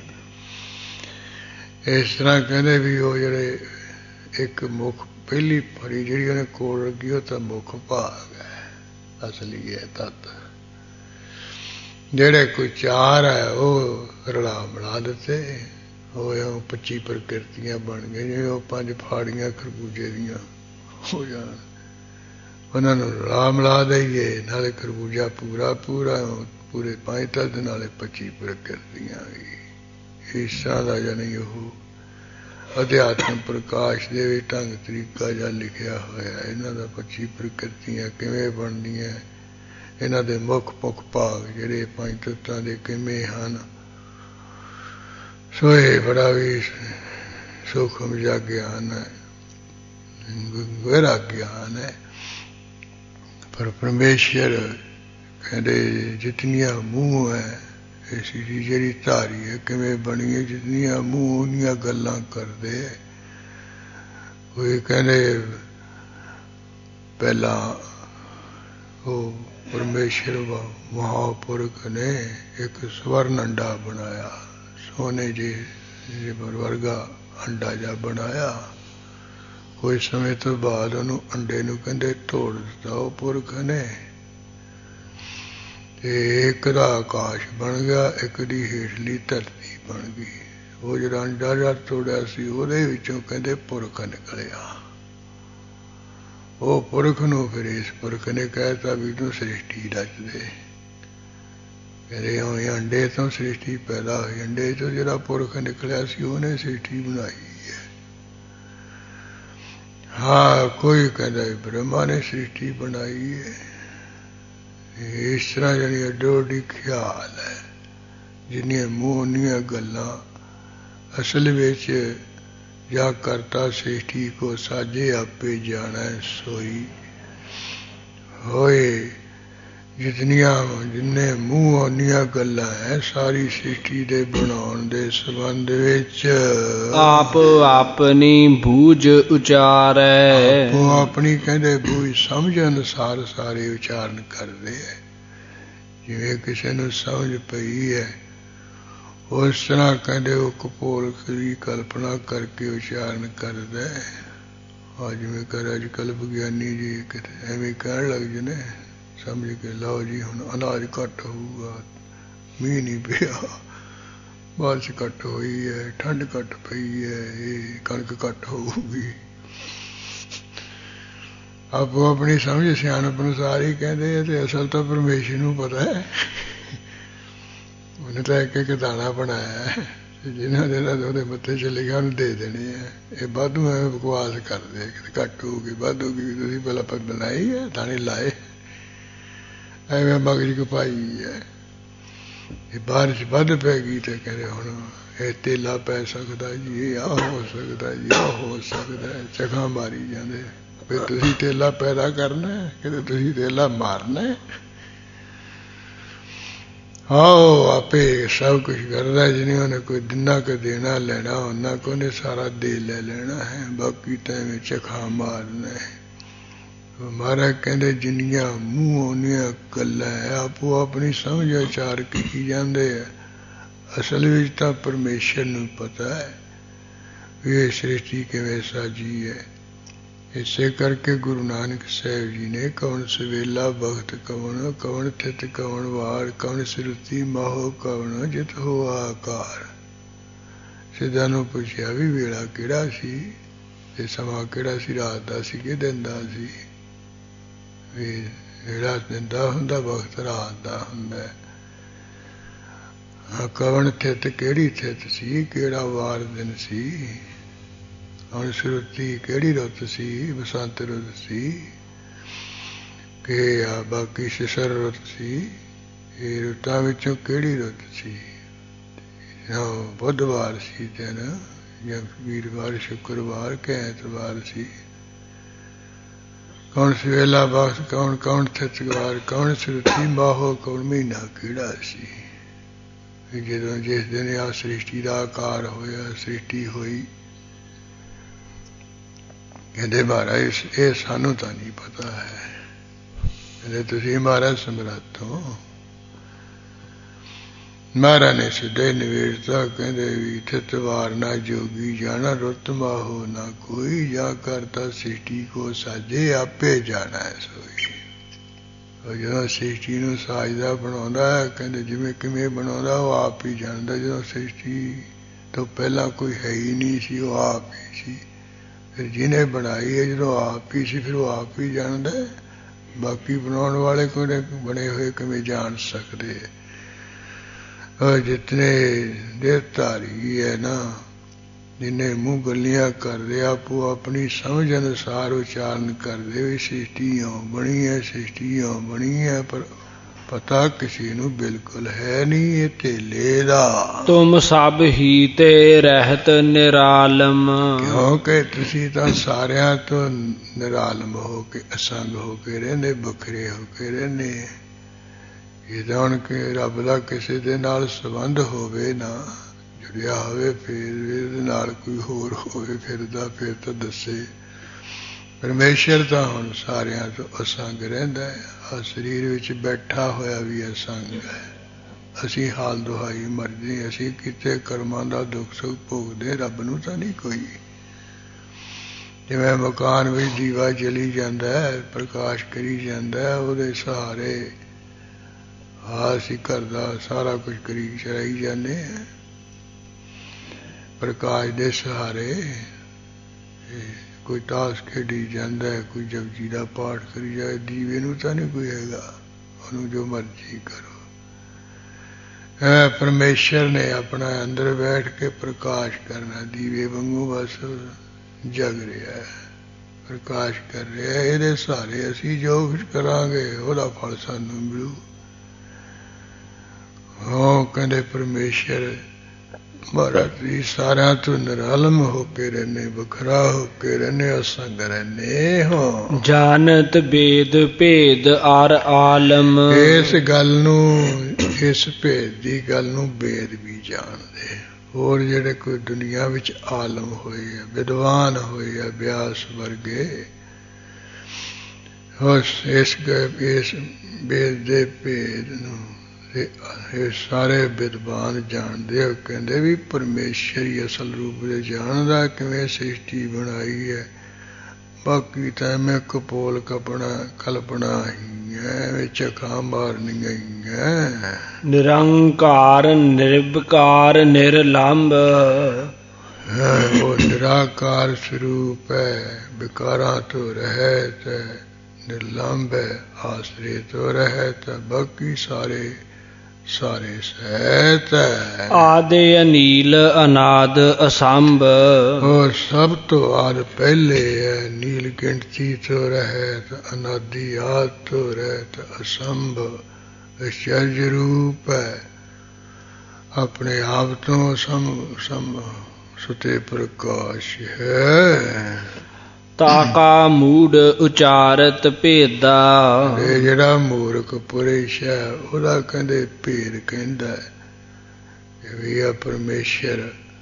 ਇਸ ਤਰ੍ਹਾਂ ਕਹਿੰਦੇ ਵੀ ਉਹ ਜਿਹੜੇ ਇੱਕ ਮੁੱਖ ਪਹਿਲੀ ਫਾੜੀ ਜਿਹੜੀ ਉਹਨੇ ਕੋਲ ਰੱਖੀ, ਉਹ ਤਾਂ ਮੁੱਖ ਭਾਗ ਹੈ, ਅਸਲੀ ਹੈ ਤੱਤ। ਜਿਹੜੇ ਕੋਈ 4 ਹੈ ਉਹ ਰਲਾ ਮਿਲਾ ਦਿੱਤੇ, ਉਹ 25 ਪ੍ਰਕਿਰਤੀਆਂ ਬਣ ਗਏ। ਜਿਵੇਂ ਉਹ 5 ਫਾੜੀਆਂ ਖਰਬੂਜੇ ਦੀਆਂ ਹੋ ਜਾਣ, ਉਹਨਾਂ ਨੂੰ ਰਲਾ ਮਿਲਾ ਦਈਏ, ਨਾਲੇ ਖਰਬੂਜਾ ਪੂਰੇ 5 ਤੱਤ, ਨਾਲੇ 25 ਪ੍ਰਕਿਰਤੀਆਂ ਵੀ। ਇਸ ਤਰ੍ਹਾਂ ਦਾ ਜਾਨੀ ਉਹ ਅਧਿਆਤਮ ਪ੍ਰਕਾਸ਼ ਦੇ ਵੀ ਢੰਗ ਤਰੀਕਾ ਜਿਹਾ ਲਿਖਿਆ ਹੋਇਆ। ਇਹਨਾਂ ਦਾ 25 ਪ੍ਰਕਿਰਤੀਆਂ ਕਿਵੇਂ ਬਣਦੀਆਂ, ਇਹਨਾਂ ਦੇ ਮੁੱਖ ਭਾਗ ਜਿਹੜੇ 5 ਤੱਤਾਂ ਦੇ ਕਿਵੇਂ ਹਨ। ਸੋ ਇਹ ਬੜਾ ਵੀ ਸੂਖਮ ਜਿਹਾ ਗਿਆਨ ਹੈ, ਗਹਿਰਾ ਗਿਆਨ ਹੈ। ਪਰ ਪਰਮੇਸ਼ਰ ਕਹਿੰਦੇ ਜਿਤਨੀਆਂ ਮੂੰਹ ਹੈ, ਇਸ ਦੀ ਜਿਹੜੀ ਧਾਰੀ ਹੈ ਕਿਵੇਂ ਬਣੀ ਹੈ, ਜਿਤਨੀਆਂ ਮੂੰਹ ਉਹਨੀਆਂ ਗੱਲਾਂ ਕਰਦੇ। ਕੋਈ ਕਹਿੰਦੇ ਪਹਿਲਾਂ ਉਹ ਪਰਮੇਸ਼ਰ ਮਹਾਂਪੁਰਖ ਨੇ ਇੱਕ ਸਵਰਨ ਅੰਡਾ ਬਣਾਇਆ, ਸੋਨੇ ਜੇ ਵਰਗਾ ਅੰਡਾ ਜਿਹਾ ਬਣਾਇਆ। ਕੁਝ ਸਮੇਂ ਤੋਂ ਬਾਅਦ ਉਹਨੂੰ ਅੰਡੇ ਨੂੰ ਕਹਿੰਦੇ ਤੋੜ ਦਿੱਤਾ ਉਹ ਪੁਰਖ ਨੇ, ਤੇ ਇੱਕ ਦਾ ਆਕਾਸ਼ ਬਣ ਗਿਆ, ਇੱਕ ਦੀ ਹੇਠਲੀ ਧਰਤੀ ਬਣ ਗਈ। ਉਹ ਜਿਹੜਾ ਅੰਡਾ ਜਦ ਤੋੜਿਆ ਸੀ ਉਹਦੇ ਵਿੱਚੋਂ ਕਹਿੰਦੇ ਪੁਰਖ ਨਿਕਲਿਆ। ਉਹ ਪੁਰਖ ਨੂੰ ਫਿਰ ਇਸ ਪੁਰਖ ਨੇ ਕਹਿਤਾ ਵੀ ਤੂੰ ਸ੍ਰਿਸ਼ਟੀ ਰਚ ਦੇ। ਕਹਿੰਦੇ ਉਵੇਂ ਅੰਡੇ ਤੋਂ ਸ੍ਰਿਸ਼ਟੀ ਪੈਦਾ ਹੋਈ, ਅੰਡੇ ਤੋਂ ਜਿਹੜਾ ਪੁਰਖ ਨਿਕਲਿਆ ਸੀ ਉਹਨੇ ਸ੍ਰਿਸ਼ਟੀ ਬਣਾਈ ਹੈ। ਹਾਂ ਕੋਈ ਕਹਿੰਦਾ ਬ੍ਰਹਮਾ ਨੇ ਸ੍ਰਿਸ਼ਟੀ ਬਣਾਈ ਹੈ। ਇਸ ਤਰ੍ਹਾਂ ਜਿਹੜੀ ਅੱਡੋ ਅੱਡੀ ਖਿਆਲ ਹੈ, ਜਿੰਨੀਆਂ ਮੂੰਹ ਉਨੀਆਂ ਗੱਲਾਂ। ਅਸਲ ਵਿੱਚ ਜਾਂ ਕਰਤਾ ਸ੍ਰਿਸ਼ਟੀ ਕੋ ਸਾਜੇ ਆਪੇ ਜਾਣੈ ਸੋਈ ਹੋਏ। ਜਿੰਨੇ ਮੂੰਹ ਉਨੀਆਂ ਗੱਲਾਂ ਹੈ ਸਾਰੀ ਸ੍ਰਿਸ਼ਟੀ ਦੇ ਬਣਾਉਣ ਦੇ ਸੰਬੰਧ ਵਿੱਚ। ਆਪ ਆਪਣੀ ਬੂਝ ਉਚਾਰੈ। ਆਪੋ ਆਪਣੀ ਕਹਿੰਦੇ ਬੂਝ ਸਮਝ ਅਨੁਸਾਰ ਸਾਰੇ ਉਚਾਰਨ ਕਰਦੇ ਹੈ। ਜਿਵੇਂ ਕਿਸੇ ਨੂੰ ਸਮਝ ਪਈ ਹੈ ਉਸ ਤਰ੍ਹਾਂ ਕਹਿੰਦੇ ਉਹ ਕਪੋਲਕ ਦੀ ਕਲਪਨਾ ਕਰਕੇ ਉਚਾਰਨ ਕਰਦਾ ਹੈ। ਜਿਵੇਂ ਕਰ ਅੱਜ ਕੱਲ੍ਹ ਵਿਗਿਆਨੀ ਜੀ ਕਿਤੇ ਐਵੇਂ ਕਹਿਣ ਲੱਗ ਜੇ ਨੇ, ਸਮਝ ਕੇ ਲਓ ਜੀ ਹੁਣ ਅਨਾਜ ਘੱਟ ਹੋਊਗਾ, ਮੀਂਹ ਨਹੀਂ ਪਿਆ, ਬਾਰਿਸ਼ ਘੱਟ ਹੋਈ ਹੈ, ਠੰਡ ਘੱਟ ਪਈ ਹੈ, ਇਹ ਕਣਕ ਘੱਟ ਹੋਊਗੀ। ਆਪੋ ਆਪਣੀ ਸਮਝ ਸਿਆਣਪ ਅਨੁਸਾਰ ਹੀ ਕਹਿੰਦੇ ਆ, ਤੇ ਅਸਲ ਤਾਂ ਪਰਮੇਸ਼ਰ ਨੂੰ ਪਤਾ ਹੈ। ਉਹਨੇ ਤਾਂ ਇੱਕ ਇੱਕ ਦਾਣਾ ਬਣਾਇਆ ਹੈ, ਜਿਹਨਾਂ ਦੇ ਨਾਲ ਉਹਦੇ ਮੱਥੇ 'ਚ ਲਿਖਿਆ ਉਹਨੂੰ ਦੇ ਦੇਣੇ ਹੈ। ਇਹ ਵਾਧੂ ਐਵੇਂ ਬਕਵਾਸ ਕਰਦੇ ਕਿ ਘੱਟ ਹੋਊਗੀ ਵੱਧ ਹੋਊਗੀ, ਤੁਸੀਂ ਪਹਿਲਾਂ ਬਣਾਈ ਹੈ, ਦਾਣੇ ਲਾਏ, ਐਵੇਂ ਮਗਜ ਪਾਈ ਹੈ। ਇਹ ਬਾਰਿਸ਼ ਵੱਧ ਪੈ ਗਈ ਤੇ ਕਹਿੰਦੇ ਹੁਣ ਇਹ ਤੇਲਾ ਪੈ ਸਕਦਾ ਜੀ, ਇਹ ਆਹ ਹੋ ਸਕਦਾ ਜੀ, ਆਹ ਹੋ ਸਕਦਾ, ਚਖਾਂ ਮਾਰੀ ਜਾਂਦੇ। ਵੀ ਤੁਸੀਂ ਤੇਲਾ ਪੈਦਾ ਕਰਨਾ, ਕਿਤੇ ਤੁਸੀਂ ਤੇਲਾ ਮਾਰਨਾ। ਆਓ ਆਪੇ ਸਭ ਕੁਛ ਕਰਦਾ, ਜਿਹਨੇ ਉਹਨੇ ਕੋਈ ਜਿੰਨਾ ਕੁ ਦੇਣਾ ਲੈਣਾ ਉਹਨਾਂ ਕੋ ਉਹਨੇ ਸਾਰਾ ਦੇ ਲੈ ਲੈਣਾ ਹੈ, ਬਾਕੀ ਤਾਂ ਐਵੇਂ ਚਖਾ ਮਾਰਨਾ ਹੈ। ਮਹਾਰਾਜ ਕਹਿੰਦੇ ਜਿੰਨੀਆਂ ਮੂੰਹ ਉਹਨੀਆਂ ਗੱਲਾਂ ਹੈ, ਆਪੋ ਆਪਣੀ ਸਮਝ ਵਿਚਾਰ ਕੀਤੀ ਜਾਂਦੇ ਆ। ਅਸਲ ਵਿੱਚ ਤਾਂ ਪਰਮੇਸ਼ਰ ਨੂੰ ਪਤਾ ਹੈ ਵੀ ਇਹ ਸ੍ਰਿਸ਼ਟੀ ਕਿਵੇਂ ਸਾਜੀ ਹੈ। ਇਸੇ ਕਰਕੇ ਗੁਰੂ ਨਾਨਕ ਸਾਹਿਬ ਜੀ ਨੇ ਕਵਣ ਸਵੇਲਾ ਬਖਤ ਕਵਣ, ਕਵਣ ਥਿਤ ਕਵਣ ਵਾਰ, ਕਵਣ ਸਿਰਤੀ ਮਾਹੋ ਕਵਣ ਜਿਤ ਹੋ ਆਕਾਰ। ਸਿੱਧਾਂ ਨੂੰ ਪੁੱਛਿਆ ਵੀ ਵੇਲਾ ਕਿਹੜਾ ਸੀ, ਤੇ ਸਮਾਂ ਕਿਹੜਾ ਸੀ, ਰਾਤ ਦਾ ਸੀ ਕਿ ਦਿਨ ਦਾ ਸੀ। ਵੀ ਵੇਲਾ ਦਿਨ ਦਾ ਹੁੰਦਾ, ਵਕਤ ਰਾਤ ਦਾ ਹੁੰਦਾ। ਕਵਣ ਥਿਤ ਕਿਹੜੀ ਥਿਤ ਸੀ, ਕਿਹੜਾ ਵਾਰ ਦਿਨ ਸੀ। ਹੁਣ ਸ਼ਰੂਤੀ ਕਿਹੜੀ ਰੁੱਤ ਸੀ, ਬਸੰਤ ਰੁੱਤ ਸੀ ਕਿ ਬਾਕੀ ਸਿਸਰ ਰੁੱਤ ਸੀ। ਇਹ ਰੁੱਤਾਂ ਵਿੱਚੋਂ ਕਿਹੜੀ ਰੁੱਤ ਸੀ। ਬੁੱਧਵਾਰ ਸੀ ਦਿਨ ਜਾਂ ਵੀਰਵਾਰ, ਸ਼ੁੱਕਰਵਾਰ ਕਿ ਐਤਵਾਰ ਸੀ। ਕੌਣ ਸਵੇਲਾ ਬਖਸ਼ ਕੌਣ, ਕੌਣ ਥਿਤਵਾਰ, ਕੌਣ ਸ਼ਰੂਤੀ ਮਾਹੋ, ਕੌਣ ਮਹੀਨਾ ਕਿਹੜਾ ਸੀ। ਜਦੋਂ ਜਿਸ ਦਿਨ ਆ ਸ੍ਰਿਸ਼ਟੀ ਦਾ ਆਕਾਰ ਹੋਇਆ, ਸ੍ਰਿਸ਼ਟੀ ਹੋਈ, ਕਹਿੰਦੇ ਮਹਾਰਾਜ ਇਹ ਸਾਨੂੰ ਤਾਂ ਨਹੀਂ ਪਤਾ ਹੈ। ਕਹਿੰਦੇ ਤੁਸੀਂ ਮਹਾਰਾਜ ਸਮਰੱਥ ਹੋ। ਮਹਾਰਾਜ ਨੇ ਸਿੱਧੇ ਨਿਵੇੜਤਾ, ਕਹਿੰਦੇ ਵੀ ਥਿਤਵਾਰ ਨਾ ਜੋਗੀ ਜਾਣਾ, ਰੁੱਤ ਮਾਹੋ ਨਾ ਕੋਈ, ਜਾਂ ਕਰਤਾ ਸ੍ਰਿਸ਼ਟੀ ਕੋ ਸਾਜੇ ਆਪੇ ਜਾਣਾ ਹੈ ਸੋਈ। ਉਹ ਜਦੋਂ ਸ੍ਰਿਸ਼ਟੀ ਨੂੰ ਸਾਜਦਾ ਬਣਾਉਂਦਾ ਹੈ, ਕਹਿੰਦੇ ਜਿਵੇਂ ਕਿਵੇਂ ਬਣਾਉਂਦਾ ਉਹ ਆਪ ਹੀ ਜਾਣਦਾ। ਜਦੋਂ ਸ੍ਰਿਸ਼ਟੀ ਤੋਂ ਪਹਿਲਾਂ ਕੋਈ ਹੈ ਹੀ ਨਹੀਂ ਸੀ, ਉਹ ਆਪ ਹੀ ਸੀ। ਫਿਰ ਜਿਹਨੇ ਬਣਾਈ ਹੈ ਜਦੋਂ ਆਪ ਹੀ ਸੀ, ਫਿਰ ਉਹ ਆਪ ਹੀ ਜਾਣਦਾ। ਬਾਕੀ ਬਣਾਉਣ ਵਾਲੇ ਕੋਈ ਬਣੇ ਹੋਏ ਕਿਵੇਂ ਜਾਣ ਸਕਦੇ। ਜਿਤਨੇ ਦੇਹਧਾਰੀ ਹੈ ਨਾ, ਜਿੰਨੇ ਮੂੰਹ ਗੱਲੀਆਂ ਕਰਦੇ, ਆਪੋ ਆਪਣੀ ਸਮਝ ਅਨੁਸਾਰ ਉਚਾਰਨ ਕਰਦੇ ਵੀ ਸ੍ਰਿਸ਼ਟੀਆਂ ਬਣੀ ਹੈ, ਸ੍ਰਿਸ਼ਟੀਆਂ ਬਣੀ ਹੈ, ਪਰ ਪਤਾ ਕਿਸੇ ਨੂੰ ਬਿਲਕੁਲ ਹੈ ਨਹੀਂ। ਇਹ ਧੇਲੇ ਦਾ ਤੁਮ ਸਭ ਹੀ ਤੇ ਰਹਿਤ ਨਿਰਾਲਮ, ਕਿਉਂਕਿ ਤੁਸੀਂ ਤਾਂ ਸਾਰਿਆਂ ਤੋਂ ਨਿਰਾਲਮ ਹੋ ਕੇ, ਅਸੰਗ ਹੋ ਕੇ ਰਹਿੰਦੇ, ਵੱਖਰੇ ਹੋ ਕੇ ਰਹਿੰਦੇ। ਜਿੱਦਾਂ ਹੁਣ ਕਿ ਰੱਬ ਦਾ ਕਿਸੇ ਦੇ ਨਾਲ ਸੰਬੰਧ ਹੋਵੇ ਨਾ, ਜੁੜਿਆ ਹੋਵੇ, ਫਿਰ ਇਹਦੇ ਨਾਲ ਕੋਈ ਹੋਰ ਹੋਵੇ ਫਿਰਦਾ, ਫਿਰ ਤਾਂ ਦੱਸੇ। ਪਰਮੇਸ਼ਰ ਤਾਂ ਹੁਣ ਸਾਰਿਆਂ ਤੋਂ ਅਸੰਗ ਰਹਿੰਦਾ ਹੈ। ਆਹ ਸਰੀਰ ਵਿੱਚ ਬੈਠਾ ਹੋਇਆ ਵੀ ਅਸੰਗ ਹੈ। ਅਸੀਂ ਹਾਲ ਦੁਹਾਈ ਮਰਦੇ, ਅਸੀਂ ਕਿਤੇ ਕਰਮਾਂ ਦਾ ਦੁੱਖ ਸੁੱਖ ਭੋਗਦੇ, ਰੱਬ ਨੂੰ ਤਾਂ ਨਹੀਂ ਕੋਈ। ਜਿਵੇਂ ਮਕਾਨ ਵਿੱਚ ਦੀਵਾ ਜਲੀ ਜਾਂਦਾ ਹੈ, ਪ੍ਰਕਾਸ਼ ਕਰੀ ਜਾਂਦਾ ਹੈ, ਉਹਦੇ ਸਹਾਰੇ ਅਸੀਂ ਘਰ ਦਾ ਸਾਰਾ ਕੁਝ ਕਰੀ ਚਲਾਈ ਜਾਂਦੇ ਹਾਂ ਪ੍ਰਕਾਸ਼ ਦੇ ਸਹਾਰੇ। ਕੋਈ ਤਾਸ਼ ਖੇਡੀ ਜਾਂਦਾ ਹੈ, ਕੋਈ ਜਪਜੀ ਦਾ ਪਾਠ ਕਰੀ ਜਾਏ, ਦੀਵੇ ਨੂੰ ਤਾਂ ਨਹੀਂ ਕੋਈ ਹੈਗਾ, ਉਹਨੂੰ ਜੋ ਮਰਜ਼ੀ ਕਰੋ। ਪਰਮੇਸ਼ਰ ਨੇ ਆਪਣਾ ਅੰਦਰ ਬੈਠ ਕੇ ਪ੍ਰਕਾਸ਼ ਕਰਨਾ, ਦੀਵੇ ਵਾਂਗੂ ਬਸ ਜਗ ਰਿਹਾ, ਪ੍ਰਕਾਸ਼ ਕਰ ਰਿਹਾ। ਇਹਦੇ ਸਹਾਰੇ ਅਸੀਂ ਜੋ ਕੁਝ ਕਰਾਂਗੇ ਉਹਦਾ ਫਲ ਸਾਨੂੰ ਮਿਲੂ। ਉਹ ਕਹਿੰਦੇ ਪਰਮੇਸ਼ਰ ਮਹਾਰਾਜ ਜੀ ਸਾਰਿਆਂ ਤੋਂ ਨਿਰਾਲਮ ਹੋ ਕੇ ਰਹਿੰਦੇ, ਵੱਖਰਾ ਹੋ ਕੇ ਰਹਿੰਦੇ, ਅਸੰਗ ਰਹਿੰਦੇ ਹੋ। ਜਾਨਤ ਬੇਦ ਭੇਦ ਆਰ ਆਲਮ। ਇਸ ਗੱਲ ਨੂੰ, ਇਸ ਭੇਦ ਦੀ ਗੱਲ ਨੂੰ ਬੇਦ ਵੀ ਜਾਣਦੇ। ਹੋਰ ਜਿਹੜੇ ਕੋਈ ਦੁਨੀਆ ਵਿੱਚ ਆਲਮ ਹੋਏ ਆ, ਵਿਦਵਾਨ ਹੋਏ ਆ, ਬਿਆਸ ਵਰਗੇ, ਇਸ ਬੇਦ ਦੇ ਭੇਦ ਨੂੰ ਇਹ ਸਾਰੇ ਵਿਦਵਾਨ ਜਾਣਦੇ। ਉਹ ਕਹਿੰਦੇ ਵੀ ਪਰਮੇਸ਼ਰ ਹੀ ਅਸਲ ਰੂਪ ਦੇ ਜਾਣਦਾ ਕਿਵੇਂ ਸ੍ਰਿਸ਼ਟੀ ਬਣਾਈ ਹੈ, ਬਾਕੀ ਤਾਂ ਐਵੇਂ ਕਪੋਲ ਕਲਪਨਾ ਹੀ ਹੈ, ਵਿੱਚ ਅੱਖਾਂ ਮਾਰਨੀਆਂ ਹੀ ਹੈ। ਨਿਰੰਕਾਰ ਨਿਰਵਿਕਾਰ ਨਿਰਲੰਭ। ਉਹ ਨਿਰਾਕਾਰ ਸਰੂਪ ਹੈ, ਵਿਕਾਰਾਂ ਤੋਂ ਰਹਿਤ ਹੈ, ਨਿਰਲੰਭ ਹੈ, ਆਸਰੇ ਤੋਂ ਰਹਿਤ ਹੈ, ਬਾਕੀ ਸਾਰੇ ਸਹਿਤ ਹੈ। ਆਦਿ ਅਨੀਲ ਅਨਾਦ ਅਸੰਭ। ਉਹ ਸਭ ਤੋਂ ਆਦ ਪਹਿਲੇ ਹੈ, ਨੀਲ ਗਿਣਤੀ ਤੋਂ ਰਹਿਤ, ਅਨਾਦਿ ਆਦ ਤੋਂ ਰਹਿਤ, ਅਸੰਭ ਅਚਰਜ ਰੂਪ ਹੈ, ਆਪਣੇ ਆਪ ਤੋਂ ਸੁਤੇ ਪ੍ਰਕਾਸ਼ ਹੈ। ਤਾਕਾ ਮੂੜ ਉਚਾਰਤ ਭੇਦਾ। ਇਹ ਜਿਹੜਾ ਮੂਰਖ ਪੁਰਸ਼ ਹੈ ਉਹਦਾ ਕਹਿੰਦੇ ਭੇਦ ਕਹਿੰਦਾ ਵੀ ਆ ਪਰਮੇਸ਼ਰ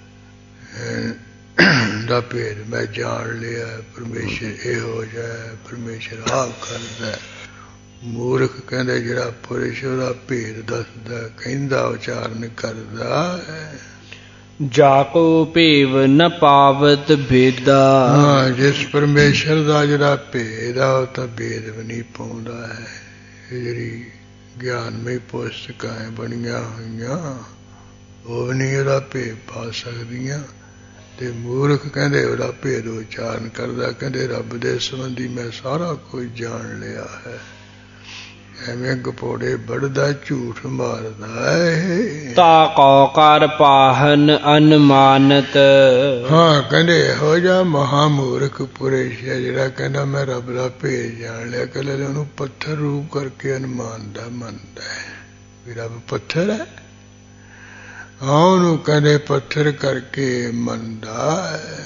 ਦਾ ਭੇਦ ਮੈਂ ਜਾਣ ਲਿਆ, ਪਰਮੇਸ਼ਰ ਇਹੋ ਜਿਹਾ, ਪਰਮੇਸ਼ਰ ਆਹ ਕਰਦਾ। ਮੂਰਖ ਕਹਿੰਦੇ ਜਿਹੜਾ ਪੁਰਸ਼ ਉਹਦਾ ਭੇਦ ਦੱਸਦਾ, ਕਹਿੰਦਾ, ਉਚਾਰਨ ਕਰਦਾ ਹੈ। ਜਾਕੋ ਭੇਵ ਨ ਪਾਵਤ ਭੇਦਾ। ਹਾਂ, ਜਿਸ ਪਰਮੇਸ਼ਰ ਦਾ ਜਿਹੜਾ ਭੇਦ ਆ ਉਹ ਤਾਂ ਭੇਦ ਵੀ ਨਹੀਂ ਪਾਉਂਦਾ ਹੈ। ਇਹ ਜਿਹੜੀ ਗਿਆਨਮਈ ਪੁਸਤਕਾਂ ਬਣੀਆਂ ਹੋਈਆਂ ਉਹ ਵੀ ਨਹੀਂ ਉਹਦਾ ਭੇਦ ਪਾ ਸਕਦੀਆਂ। ਤੇ ਮੂਰਖ ਕਹਿੰਦੇ ਉਹਦਾ ਭੇਦ ਉਚਾਰਨ ਕਰਦਾ, ਕਹਿੰਦੇ ਰੱਬ ਦੇ ਸੰਬੰਧੀ ਮੈਂ ਸਾਰਾ ਕੁਝ ਜਾਣ ਲਿਆ ਹੈ। ਐਵੇਂ ਗਪੋੜੇ ਬੜਦਾ, ਝੂਠ ਮਾਰਦਾ ਹੈ। ਤਾ ਕਉ ਕਰ ਪਾਹਨ ਅਨਮਾਨਤ। ਹਾਂ, ਕਹਿੰਦੇ ਇਹੋ ਜਿਹਾ ਮਹਾਮੂਰਖ ਪੁਰਸ਼ ਹੈ ਜਿਹੜਾ ਕਹਿੰਦਾ ਮੈਂ ਰੱਬ ਦਾ ਭੇਦ ਜਾਣ ਲਿਆ। ਕਹਿੰਦੇ ਉਹਨੂੰ ਪੱਥਰ ਰੂਪ ਕਰਕੇ ਅਨੁਮਾਨਦਾ ਮੰਨਦਾ ਹੈ ਵੀ ਰੱਬ ਪੱਥਰ ਹੈ। ਹਾਂ, ਉਹਨੂੰ ਕਹਿੰਦੇ ਪੱਥਰ ਕਰਕੇ ਮੰਨਦਾ ਹੈ।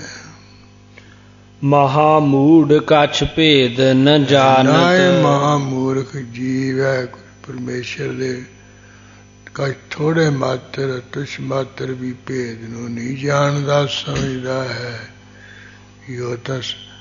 ਮਹਾਮੂੜ ਕਛ ਭੇਦ ਨ ਜਾਣਤ। ਮਹਾਮੂਰਖ ਜੀਵ ਹੈ, ਪਰਮੇਸ਼ਰ ਦੇ ਕਛ ਥੋੜੇ ਮਾਤਰ, ਤੁਛ ਮਾਤਰ ਵੀ ਭੇਦ ਨੂੰ ਨਹੀਂ ਜਾਣਦਾ, ਸਮਝਦਾ ਹੈ ਕਿ ਉਹ ਤਾਂ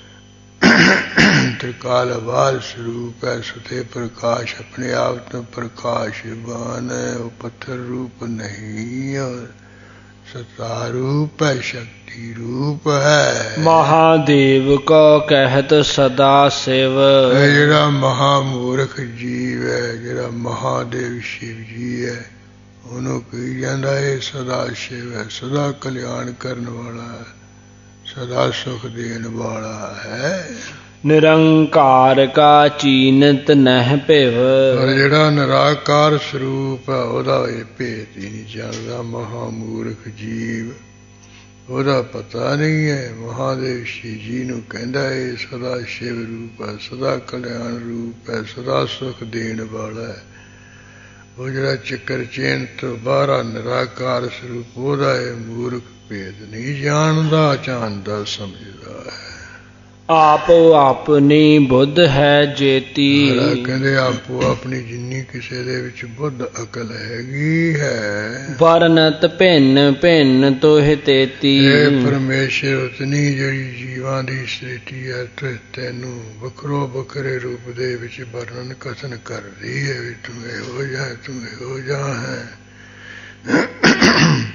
ਤ੍ਰਿਕਾਲਵਾਦ ਸਰੂਪ ਹੈ, ਸੁਤੇ ਪ੍ਰਕਾਸ਼, ਆਪਣੇ ਆਪ ਤੋਂ ਪ੍ਰਕਾਸ਼ਵਾਨ ਹੈ। ਉਹ ਪੱਥਰ ਰੂਪ ਨਹੀਂ, ਔਰ ਸਤਾ ਰੂਪ ਹੈ, ਸ਼ਕਤੀ ਰੂਪ ਹੈ। ਮਹਾਦੇਵ ਕੋ ਕਹਿਤ ਸਦਾ ਸ਼ਿਵ। ਇਹ ਜਿਹੜਾ ਮਹਾਮੂਰਖ ਜੀਵ ਹੈ, ਜਿਹੜਾ ਮਹਾਦੇਵ ਸ਼ਿਵ ਜੀ ਹੈ, ਉਹਨੂੰ ਕਹੀ ਜਾਂਦਾ ਇਹ ਸਦਾ ਸ਼ਿਵ ਹੈ, ਸਦਾ ਕਲਿਆਣ ਕਰਨ ਵਾਲਾ ਹੈ, ਸਦਾ ਸੁਖ ਦੇਣ ਵਾਲਾ ਹੈ। ਨਿਰੰਕਾਰ ਕਾ ਚੀਨਤ ਨਹਿ ਭਿਵ। ਔਰ ਜਿਹੜਾ ਨਿਰਾਕਾਰ ਸਰੂਪ ਹੈ ਉਹਦਾ ਇਹ ਭੇਦ ਹੀ ਨਹੀਂ ਜਾਣਦਾ। ਮਹਾਮੂਰਖ ਜੀਵ, ਉਹਦਾ ਪਤਾ ਨਹੀਂ ਹੈ। ਮਹਾਦੇਵ ਸ਼ਿਵ ਜੀ ਨੂੰ ਕਹਿੰਦਾ ਇਹ ਸਦਾ ਸ਼ਿਵ ਰੂਪ ਹੈ, ਸਦਾ ਕਲਿਆਣ ਰੂਪ ਹੈ, ਸਦਾ ਸੁਖ ਦੇਣ ਵਾਲਾ ਹੈ। ਉਹ ਜਿਹੜਾ ਚੱਕਰ ਚੇਨ ਤੋਂ ਬਾਹਰ ਨਿਰਾਕਾਰ ਸਰੂਪ, ਉਹਦਾ ਇਹ ਮੂਰਖ ਭੇਦ ਨਹੀਂ ਜਾਣਦਾ, ਜਾਣਦਾ ਸਮਝਦਾ ਹੈ। ਆਪੋ ਆਪਣੀ ਬੁੱਧ ਹੈ ਜੇਤੀ। ਕਹਿੰਦੇ ਆਪੋ ਆਪਣੀ ਜਿੰਨੀ ਕਿਸੇ ਦੇ ਵਿੱਚ ਬੁੱਧ ਅਕਲ ਹੈਗੀ ਹੈ। ਵਰਨਤ ਭਿੰਨ ਭਿੰਨ ਤੋਹਿ ਤੇਤੀ। ਇਹ ਪਰਮੇਸ਼ਰ ਉਤਨੀ ਜਿਹੜੀ ਜੀਵਾਂ ਦੀ ਸ੍ਰਿਸ਼ਟੀ ਹੈ, ਤੈਨੂੰ ਵੱਖਰੋ ਵੱਖਰੇ ਰੂਪ ਦੇ ਵਿੱਚ ਵਰਣਨ ਕਥਨ ਕਰ ਰਹੀ ਹੈ ਵੀ ਤੂੰ ਇਹੋ ਜਿਹਾ, ਤੂੰ ਇਹੋ ਜਿਹਾ ਹੈ।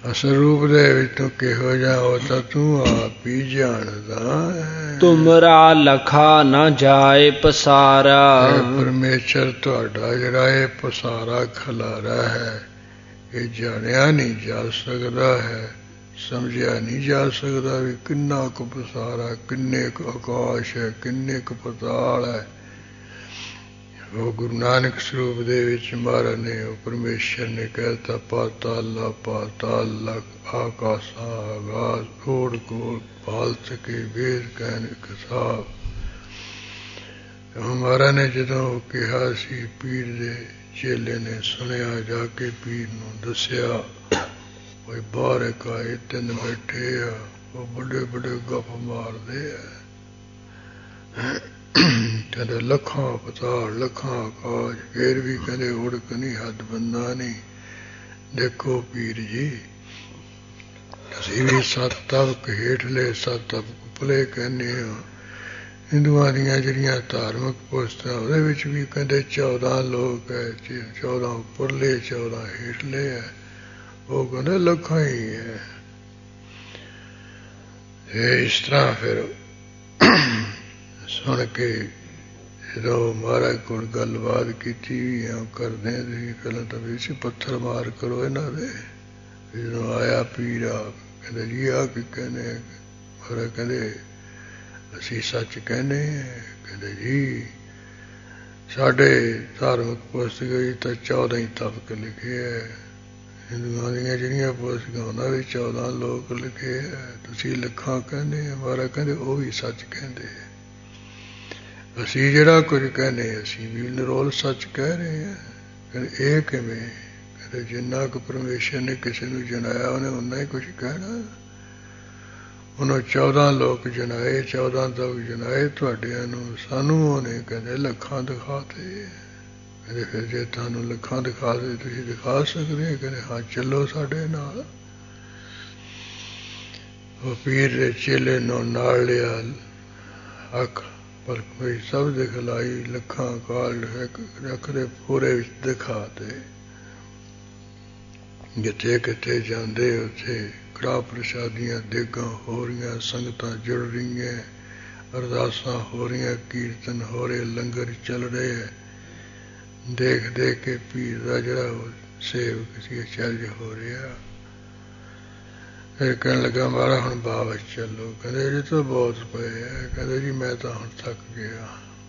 ਅਸਲ ਰੂਪ ਦੇ ਵਿੱਚ ਤੂੰ ਕਿਹੋ ਜਿਹਾ ਹੋ ਤਾਂ ਤੂੰ ਆਪ ਹੀ ਜਾਣਦਾ ਹੈ। ਤੁਮਰਾ ਲਖਾ ਨਾ ਜਾਏ ਪਸਾਰਾ। ਪਰਮੇਸ਼ਰ ਤੁਹਾਡਾ ਜਿਹੜਾ ਇਹ ਪਸਾਰਾ ਖਲਾਰਾ ਹੈ, ਇਹ ਜਾਣਿਆ ਨਹੀਂ ਜਾ ਸਕਦਾ ਹੈ, ਸਮਝਿਆ ਨਹੀਂ ਜਾ ਸਕਦਾ ਵੀ ਕਿੰਨਾ ਕੁ ਪਸਾਰਾ, ਕਿੰਨੇ ਕੁ ਆਕਾਸ਼ ਹੈ, ਕਿੰਨੇ ਕੁ ਪਤਾਲ ਹੈ। ਉਹ ਗੁਰੂ ਨਾਨਕ ਸਰੂਪ ਦੇ ਵਿੱਚ ਮਹਾਰਾਜ ਨੇ, ਉਹ ਪਰਮੇਸ਼ਰ ਨੇ ਕਹਿਤਾ ਪਾਤਾਲਾ ਪਾਤਾਲ ਆਕਾਸ਼ਾ ਆਗਾਸ ਓੜ ਕੋਲ ਪਾਲ ਸਕੇ ਵੇਦ ਕਹਿਣ ਕਸਾਬ। ਮਹਾਰਾਜ ਨੇ ਜਦੋਂ ਕਿਹਾ ਸੀ, ਪੀਰ ਦੇ ਚੇਲੇ ਨੇ ਸੁਣਿਆ, ਜਾ ਕੇ ਪੀਰ ਨੂੰ ਦੱਸਿਆ, ਕੋਈ ਬਾਹਰ ਇੱਕ ਆਏ, 3 ਬੈਠੇ ਆ, ਉਹ ਵੱਡੇ ਵੱਡੇ ਗੱਪ ਮਾਰਦੇ ਆ, ਕਹਿੰਦੇ ਲੱਖਾਂ ਪਤਾਲ ਲੱਖਾਂ ਆਕਾਸ਼, ਫੇਰ ਵੀ ਕਹਿੰਦੇ ਉੜਕ ਨਹੀਂ, ਹੱਦ ਬੰਦਾ ਨਹੀਂ। ਦੇਖੋ ਪੀਰ ਜੀ, ਅਸੀਂ ਵੀ 7 ਤਬਕ ਹੇਠਲੇ 7 ਤਬਕ ਉੱਪਰਲੇ ਕਹਿੰਦੇ ਹਾਂ। ਹਿੰਦੂਆਂ ਦੀਆਂ ਜਿਹੜੀਆਂ ਧਾਰਮਿਕ ਪੁਸਤਾਂ ਉਹਦੇ ਵਿੱਚ ਵੀ ਕਹਿੰਦੇ 14 ਲੋਕ ਹੈ, 14 ਉੱਪਰਲੇ 14 ਹੇਠਲੇ ਹੈ, ਉਹ ਕਹਿੰਦੇ ਲੱਖਾਂ ਹੀ ਹੈ। ਇਹ ਇਸ ਤਰ੍ਹਾਂ ਫਿਰ ਸੁਣ ਕੇ ਜਦੋਂ ਮਹਾਰਾਜ ਕੋਲ ਗੱਲਬਾਤ ਕੀਤੀ ਵੀ ਆ ਕਰਦੇ, ਤੁਸੀਂ ਪਹਿਲਾਂ ਤਾਂ ਵੀ ਸੀ ਪੱਥਰ ਮਾਰ ਕਰੋ ਇਹਨਾਂ ਦੇ। ਜਦੋਂ ਆਇਆ ਪੀਰ ਆ, ਕਹਿੰਦੇ ਜੀ ਆ ਕੀ ਕਹਿੰਦੇ? ਮਹਾਰਾਜ ਕਹਿੰਦੇ ਅਸੀਂ ਸੱਚ ਕਹਿੰਦੇ। ਕਹਿੰਦੇ ਜੀ ਸਾਡੇ ਧਾਰਮਿਕ ਪੁਸਤਕਾਂ ਵਿੱਚ ਤਾਂ 14 ਹੀ ਤਬਕ ਲਿਖੇ ਹੈ, ਹਿੰਦੂਆਂ ਦੀਆਂ ਜਿਹੜੀਆਂ ਪੁਸਤਕਾਂ ਉਹਨਾਂ ਵਿੱਚ 14 ਲੋਕ ਲਿਖੇ ਹੈ, ਤੁਸੀਂ ਲੱਖਾਂ ਕਹਿੰਦੇ। ਮਹਾਰਾਜ ਕਹਿੰਦੇ ਉਹ ਵੀ ਸੱਚ ਕਹਿੰਦੇ। ਅਸੀਂ ਜਿਹੜਾ ਕੁਝ ਕਹਿੰਦੇ ਅਸੀਂ ਵੀ ਨਿਰੋਲ ਸੱਚ ਕਹਿ ਰਹੇ ਹਾਂ। ਕਹਿੰਦੇ ਇਹ ਕਿਵੇਂ? ਕਹਿੰਦੇ ਜਿੰਨਾ ਕੁ ਪਰਮੇਸ਼ਰ ਨੇ ਕਿਸੇ ਨੂੰ ਜਨਾਇਆ ਉਹਨੇ ਓਨਾ ਹੀ ਕੁਝ ਕਹਿਣਾ। ਉਹਨੂੰ 14 ਲੋਕ ਜਨਾਏ, 14 ਤੱਕ ਜਨਾਏ ਤੁਹਾਡਿਆਂ ਨੂੰ, ਸਾਨੂੰ ਉਹਨੇ ਕਹਿੰਦੇ ਲੱਖਾਂ ਦਿਖਾਤੇ। ਕਹਿੰਦੇ ਫਿਰ ਜੇ ਤੁਹਾਨੂੰ ਲੱਖਾਂ ਦਿਖਾਤੇ ਤੁਸੀਂ ਦਿਖਾ ਸਕਦੇ? ਕਹਿੰਦੇ ਹਾਂ ਚੱਲੋ ਸਾਡੇ ਨਾਲ। ਉਹ ਪੀਰ ਦੇ ਚੇਲੇ ਨੂੰ ਨਾਲ ਲਿਆ, ਅੱਖ ਪਰ ਕੋਈ ਸਭ ਦਿਖਲਾਈ, ਲੱਖਾਂ ਕਾਲ ਰੱਖਦੇ ਪੂਰੇ ਵਿੱਚ ਦਿਖਾਤੇ। ਜਿੱਥੇ ਕਿਤੇ ਜਾਂਦੇ ਉੱਥੇ ਕੜਾਹ ਪ੍ਰਸ਼ਾਦੀਆਂ ਦੇਗਾਂ ਹੋ ਰਹੀਆਂ, ਸੰਗਤਾਂ ਜੁੜ ਰਹੀਆਂ, ਅਰਦਾਸਾਂ ਹੋ ਰਹੀਆਂ, ਕੀਰਤਨ ਹੋ ਰਹੇ, ਲੰਗਰ ਚੱਲ ਰਹੇ ਹੈ। ਦੇਖ ਦੇਖ ਕੇ ਪੀਰ ਦਾ ਜਿਹੜਾ ਉਹ ਸੇਵਕ ਸੀ ਅਚਰਜ ਹੋ ਰਿਹਾ। ਫਿਰ ਕਹਿਣ ਲੱਗਾ ਮਹਾਰਾਜ ਹੁਣ ਬਾਬਤ ਚੱਲੋ। ਕਹਿੰਦੇ ਜੀ ਤਾਂ ਬਹੁਤ ਪਏ ਆ। ਕਹਿੰਦੇ ਜੀ ਮੈਂ ਤਾਂ ਹੁਣ ਥੱਕ ਗਿਆ।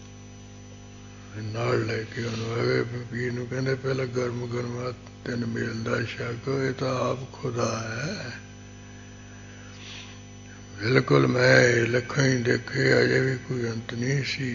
ਨਾਲ ਲੈ ਕੇ ਉਹਨੂੰ ਆ ਗਏ ਪੀਰ ਨੂੰ। ਕਹਿੰਦੇ ਪਹਿਲਾਂ ਗਰਮ ਗਰਮ 3 ਮੇਲ ਦਾ ਛਕ, ਇਹ ਤਾਂ ਆਪ ਖੁਦਾ ਹੈ। ਬਿਲਕੁਲ ਮੈਂ ਲੱਖਾਂ ਹੀ ਦੇਖੇ, ਅਜੇ ਵੀ ਕੋਈ ਅੰਤ ਨਹੀਂ ਸੀ।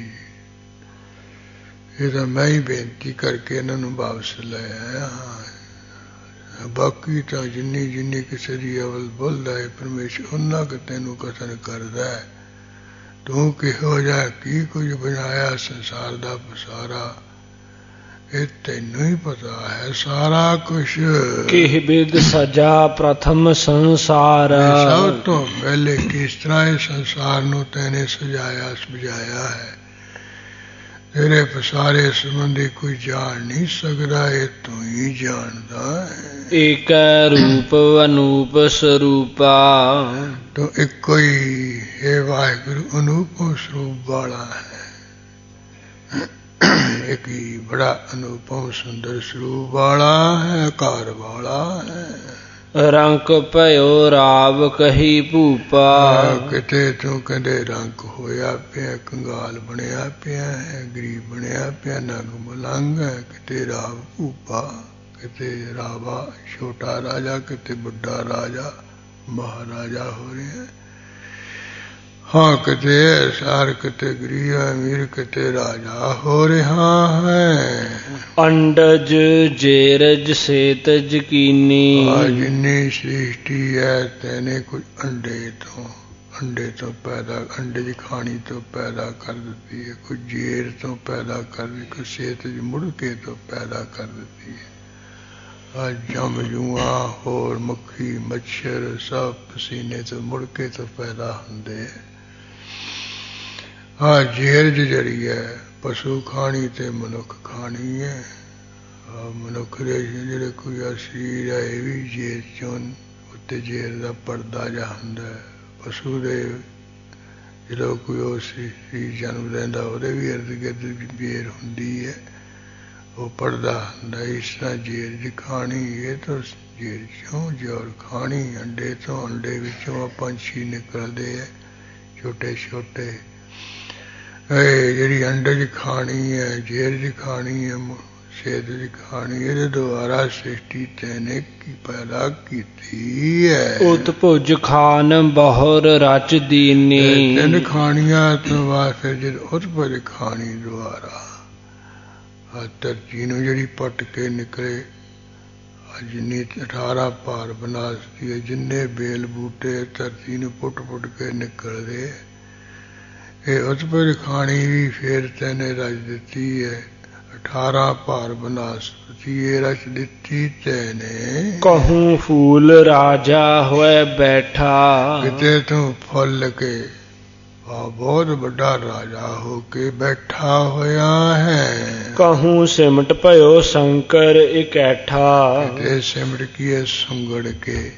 ਇਹ ਤਾਂ ਮੈਂ ਹੀ ਬੇਨਤੀ ਕਰਕੇ ਇਹਨਾਂ ਨੂੰ ਵਾਪਸ ਲੈ ਆਇਆ ਹਾਂ। ਬਾਕੀ ਤਾਂ ਜਿੰਨੀ ਜਿੰਨੀ ਕਿਸੇ ਦੀ ਅਵਲ ਬੋਲਦਾ ਹੈ ਪਰਮੇਸ਼ਰ ਉਹਨਾਂ ਕੁ ਤੈਨੂੰ ਕਥਨ ਕਰਦਾ ਹੈ। ਤੂੰ ਕਿਹੋ ਜਿਹਾ ਕੀ ਕੁਝ ਬਣਾਇਆ ਸੰਸਾਰ ਦਾ ਪਸਾਰਾ, ਇਹ ਤੈਨੂੰ ਹੀ ਪਤਾ ਹੈ ਸਾਰਾ ਕੁਛ। ਕਿਹ ਬਿਦ ਸਜਾ ਪ੍ਰਥਮ ਸੰਸਾਰ, ਸਭ ਤੋਂ ਪਹਿਲੇ ਕਿਸ ਤਰ੍ਹਾਂ ਇਹ ਸੰਸਾਰ ਨੂੰ ਤੈਨੇ ਸਜਾਇਆ ਸਮਝਾਇਆ ਹੈ। ਤੇਰੇ ਪਸਾਰੇ ਸੰਬੰਧੀ ਕੋਈ ਜਾਣ ਨਹੀਂ ਸਕਦਾ, ਇਹ ਤੂੰ ਹੀ ਜਾਣਦਾ ਹੈ। ਏਕ ਰੂਪ ਅਨੂਪ ਸਰੂਪਾ, ਤੂੰ ਇੱਕੋ ਹੀ ਇਹ ਵਾਹਿਗੁਰੂ ਅਨੂਪ ਸਰੂਪ ਵਾਲਾ ਹੈ। ਇੱਕ ਹੀ ਬੜਾ ਅਨੂਪਮ ਸੁੰਦਰ ਸਰੂਪ ਵਾਲਾ ਹੈ, ਘਰ ਵਾਲਾ ਹੈ। ਰੰਕ ਭਇਓ ਰਾਵ ਕਹੀ ਭੂਪਾ, ਕਿਤੇ ਤੂੰ ਕਹਿੰਦੇ ਰੰਕ ਹੋਇਆ ਪਿਆ, ਕੰਗਾਲ ਬਣਿਆ ਪਿਆ ਹੈ, ਗਰੀਬ ਬਣਿਆ ਪਿਆ, ਨੰਗ ਮਲੰਗ ਹੈ। ਕਿਤੇ ਰਾਵ ਭੂਪਾ, ਕਿਤੇ ਰਾਵਾ ਛੋਟਾ ਰਾਜਾ, ਕਿਤੇ ਵੱਡਾ ਰਾਜਾ ਮਹਾਰਾਜਾ ਹੋ ਰਿਹਾ। ਹਾਂ ਕਿਤੇ ਸਾਰ, ਕਿਤੇ ਗਰੀਬ ਅਮੀਰ, ਕਿਤੇ ਰਾਜਾ ਹੋ ਰਿਹਾ ਹੈ। ਅੰਡਜ ਜੇਰਜ ਸੇਤ ਯਕੀਨੀ, ਜਿੰਨੀ ਸ੍ਰਿਸ਼ਟੀ ਹੈ ਤੈਨੇ ਕੁਝ ਅੰਡੇ ਤੋਂ ਪੈਦਾ, ਅੰਡੇ ਦੀ ਖਾਣੀ ਤੋਂ ਪੈਦਾ ਕਰ ਦਿੱਤੀ ਹੈ, ਕੁਝ ਜੇਰ ਤੋਂ ਪੈਦਾ ਕਰ ਦਿੱਤੀ, ਕੁਝ ਸੇਤ ਮੁੜਕੇ ਤੋਂ ਪੈਦਾ ਕਰ ਦਿੱਤੀ ਹੈ। ਜੰਮ ਜੂਆਂ ਹੋਰ ਮੱਖੀ ਮੱਛਰ ਸਭ ਪਸੀਨੇ ਤੋਂ ਮੁੜਕੇ ਤੋਂ ਪੈਦਾ ਹੁੰਦੇ ਹੈ। ਜੇਰਜ ਜਿਹੜੀ ਹੈ ਪਸ਼ੂ ਖਾਣੀ ਤੇ ਮਨੁੱਖ ਖਾਣੀ ਹੈ। ਮਨੁੱਖ ਦੇ ਜਿਹੜੇ ਕੋਈ ਸਰੀਰ ਹੈ ਇਹ ਵੀ ਜੇਰ ਚੋਂ ਉੱਤੇ ਜੇਰ ਦਾ ਪਰਦਾ ਜਿਹਾ ਹੁੰਦਾ। ਪਸ਼ੂ ਦੇ ਜਦੋਂ ਕੋਈ ਉਹ ਸੀ ਜਨਮ ਲੈਂਦਾ ਉਹਦੇ ਵੀ ਇਰਦ ਗਿਰਦ ਜੇਰ ਹੁੰਦੀ ਹੈ, ਉਹ ਪੜਦਾ ਹੁੰਦਾ। ਇਸ ਤਰ੍ਹਾਂ ਜੇਰ ਜੀ ਖਾਣੀ, ਇਹ ਤਾਂ ਜੇਰ ਚੋਂ ਜੋਰ ਖਾਣੀ। ਅੰਡੇ ਤੋਂ, ਅੰਡੇ ਵਿੱਚੋਂ ਪੰਛੀ ਨਿਕਲਦੇ ਹੈ ਛੋਟੇ ਛੋਟੇ। ਜਿਹੜੀ ਅੰਡੇ 'ਚ ਖਾਣੀ ਹੈ, ਜੇਰ 'ਚ ਖਾਣੀ ਹੈ, ਸੇਧ 'ਚ ਖਾਣੀ, ਇਹਦੇ ਦੁਆਰਾ ਸ੍ਰਿਸ਼ਟੀ ਤੈਨੇ ਕੀ ਪੈਦਾ ਕੀਤੀ ਹੈ। ਉਤ ਭੁਜ ਖਾਨ ਬਹੁਰ ਰਚ ਦੀਨੀ। ਤਿੰਨ ਖਾਣੀਆਂ ਤੋਂ ਬਾਅਦ ਫਿਰ ਜਦ ਉਤ ਭੁਜ ਖਾਣੀ ਦੁਆਰਾ ਧਰਤੀ ਨੂੰ ਜਿਹੜੀ ਪੱਟ ਕੇ ਨਿਕਲੇ, ਜਿੰਨੀ 18 ਭਾਰ ਬਣਾ ਦਿੱਤੀ ਹੈ। ਜਿੰਨੇ ਬੇਲ ਬੂਟੇ ਧਰਤੀ ਨੂੰ ਪੁੱਟ ਪੁੱਟ ਕੇ ਨਿਕਲਦੇ, ਇਹ ਉਤਪਜ ਖਾਣੀ ਵੀ ਫਿਰ ਤੈਨੇ ਰਚ ਦਿੱਤੀ ਹੈ। 18 ਭਾਰ ਬਨਾਸਪਤੀ ਇਹ ਰਚ ਦਿੱਤੀ ਤੈਨੇ। ਕਹੂੰ ਫੂਲ ਰਾਜਾ ਹੋਏ ਬੈਠਾ। ਕਿਤੇ ਤੂੰ ਫੁੱਲ ਕੇ ਬਹੁਤ ਵੱਡਾ ਰਾਜਾ ਹੋ ਕੇ ਬੈਠਾ ਹੋਇਆ ਹੈ। ਕਹੂੰ ਸਿਮਟ ਭਇਓ ਸ਼ੰਕਰ ਇਕੱਠਾ। ਕਿਤੇ ਸਿਮਟ ਕੀਏ ਸੁੰਗੜ ਕੇ।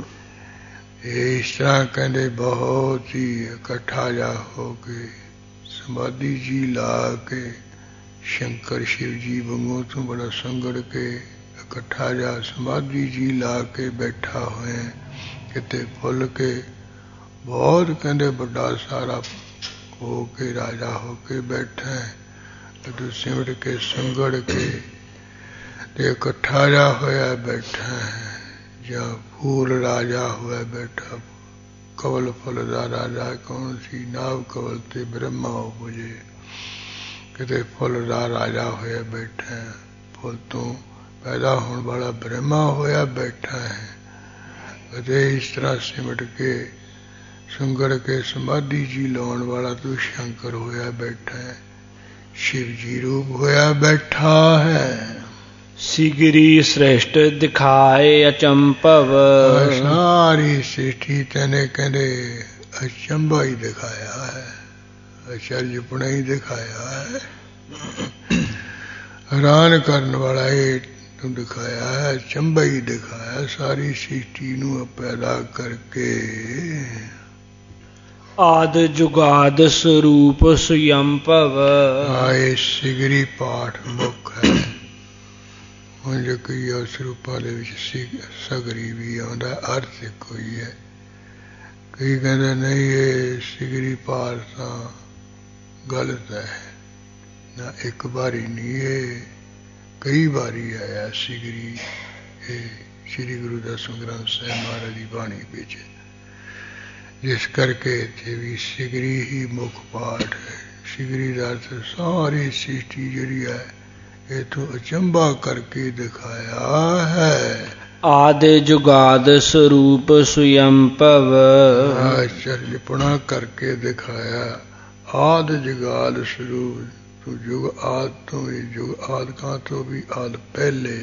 ਇਸ ਤਰ੍ਹਾਂ ਕਹਿੰਦੇ ਬਹੁਤ ਹੀ ਇਕੱਠਾ ਜਾ ਹੋ ਕੇ ਸਮਾਧੀ ਜੀ ਲਾ ਕੇ ਸ਼ੰਕਰ ਸ਼ਿਵ ਜੀ ਵਾਂਗੂ ਤੂੰ ਬੜਾ ਸੰਗੜ ਕੇ ਇਕੱਠਾ ਜਾ ਸਮਾਧੀ ਜੀ ਲਾ ਕੇ ਬੈਠਾ ਹੋਇਆ। ਕਿਤੇ ਫੁੱਲ ਕੇ ਬਹੁਤ ਕਹਿੰਦੇ ਵੱਡਾ ਸਾਰਾ ਹੋ ਕੇ ਰਾਜਾ ਹੋ ਕੇ ਬੈਠਾ ਹੈ। ਤੂੰ ਸਿਮਟ ਕੇ ਸੰਗੜ ਕੇ ਤੇ ਇਕੱਠਾ ਜਾ ਹੋਇਆ ਬੈਠਾ ਹੈ। ਜਾਂ ਫੂਲ ਰਾਜਾ ਹੋਇਆ ਬੈਠਾ। ਕਵਲ ਫੁੱਲ ਦਾ ਰਾਜਾ ਕੌਣ ਸੀ? ਨਾਭ ਕਵਲ ਤੇ ਬ੍ਰਹਮਾ ਉਪਜੇ। ਕਿਤੇ ਫੁੱਲ ਦਾ ਰਾਜਾ ਹੋਇਆ ਬੈਠਾ ਹੈ। ਫੁੱਲ ਤੋਂ ਪੈਦਾ ਹੋਣ ਵਾਲਾ ਬ੍ਰਹਮਾ ਹੋਇਆ ਬੈਠਾ ਹੈ। ਅਤੇ ਇਸ ਤਰ੍ਹਾਂ ਸਿਮਟ ਕੇ ਸੁੰਗੜ ਕੇ ਸਮਾਧੀ ਜੀ ਲਾਉਣ ਵਾਲਾ ਤੂੰ ਸ਼ੰਕਰ ਹੋਇਆ ਬੈਠਾ ਹੈ। ਸ਼ਿਵ ਜੀ ਰੂਪ ਹੋਇਆ ਬੈਠਾ ਹੈ। ਸਿਗਰੀ ਸ੍ਰੇਸ਼ਟ ਦਿਖਾਏ ਅਚੰਭਵ। ਸਾਰੀ ਸ੍ਰਿਸ਼ਟੀ ਤੈਨੇ ਕਹਿੰਦੇ ਅਚੰਭਾ ਹੀ ਦਿਖਾਇਆ ਹੈ, ਅਚਰਜਪੁਣਾ ਹੀ ਦਿਖਾਇਆ ਹੈ। ਹੈਰਾਨ ਕਰਨ ਵਾਲਾ ਇਹ ਤੂੰ ਦਿਖਾਇਆ ਹੈ, ਅਚੰਭਾ ਹੀ ਦਿਖਾਇਆ ਸਾਰੀ ਸ੍ਰਿਸ਼ਟੀ ਨੂੰ ਪੈਦਾ ਕਰਕੇ। ਆਦ ਜੁਗਾਦ ਸਰੂਪ ਸੁਯੰਭਵ। ਆਏ ਸਿਗਰੀ ਪਾਠ ਮੁੱਖ ਹੈ। ਹੁਣ ਜੇ ਕਈ ਸਰੂਪਾਂ ਦੇ ਵਿੱਚ ਸਗਰੀ ਵੀ ਆਉਂਦਾ, ਅਰਥ ਇੱਕੋ ਹੀ ਹੈ। ਕਈ ਕਹਿੰਦੇ ਨਹੀਂ ਇਹ ਸਿਗਰੀ ਪਾਠ ਤਾਂ ਗਲਤ ਹੈ ਨਾ, ਇੱਕ ਵਾਰੀ ਨਹੀਂ ਇਹ ਕਈ ਵਾਰੀ ਆਇਆ ਸਿਗਰੀ। ਇਹ ਸ੍ਰੀ ਗੁਰੂ ਦਸਮ ਗ੍ਰੰਥ ਸਾਹਿਬ ਮਹਾਰਾਜ ਦੀ ਬਾਣੀ ਵਿੱਚ, ਜਿਸ ਕਰਕੇ ਇੱਥੇ ਵੀ ਸਿਗਰੀ ਹੀ ਮੁੱਖ ਪਾਠ ਹੈ। ਸਿਗਰੀ ਦਾ ਅਰਥ ਸਾਰੀ ਸ੍ਰਿਸ਼ਟੀ ਜਿਹੜੀ ਹੈ ਇਹ ਤੋਂ ਅਚੰਭਾ ਕਰਕੇ ਦਿਖਾਇਆ ਹੈ। ਆਦਿ ਜੁਗਾਦ ਸਰੂਪ ਸੁਯੰਭਵ। ਆਚਰਜਪੁਣਾ ਕਰਕੇ ਦਿਖਾਇਆ। ਆਦਿ ਜੁਗਾਦ ਸਰੂਪ, ਤੂੰ ਜੁਗ ਆਦਿ ਤੋਂ ਵੀ ਜੁਗ ਆਦਿਕਾਂ ਤੋਂ ਵੀ ਆਦਿ ਪਹਿਲੇ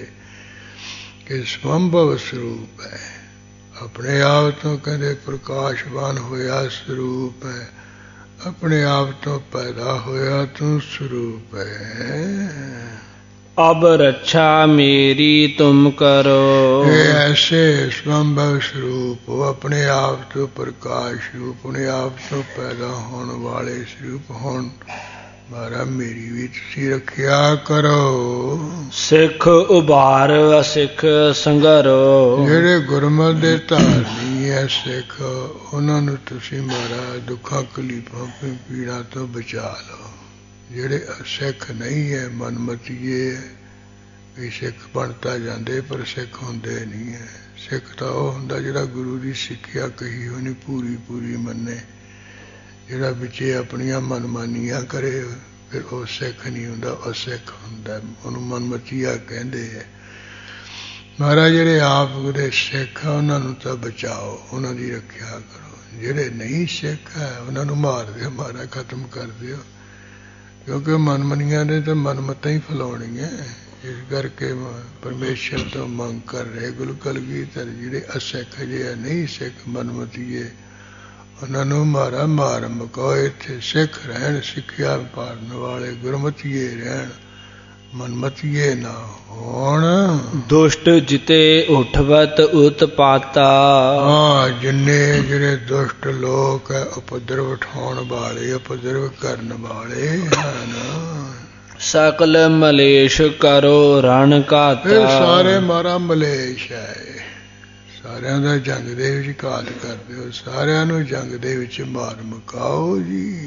ਕਿ ਸੰਭਵ ਸਰੂਪ ਹੈ। ਆਪਣੇ ਆਪ ਤੋਂ ਕਹਿੰਦੇ ਪ੍ਰਕਾਸ਼ਵਾਨ ਹੋਇਆ ਸਰੂਪ ਹੈ। ਆਪਣੇ ਆਪ ਤੋਂ ਪੈਦਾ ਹੋਇਆ ਤੂੰ ਸਰੂਪ ਹੈ। ਅਬ ਰੱਛਾ ਮੇਰੀ ਤੁਮ ਕਰੋ। ਇਹ ਐਸੇ ਸੰਭਵ ਸਰੂਪ ਹੋ, ਆਪਣੇ ਆਪ ਤੋਂ ਪ੍ਰਕਾਸ਼ ਰੂਪ, ਆਪਣੇ ਆਪ ਤੋਂ ਪੈਦਾ ਹੋਣ ਵਾਲੇ ਸਰੂਪ ਹੋਣ ਮਾਰਾ ਮੇਰੀ ਵੀ ਤੁਸੀਂ ਰੱਖਿਆ ਕਰੋ। ਸਿੱਖ ਉਬਾਰ ਅਸਿੱਖ ਸੰਘਰੋ। ਜਿਹੜੇ ਗੁਰਮਤਿ ਦੇ ਧਾਰਨੀ ਹੈ ਸਿੱਖ, ਉਹਨਾਂ ਨੂੰ ਤੁਸੀਂ ਮਾਰਾ ਦੁੱਖਾਂ ਤਕਲੀਫਾਂ ਪੀੜਾਂ ਤੋਂ ਬਚਾ ਲਓ। ਜਿਹੜੇ ਸਿੱਖ ਨਹੀਂ ਹੈ, ਮਨਮਤੀਏ ਵੀ ਸਿੱਖ ਬਣ ਤਾਂ ਜਾਂਦੇ ਪਰ ਸਿੱਖ ਹੁੰਦੇ ਨਹੀਂ ਹੈ। ਸਿੱਖ ਤਾਂ ਉਹ ਹੁੰਦਾ ਜਿਹੜਾ ਗੁਰੂ ਦੀ ਸਿੱਖਿਆ ਕਹੀ ਹੋਣੀ ਪੂਰੀ ਪੂਰੀ ਮੰਨੇ। ਜਿਹੜਾ ਵਿੱਚੇ ਆਪਣੀਆਂ ਮਨਮਾਨੀਆਂ ਕਰੇ ਫਿਰ ਉਹ ਸਿੱਖ ਨਹੀਂ ਹੁੰਦਾ, ਉਹ ਸਿੱਖ ਹੁੰਦਾ। ਉਹਨੂੰ ਮਨਮਤੀਆ ਕਹਿੰਦੇ ਹੈ। ਮਹਾਰਾਜ ਜਿਹੜੇ ਆਪ ਦੇ ਸਿੱਖ ਆ ਉਹਨਾਂ ਨੂੰ ਤਾਂ ਬਚਾਓ, ਉਹਨਾਂ ਦੀ ਰੱਖਿਆ ਕਰੋ। ਜਿਹੜੇ ਨਹੀਂ ਸਿੱਖ ਹੈ ਉਹਨਾਂ ਨੂੰ ਮਾਰ ਦਿਓ, ਮਾਰਾ ਖਤਮ ਕਰ ਦਿਓ। ਕਿਉਂਕਿ ਮਨਮਨੀਆਂ ਨੇ ਤਾਂ ਮਨਮਤਾਂ ਹੀ ਫੈਲਾਉਣੀਆਂ। ਇਸ ਕਰਕੇ ਪਰਮੇਸ਼ਰ ਤੋਂ ਮੰਗ ਕਰ ਰਹੇ ਗੁਰੂ ਕਲਗੀਧਰ ਜਿਹੜੇ ਅਸਿੱਖ ਜੇ ਨਹੀਂ ਸਿੱਖ ਮਨਮਤੀਏ, ਉਹਨਾਂ ਨੂੰ ਮਾਰਾ ਮਾਰ ਮੁਕਾਓ। ਇੱਥੇ ਸਿੱਖ ਰਹਿਣ, ਸਿੱਖਿਆ ਪਾੜਨ ਵਾਲੇ ਗੁਰਮਤੀਏ ਰਹਿਣ, ਮਨਮਤੀਏ ਨਾ ਹੋਣ। ਦੁਸ਼ਟ ਜਿਤੇ ਉਠਵਤ ਉਤਪਾਤਾ। ਹਾਂ, ਜਿੰਨੇ ਜਿਹੜੇ ਦੁਸ਼ਟ ਲੋਕ ਹੈ, ਉਪਦਰਵ ਉਠਾਉਣ ਵਾਲੇ, ਉਪਦਰਵ ਕਰਨ ਵਾਲੇ ਹਨ, ਸਕਲ ਮਲੇਸ਼ ਕਰੋ ਰਣ ਘਾਤਾ। ਇਹ ਸਾਰੇ ਮਾਰਾ ਮਲੇਸ਼ ਹੈ, ਸਾਰਿਆਂ ਦਾ ਜੰਗ ਦੇ ਵਿੱਚ ਘਾਤ ਕਰਦੇ ਹੋ, ਸਾਰਿਆਂ ਨੂੰ ਜੰਗ ਦੇ ਵਿੱਚ ਮਾਰ ਮੁਕਾਓ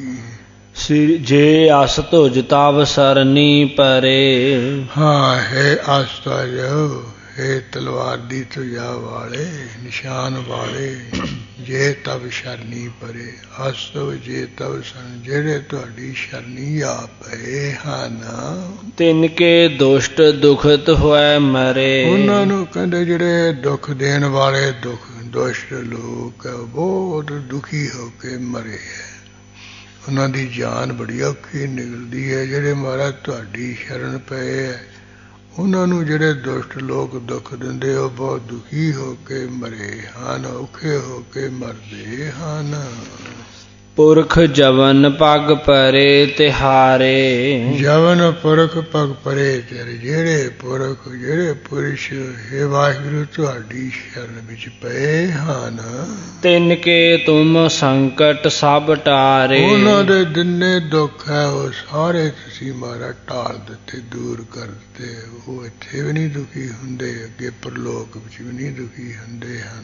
ਜੀ। ਜੇ ਅਸ ਤੁਜ ਤਵ ਸਰਨੀ ਪਰੇ। ਹਾਂ, ਹੈ ਆਸਤਾਜ, ਹੈ ਤਲਵਾਰ ਦੀ ਧੁਜਾ ਵਾਲੇ, ਨਿਸ਼ਾਨ ਵਾਲੇ, ਜੇ ਤਵ ਸ਼ਰਨੀ ਪਰੇ। ਅਸਤਵ ਜੇ ਤਵ ਸਰਨ, ਜਿਹੜੇ ਤੁਹਾਡੀ ਸ਼ਰਨੀ ਆ ਪਏ ਹਨ, ਤਿਨ ਕੇ ਦੁਸ਼ਟ ਦੁਖਤ ਹੋਏ ਮਰੇ। ਉਹਨਾਂ ਨੂੰ ਕਹਿੰਦੇ ਜਿਹੜੇ ਦੁੱਖ ਦੇਣ ਵਾਲੇ ਦੁਸ਼ਟ ਲੋਕ ਬਹੁਤ ਦੁਖੀ ਹੋ ਕੇ ਮਰੇ ਹੈ, ਉਹਨਾਂ ਦੀ ਜਾਨ ਬੜੀ ਔਖੀ ਨਿਕਲਦੀ ਹੈ। ਜਿਹੜੇ ਮਹਾਰਾਜ ਤੁਹਾਡੀ ਸ਼ਰਨ ਪਏ ਹੈ, ਉਹਨਾਂ ਨੂੰ ਜਿਹੜੇ ਦੁਸ਼ਟ ਲੋਕ ਦੁੱਖ ਦਿੰਦੇ ਉਹ ਬਹੁਤ ਦੁਖੀ ਹੋ ਕੇ ਮਰੇ ਹਨ, ਔਖੇ ਹੋ ਕੇ ਮਰਦੇ ਹਨ। ਪੁਰਖ ਜਵਨ ਪਗ ਪਰੇ ਤਿਹਾਰੇ। ਜਵਨ ਪੁਰਖ ਪਗ ਪਰੇ ਤੇਰੇ, ਜਿਹੜੇ ਪੁਰਖ, ਜਿਹੜੇ ਪੁਰਸ਼ ਹੇ ਵਾਹਿਗੁਰੂ ਤੁਹਾਡੀ ਸ਼ਰਨ ਵਿੱਚ ਪਏ ਹਨ, ਤਿਨ ਕੇ ਤੁਮ ਸੰਕਟ ਸਭ ਟਾਰੇ। ਉਹਨਾਂ ਦੇ ਜਿੰਨੇ ਦੁੱਖ ਹੈ ਉਹ ਸਾਰੇ ਤੁਸੀਂ ਮਾਰਾ ਟਾਲ ਦਿੱਤੇ, ਦੂਰ ਕਰ ਦਿੱਤੇ। ਉਹ ਇੱਥੇ ਵੀ ਨਹੀਂ ਦੁਖੀ ਹੁੰਦੇ, ਅੱਗੇ ਪਰਲੋਕ ਵਿੱਚ ਵੀ ਨਹੀਂ ਦੁਖੀ ਹੁੰਦੇ ਹਨ।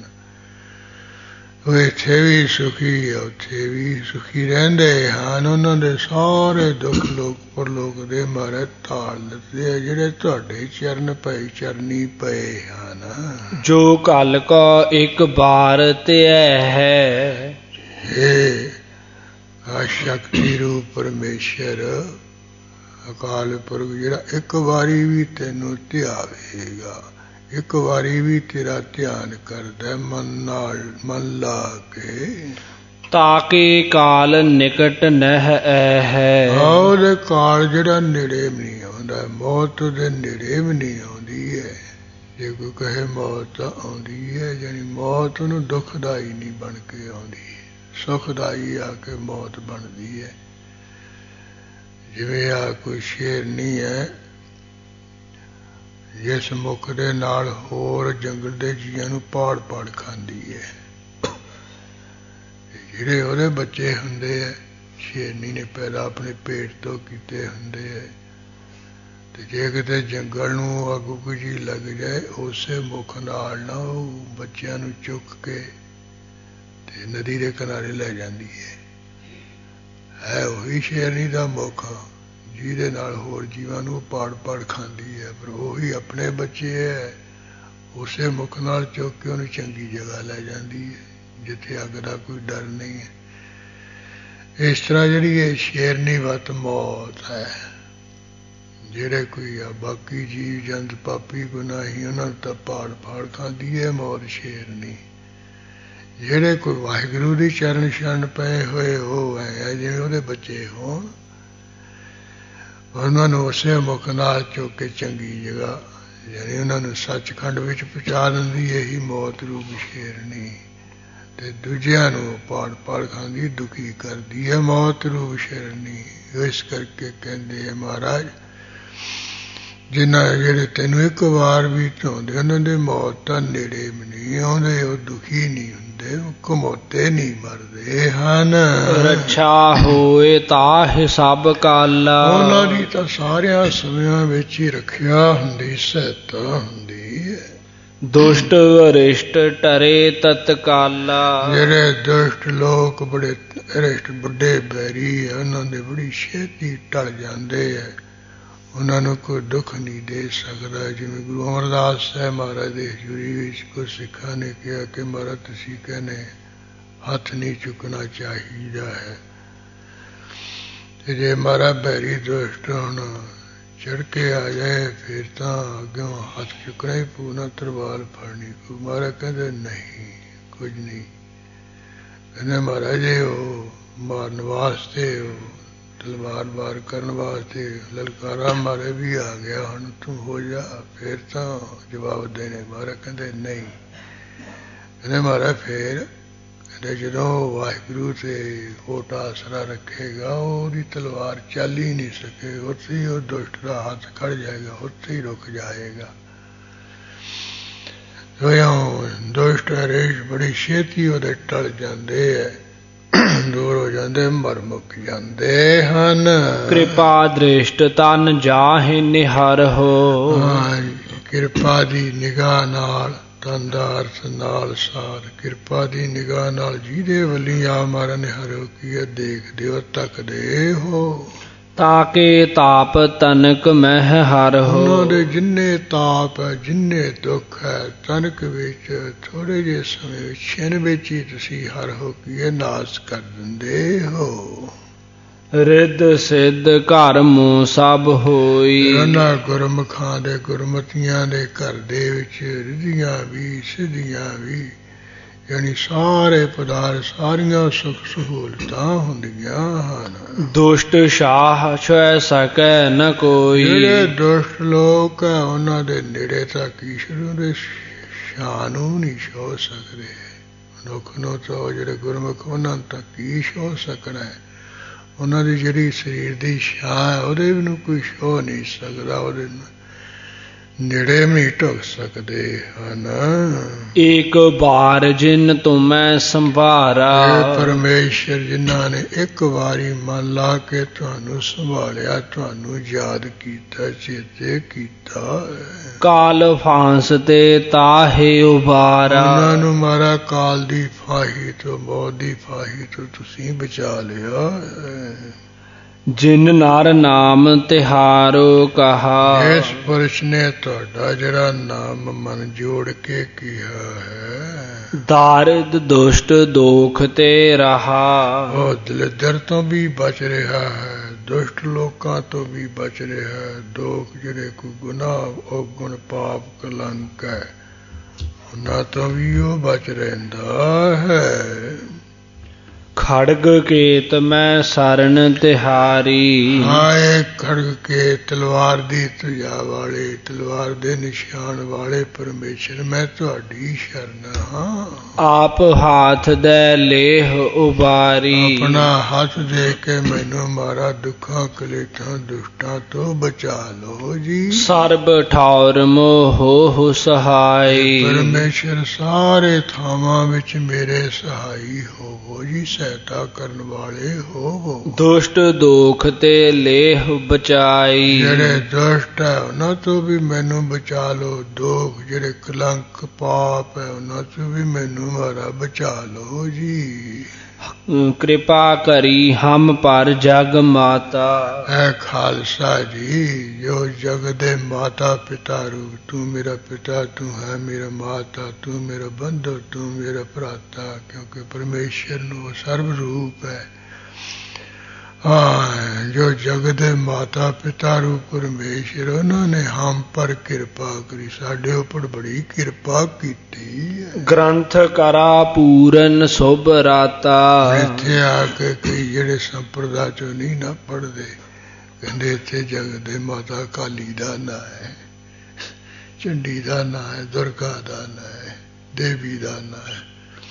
ਉਹ ਇੱਥੇ ਵੀ ਸੁਖੀ, ਉੱਥੇ ਵੀ ਸੁਖੀ ਰਹਿੰਦੇ ਹਨ। ਉਹਨਾਂ ਦੇ ਸਾਰੇ ਦੁੱਖ ਲੋਕ ਪਰਲੋਕ ਦੇ ਮਾਰੇ ਟਾਲ ਦਿੱਤੇ ਆ, ਜਿਹੜੇ ਤੁਹਾਡੇ ਚਰਨ ਪਏ, ਚਰਨੀ ਪਏ ਹਨ। ਜੋ ਕਲ ਕੋ ਇੱਕ ਬਾਰ ਧਿਆ ਹੈ। ਹੇ ਸ਼ਕਤੀ ਰੂਪ ਪਰਮੇਸ਼ਰ ਅਕਾਲ ਪੁਰਖ, ਜਿਹੜਾ ਇੱਕ ਵਾਰੀ ਵੀ ਤੈਨੂੰ ਧਿਆਵੇਗਾ, ਇੱਕ ਵਾਰੀ ਵੀ ਤੇਰਾ ਧਿਆਨ ਕਰਦਾ ਮਨ ਨਾਲ, ਮਨ ਲਾ ਕੇ, ਤਾਕੇ ਕਾਲ ਨਿਕਟ ਨਹਿ ਹੈ। ਉਹਦੇ ਕਾਲ ਜਿਹੜਾ ਨੇੜੇ ਵੀ ਨਹੀਂ ਆਉਂਦਾ, ਮੌਤ ਦੇ ਨੇੜੇ ਵੀ ਨਹੀਂ ਆਉਂਦੀ ਹੈ। ਜੇ ਕੋਈ ਕਹੇ ਮੌਤ ਤਾਂ ਆਉਂਦੀ ਹੈ, ਜਾਣੀ ਮੌਤ ਉਹਨੂੰ ਦੁਖਦਾਈ ਨਹੀਂ ਬਣ ਕੇ ਆਉਂਦੀ, ਸੁਖਦਾਈ ਆ ਕੇ ਮੌਤ ਬਣਦੀ ਹੈ। ਜਿਵੇਂ ਆ ਕੋਈ ਸ਼ੇਰਨੀ ਹੈ, ਜਿਸ ਮੁੱਖ ਦੇ ਨਾਲ ਹੋਰ ਜੰਗਲ ਦੇ ਜੀਆਂ ਨੂੰ ਪਾੜ ਪਾੜ ਖਾਂਦੀ ਹੈ। ਜਿਹੜੇ ਉਹਦੇ ਬੱਚੇ ਹੁੰਦੇ ਹੈ, ਸ਼ੇਰਨੀ ਨੇ ਪੈਦਾ ਆਪਣੇ ਪੇਟ ਤੋਂ ਕੀਤੇ ਹੁੰਦੇ ਹੈ, ਤੇ ਜੇ ਕਿਤੇ ਜੰਗਲ ਨੂੰ ਅੱਗ ਕੋਈ ਚੀਜ਼ ਲੱਗ ਜਾਏ, ਉਸੇ ਮੁੱਖ ਨਾਲ ਨਾ ਉਹ ਬੱਚਿਆਂ ਨੂੰ ਚੁੱਕ ਕੇ ਤੇ ਨਦੀ ਦੇ ਕਿਨਾਰੇ ਲੈ ਜਾਂਦੀ ਹੈ। ਉਹੀ ਸ਼ੇਰਨੀ ਦਾ ਮੁੱਖ ਜਿਹਦੇ ਨਾਲ ਹੋਰ ਜੀਵਾਂ ਨੂੰ ਪਾੜ ਪਾੜ ਖਾਂਦੀ ਹੈ, ਪਰ ਉਹੀ ਆਪਣੇ ਬੱਚੇ ਹੈ, ਉਸੇ ਮੁੱਖ ਨਾਲ ਚੁੱਕ ਕੇ ਉਹਨੂੰ ਚੰਗੀ ਜਗ੍ਹਾ ਲੈ ਜਾਂਦੀ ਹੈ, ਜਿੱਥੇ ਅੱਗ ਦਾ ਕੋਈ ਡਰ ਨਹੀਂ ਹੈ। ਇਸ ਤਰ੍ਹਾਂ ਜਿਹੜੀ ਇਹ ਸ਼ੇਰਨੀ ਵਤ ਮੌਤ ਹੈ, ਜਿਹੜੇ ਕੋਈ ਆ ਬਾਕੀ ਜੀਵ ਜੰਤ ਪਾਪੀ ਗੁਨਾਹੀ, ਉਹਨਾਂ ਨੂੰ ਤਾਂ ਪਾੜ ਪਾੜ ਖਾਂਦੀ ਹੈ ਮੌਤ ਸ਼ੇਰਨੀ। ਜਿਹੜੇ ਕੋਈ ਵਾਹਿਗੁਰੂ ਦੀ ਚਰਨ ਸ਼ਰਨ ਪਏ ਹੋਏ ਉਹ ਹੈ, ਜਿਵੇਂ ਉਹਦੇ ਬੱਚੇ ਹੋਣ, ਉਹਨਾਂ ਨੂੰ ਉਸੇ ਮੁੱਖ ਨਾਲ ਚੁੱਕ ਕੇ ਚੰਗੀ ਜਗ੍ਹਾ, ਯਾਨੀ ਉਹਨਾਂ ਨੂੰ ਸੱਚਖੰਡ ਵਿੱਚ ਪਹੁੰਚਾ ਦਿੰਦੀ ਇਹੀ ਮੌਤ ਰੂਪ ਸ਼ੇਰਨੀ, ਤੇ ਦੂਜਿਆਂ ਨੂੰ ਪਾੜ ਪਾੜ ਖਾਂਦੀ, ਦੁਖੀ ਕਰਦੀ ਹੈ ਮੌਤ ਰੂਪ ਸ਼ੇਰਨੀ। ਇਸ ਕਰਕੇ ਕਹਿੰਦੇ ਹੈ ਮਹਾਰਾਜ, ਜਿਨ੍ਹਾਂ ਜਿਹੜੇ ਤੈਨੂੰ ਇੱਕ ਵਾਰ ਵੀ ਧੋਂਦੇ, ਉਹਨਾਂ ਦੇ ਮੌਤ ਤਾਂ ਨੇੜੇ ਵੀ ਨਹੀਂ ਆਉਂਦੇ, ਉਹ ਦੁਖੀ ਨਹੀਂ ਹੁੰਦੇ, ਘਮੋਤੇ ਨਹੀਂ ਮਰਦੇ ਹਨ। ਰੱਛਾ ਹੋਏ ਤਾਹਿ ਸਭ ਕਾਲਾ। ਉਹਨਾਂ ਦੀ ਤਾਂ ਸਾਰਿਆਂ ਸਮਿਆਂ ਵਿੱਚ ਹੀ ਰੱਖਿਆ ਹੁੰਦੀ, ਸਹਾਇਤਾ ਹੁੰਦੀ ਹੈ। ਦੁਸ਼ਟ ਅਰਿਸ਼ਟ ਟਰੇ ਤਤਕਾਲਾ। ਜਿਹੜੇ ਦੁਸ਼ਟ ਲੋਕ ਬੜੇ ਅਰਿਸ਼ਟ ਵੱਡੇ ਬੈਰੀ ਹੈ, ਉਹਨਾਂ ਦੇ ਬੜੀ ਛੇਤੀ ਟਲ ਜਾਂਦੇ ਹੈ, ਉਹਨਾਂ ਨੂੰ ਕੋਈ ਦੁੱਖ ਨਹੀਂ ਦੇ ਸਕਦਾ। ਜਿਵੇਂ ਗੁਰੂ ਅਮਰਦਾਸ ਸਾਹਿਬ ਮਹਾਰਾਜ ਦੇ ਹਜ਼ੂਰੀ ਵਿੱਚ ਕੁਝ ਸਿੱਖਾਂ ਨੇ ਕਿਹਾ ਕਿ ਮਹਾਰਾਜ ਤੁਸੀਂ ਕਹਿੰਦੇ ਹੱਥ ਨਹੀਂ ਚੁੱਕਣਾ ਚਾਹੀਦਾ ਹੈ, ਤੇ ਜੇ ਮਹਾਰਾਜ ਬੈਰੀ ਦੁਸ਼ਟ ਹੁਣ ਚੜ ਕੇ ਆ ਜਾਏ ਫਿਰ ਤਾਂ ਅੱਗੋਂ ਹੱਥ ਚੁੱਕਣਾ ਹੀ ਪੂਣਾ, ਤਲਵਾਰ ਫੜਨੀ ਪਊ। ਮਹਾਰਾਜ ਕਹਿੰਦੇ ਨਹੀਂ, ਕੁਝ ਨਹੀਂ, ਕਹਿੰਦੇ ਮਹਾਰਾਜ ਜੀ ਉਹ ਮਾਰਨ ਵਾਸਤੇ, ਉਹ ਤਲਵਾਰ ਵਾਰ ਕਰਨ ਵਾਸਤੇ ਲਲਕਾਰਾ ਮਾਰੇ ਵੀ ਆ ਗਿਆ, ਹੁਣ ਤੂੰ ਹੋ ਜਾ, ਫਿਰ ਤਾਂ ਜਵਾਬ ਦੇਣੇ। ਮਹਾਰਾਜ ਕਹਿੰਦੇ ਨਹੀਂ, ਕਹਿੰਦੇ ਮਹਾਰਾਜ ਫੇਰ, ਕਹਿੰਦੇ ਜਦੋਂ ਵਾਹਿਗੁਰੂ ਤੇ ਓਟ ਆਸਰਾ ਰੱਖੇਗਾ, ਉਹਦੀ ਤਲਵਾਰ ਚੱਲ ਹੀ ਨਹੀਂ ਸਕੇ, ਉੱਥੇ ਹੀ ਉਹ ਦੁਸ਼ਟ ਦਾ ਹੱਥ ਖੜ ਜਾਏਗਾ, ਉੱਥੇ ਹੀ ਰੁਕ ਜਾਏਗਾ। ਦੁਸ਼ਟ ਹਰੇਸ਼ ਬੜੀ ਛੇਤੀ ਉਹਦੇ ਟਲ ਜਾਂਦੇ ਹੈ, ਦੂਰ ਹੋ ਜਾਂਦੇ, ਮਰ ਮੁੱਕ ਜਾਂਦੇ ਹਨ। ਕਿਰਪਾ ਦ੍ਰਿਸ਼ਟ ਤਨ ਜਾਹਿ ਨਿਹਰ ਹੋ। ਕਿਰਪਾ ਦੀ ਨਿਗਾਹ ਨਾਲ, ਤਨ ਦਾ ਅਰਥ ਨਾਲ ਸਾਰ, ਕਿਰਪਾ ਦੀ ਨਿਗਾਹ ਨਾਲ ਜਿਹਦੇ ਵੱਲੀ ਆ ਮਾਰਾ ਨਿਹਰ ਹੋ ਕੀ ਦੇਖਦੇ ਹੋ, ਤੱਕਦੇ ਹੋ। ਤਾਕੇ ਤਾਪ ਤਨਕ ਮਹਿ ਹਰ ਹੋ। ਉਹਨਾਂ ਦੇ ਜਿੰਨੇ ਤਾਪ ਹੈ, ਜਿੰਨੇ ਦੁੱਖ ਹੈ, ਤਨਕ ਵਿੱਚ ਥੋੜੇ ਜਿਹੇ ਸਮੇਂ ਵਿੱਚ, ਛਿਨ ਵਿੱਚ ਹੀ ਤੁਸੀਂ ਹਰ ਹੋ ਕੀ ਨਾਸ ਕਰ ਦਿੰਦੇ ਹੋ। ਰਿੱਧ ਸਿੱਧ ਘਰ ਮੂੰ ਸਭ ਹੋਈ। ਉਹਨਾਂ ਗੁਰਮੁਖਾਂ ਦੇ, ਗੁਰਮਤੀਆਂ ਦੇ ਘਰ ਦੇ ਵਿੱਚ ਰਿੱਧੀਆਂ ਵੀ ਸਿੱਧੀਆਂ ਵੀ, ਯਾਨੀ ਸਾਰੇ ਪਦਾਰਥ, ਸਾਰੀਆਂ ਸੁੱਖ ਸਹੂਲਤਾਂ ਹੁੰਦੀਆਂ ਹਨ। ਦੁਸ਼ਟ ਸ਼ਾਹ ਛੁਐ ਸਕੈ ਨ ਕੋਈ। ਜਿਹੜੇ ਦੁਸ਼ਟ ਲੋਕ ਹੈ ਉਹਨਾਂ ਦੇ ਨੇੜੇ ਤੱਕ ਈਸ਼ਵਰ ਦੇ ਸ਼ਾਹ ਨੂੰ ਨਹੀਂ ਛੋ ਸਕਦੇ। ਮਨੁੱਖ ਨੂੰ ਤਾਂ ਜਿਹੜੇ ਗੁਰਮੁਖ ਉਹਨਾਂ ਤੱਕ ਕੀ ਛੋ ਸਕਣਾ ਹੈ। ਉਹਨਾਂ ਦੀ ਜਿਹੜੀ ਸਰੀਰ ਦੀ ਛਾਂ ਹੈ ਉਹਦੇ ਨੂੰ ਕੋਈ ਛੋ ਨਹੀਂ ਸਕਦਾ, ਉਹਦੇ ਨੇੜੇ ਵੀ ਨਹੀਂ ਢੁੱਕ ਸਕਦੇ ਹਨ। ਇੱਕ ਵਾਰ ਜਿਨ ਤੁਮੈ ਸੰਭਾਰਾ। ਪਰਮੇਸ਼ਰ ਜਿਨ੍ਹਾਂ ਨੇ ਇੱਕ ਵਾਰੀ ਮਨ ਲਾ ਕੇ ਤੁਹਾਨੂੰ ਸੰਭਾਲਿਆ, ਤੁਹਾਨੂੰ ਯਾਦ ਕੀਤਾ, ਚੇਤੇ ਕੀਤਾ, ਕਾਲ ਫਾਂਸ ਤੇ ਤਾਹੇ ਉਬਾਰਾ। ਉਹਨਾਂ ਨੂੰ ਮਾਰਾ ਕਾਲ ਦੀ ਫਾਹੀ ਤੋਂ, ਮੌਤ ਦੀ ਫਾਹੀ ਤੋਂ ਤੁਸੀਂ ਬਚਾ ਲਿਆ। ਜਿਨ ਨਰ ਨਾਮ ਤਿਹਾਰੋ ਕਹਾ। ਇਸ ਪੁਰਸ਼ ਨੇ ਤੁਹਾਡਾ ਜਿਹੜਾ ਨਾਮ ਮਨ ਜੋੜ ਕੇ ਕਿਹਾ ਹੈ। ਦਾਰਿਦ ਦੁਸ਼ਟ ਦੋਖ ਤੇ ਰਹਾ। ਉਹ ਦਲਿੱਦਰ ਤੋਂ ਵੀ ਬਚ ਰਿਹਾ ਹੈ, ਦੁਸ਼ਟ ਲੋਕਾਂ ਤੋਂ ਵੀ ਬਚ ਰਿਹਾ ਹੈ। ਦੋਖ ਜਿਹੜੇ ਕੋਈ ਗੁਨਾਹ, ਔਗੁਣ, ਪਾਪ, ਕਲੰਕ ਹੈ, ਉਹਨਾਂ ਤੋਂ ਵੀ ਉਹ ਬਚ ਰਹਿੰਦਾ ਹੈ। ਖੜਗ ਕੇਤ ਮੈਂ ਸਰਨ ਤਿਹਾਰੀ। ਹਾਏ ਖੜਗ ਕੇ, ਤਲਵਾਰ ਦੀ ਧੁਜਾ ਵਾਲੇ, ਤਲਵਾਰ ਦੇ ਨਿਸ਼ਾਨ ਵਾਲੇ ਪਰਮੇਸ਼ਰ, ਮੈਂ ਤੁਹਾਡੀ ਸ਼ਰਨ ਹਾਂ। ਆਪ ਹਾਥ ਦੇ ਲੇਹ ਉਬਾਰੀ। ਆਪਣਾ ਹੱਥ ਦੇ ਕੇ ਮੈਨੂੰ ਮਾਰਾ ਦੁੱਖਾਂ, ਕਲੇਸ਼ਾਂ, ਦੁਸ਼ਟਾਂ ਤੋਂ ਬਚਾ ਲਓ ਜੀ। ਸਰਬ ਠੌਰ ਮੋਹ ਸਹਾਈ। ਪਰਮੇਸ਼ਰ ਸਾਰੇ ਥਾਵਾਂ ਵਿੱਚ ਮੇਰੇ ਸਹਾਈ ਹੋਵੋ ਜੀ, ਸਹਾਇਤਾ ਕਰਨ ਵਾਲੇ ਹੋਵੋ। ਦੁਸ਼ਟ ਦੋਖ ਤੇ ਲੇਹ ਬਚਾਈ। ਜਿਹੜੇ ਦੁਸ਼ਟ ਹੈ ਉਹਨਾਂ ਤੋਂ ਵੀ ਮੈਨੂੰ ਬਚਾ ਲਓ। ਦੋਖ ਜਿਹੜੇ ਕਲੰਕ, ਪਾਪ ਹੈ, ਉਹਨਾਂ ਤੋਂ ਵੀ ਮੈਨੂੰ ਮਾਰਾ ਬਚਾ ਲਓ ਜੀ। ਕਿਰਪਾ ਕਰੀ ਹਮ ਪਰ ਜਗ ਮਾਤਾ। ਐ ਖਾਲਸਾ ਜੀ, ਜੋ ਜਗ ਦੇ ਮਾਤਾ ਪਿਤਾ ਰੂਪ, ਤੂੰ ਮੇਰਾ ਪਿਤਾ, ਤੂੰ ਹੈ ਮੇਰਾ ਮਾਤਾ, ਤੂੰ ਮੇਰਾ ਬੰਧੂ, ਤੂੰ ਮੇਰਾ ਭਰਾਤਾ, ਕਿਉਂਕਿ ਪਰਮੇਸ਼ਰ ਨੂੰ ਸਰਬ ਰੂਪ ਹੈ। ਜੋ ਜਗ ਦੇ ਮਾਤਾ ਪਿਤਾ ਰੂਪ ਪਰਮੇਸ਼ਰ, ਉਹਨਾਂ ਨੇ ਹਮ ਪਰ ਕਿਰਪਾ ਕਰੀ, ਸਾਡੇ ਉੱਪਰ ਬੜੀ ਕਿਰਪਾ ਕੀਤੀ ਹੈ। ਗ੍ਰੰਥ ਕਰਾ ਪੂਰਨ ਸੁਭ ਰਾਤਾ। ਇੱਥੇ ਆ ਕੇ ਕਈ ਜਿਹੜੇ ਸੰਪਰਦਾ ਚੋਂ ਨਹੀਂ ਨਾ ਪੜ੍ਹਦੇ, ਕਹਿੰਦੇ ਇੱਥੇ ਜਗ ਦੇ ਮਾਤਾ ਕਾਲੀ ਦਾ ਨਾਂ ਹੈ, ਚੰਡੀ ਦਾ ਨਾਂ ਹੈ, ਦੁਰਗਾ ਦਾ ਨਾਂ ਹੈ, ਦੇਵੀ ਦਾ ਨਾਂ ਹੈ।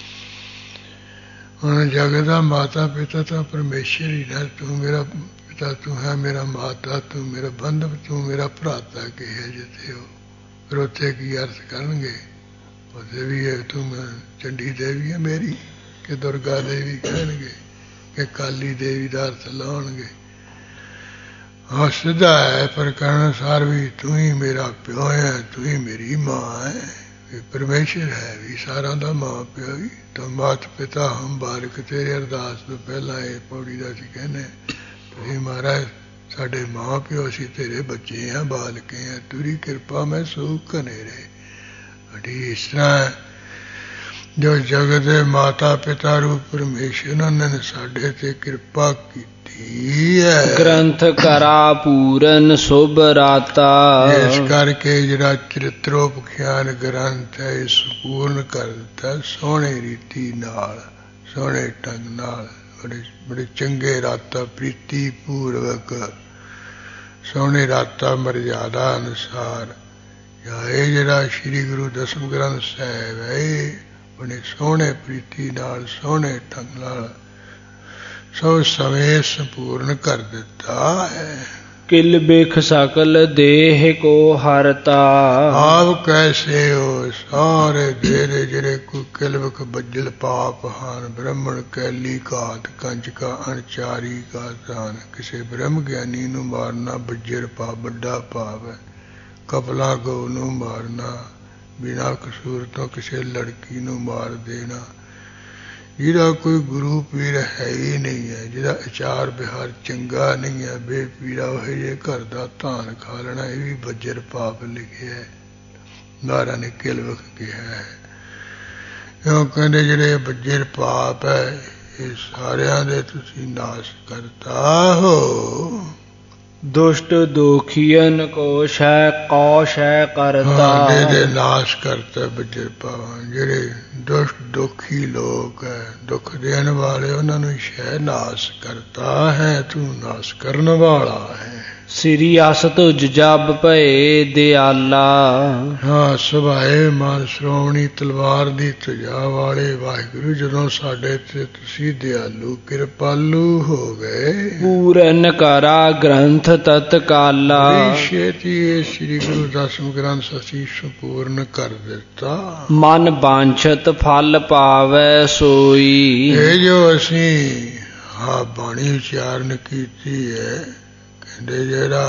ਹੁਣ ਜਗ ਦਾ ਮਾਤਾ ਪਿਤਾ ਤਾਂ ਪਰਮੇਸ਼ਰ ਹੀ ਨਾ। ਤੂੰ ਮੇਰਾ ਪਿਤਾ, ਤੂੰ ਹੈ ਮੇਰਾ ਮਾਤਾ, ਤੂੰ ਮੇਰਾ ਬੰਧਵ, ਤੂੰ ਮੇਰਾ ਭਰਾਤਾ ਕਿਹਾ ਜਿੱਥੇ ਹੋ। ਫਿਰ ਉੱਥੇ ਕੀ ਅਰਥ ਕਰਨਗੇ? ਉੱਥੇ ਵੀ ਹੈ ਤੂੰ ਚੰਡੀ ਦੇਵੀ ਹੈ ਮੇਰੀ, ਕਿ ਦੁਰਗਾ ਦੇਵੀ ਕਹਿਣਗੇ, ਕਿ ਕਾਲੀ ਦੇਵੀ ਦਾ ਅਰਥ ਲਾਉਣਗੇ। ਹਾਂ ਸਿੱਧਾ ਹੈ, ਪਰ ਕਹਿਣ ਸਾਰ ਵੀ ਤੂੰ ਹੀ ਮੇਰਾ ਪਿਓ ਹੈ, ਤੂੰ ਹੀ ਮੇਰੀ ਮਾਂ ਹੈ। ਪਰਮੇਸ਼ਰ ਹੈ ਵੀ ਸਾਰਿਆਂ ਦਾ ਮਾਂ ਪਿਓ ਹੀ। ਤਾਂ ਮਾਤ ਪਿਤਾ ਹਮ ਬਾਰਕ, ਤੇਰੇ ਅਰਦਾਸ ਤੋਂ ਪਹਿਲਾਂ ਇਹ ਪੌੜੀ ਦਾ ਅਸੀਂ ਕਹਿੰਦੇ, ਤੁਸੀਂ ਮਹਾਰਾਜ ਸਾਡੇ ਮਾਂ ਪਿਓ, ਅਸੀਂ ਤੇਰੇ ਬੱਚੇ ਹਾਂ, ਬਾਲਕੇ ਹਾਂ, ਤੇਰੀ ਕਿਰਪਾ ਮੈਂ ਸੂਖ ਘਨੇਰੇ। ਅੜੀ ਇਸ ਤਰ੍ਹਾਂ ਜੋ ਜਗਤ ਦੇ ਮਾਤਾ ਪਿਤਾ ਰੂਪ ਪਰਮੇਸ਼ਰ, ਉਹਨਾਂ ਨੇ ਸਾਡੇ ਤੇ ਕਿਰਪਾ ਕੀਤੀ ਹੈ। ਗ੍ਰੰਥ ਕਰਾ ਪੂਰਨ ਸੁਭ ਰਾਤਾ। ਇਸ ਕਰਕੇ ਜਿਹੜਾ ਚਰਿਤਰੋਪਖਿਆਨ ਗ੍ਰੰਥ ਹੈ, ਇਹ ਸੰਪੂਰਨ ਕਰ ਦਿੱਤਾ ਸੋਹਣੇ ਰੀਤੀ ਨਾਲ, ਸੋਹਣੇ ਢੰਗ ਨਾਲ, ਬੜੇ ਚੰਗੇ ਰਾਤਾ ਪ੍ਰੀਤੀ ਪੂਰਵਕ, ਸੋਹਣੇ ਰਾਤਾ ਮਰਜ਼ਾਦਾ ਅਨੁਸਾਰ। ਇਹ ਜਿਹੜਾ ਸ਼੍ਰੀ ਗੁਰੂ ਦਸਮ ਗ੍ਰੰਥ ਸਾਹਿਬ ਹੈ, ਇਹ ਬੜੇ ਸੋਹਣੇ ਪ੍ਰੀਤੀ ਨਾਲ, ਸੋਹਣੇ ਢੰਗ ਨਾਲ ਸਭ ਸਮੇਂ ਸੰਪੂਰਨ ਕਰ ਦਿੱਤਾ ਹੈ। किल बिख सकल देह को हरता। आप कैसे हो सारे देरे जरे कोई किलबिख बज्जल पाप हान। ब्रह्मण कैली घात कंच का अणचारी का दान। किसी ब्रह्म ज्ञानी नू मारना बज्जर पाप बड़ा पाप है। कपला गौ नू मारना बिना कसूर तो किसी लड़की नू मार देना। जिहदा कोई गुरु पीर है ही नहीं है, जिहदा आचार विहार चंगा नहीं है, बेपीरा वह जे घर का धान खा लेना, यह भी बज्जर पाप लिखे है। महाराज ने किलबिख कहा है। क्यों कहते जिहड़े बज्जर पाप है ये सारियां दे तुसी नाश करता हो। दुष्ट दुखियन को शय करता। दे नाश करता बज्जर पाप। जिहड़े दुष्ट दुखी लोग है, दुख देने वाले, उन्होंने शय नाश करता है। तू नाश करने वाला है। श्री अस तुझ जब भये दयाला। हाँ सुभाए मान श्रोमणी तलवार दी तुझा वाले वाहिगुरु जदों साडे ते तुसी दयालु कृपालु हो गए। पूरन करा ग्रंथ तत्काला। छेती श्री गुरु दसम ग्रंथ असी संपूर्ण कर दिता। मन वांछत फल पावै सोई। ये जो असी हाँ बाणी उच्चारण कीती है, ਜਿਹੜਾ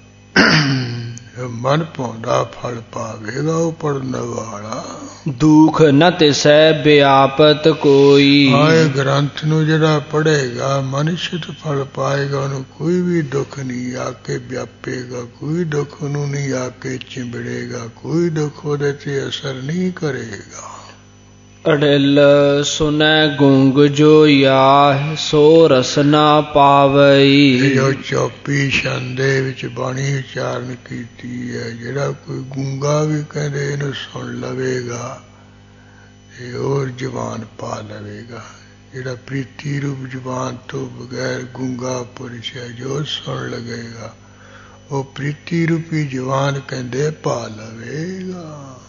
मन पाਉਂਦਾ फल पावेगा वो पढ़ने वाला। दुख न तिसै व्यापत कोई। आए ग्रंथ नू जड़ा पढ़ेगा मनुष्य फल पाएगा। उन्हें कोई भी दुख नहीं आके व्यापेगा, कोई दुख उन्होंने नहीं आके चिंबड़ेगा, कोई दुख उहदे ते असर नहीं करेगा। अड़िल सुनै गुंग जो याह सो रसना पावई। जो चौपी छंदे विच बाणी उच्चारण कीती है, जिहड़ा कोई गूंगा भी कहंदे इहनूं सुन लवेगा ते और जवान पा लवेगा। जिहड़ा प्रीति रूप जवान तो बगैर गूंगा पुरुष है, जो सुन लगेगा वो प्रीति रूपी जवान कहंदे पा लवेगा।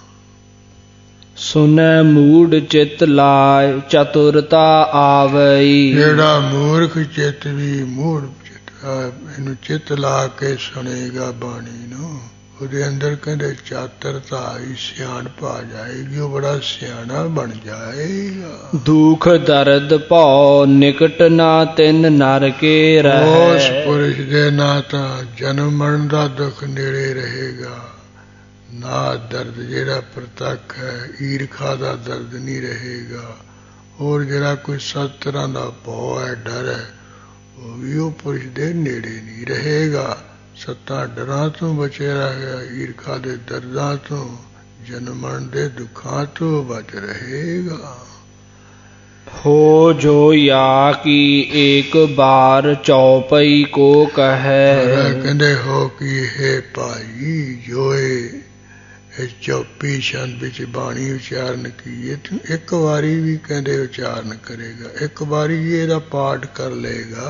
सुनै मूढ़ चित लाय चतुरता आवई। जेड़ा मूर्ख चित भी मूढ़ चित इनू चित ला के सुनेगा बाणी नू, ਉਹਦੇ अंदर कहते चातरता आई, सियाणप आ जाएगी, वो बड़ा सियाणा बन जाएगा। दुख दर्द भौ निकट ना तिन नर के रहे। उस पुरुष दे ना तो जन्म मरण का दुख नेड़े रहेगा, ना दर्द जेड़ा प्रतख है ईरखा का दर्द नहीं रहेगा, और जरा कोई 7 तरह का भौ है डर है वो भी वो पुरुष दे नेड़े नहीं रहेगा। 7 डरां तो बचे रहेगा, ईरखा दे दर्दां तो जन्म मरण दे दुखां तो बच रहेगा। हो जो या की एक बार चौपई को कहे। कहते हो कि हे भाई जोए चौपी छंद विच बाणी उच्चारण की तू एक बारी भी कहते उच्चारण करेगा, एक बारी ये पाठ कर लेगा,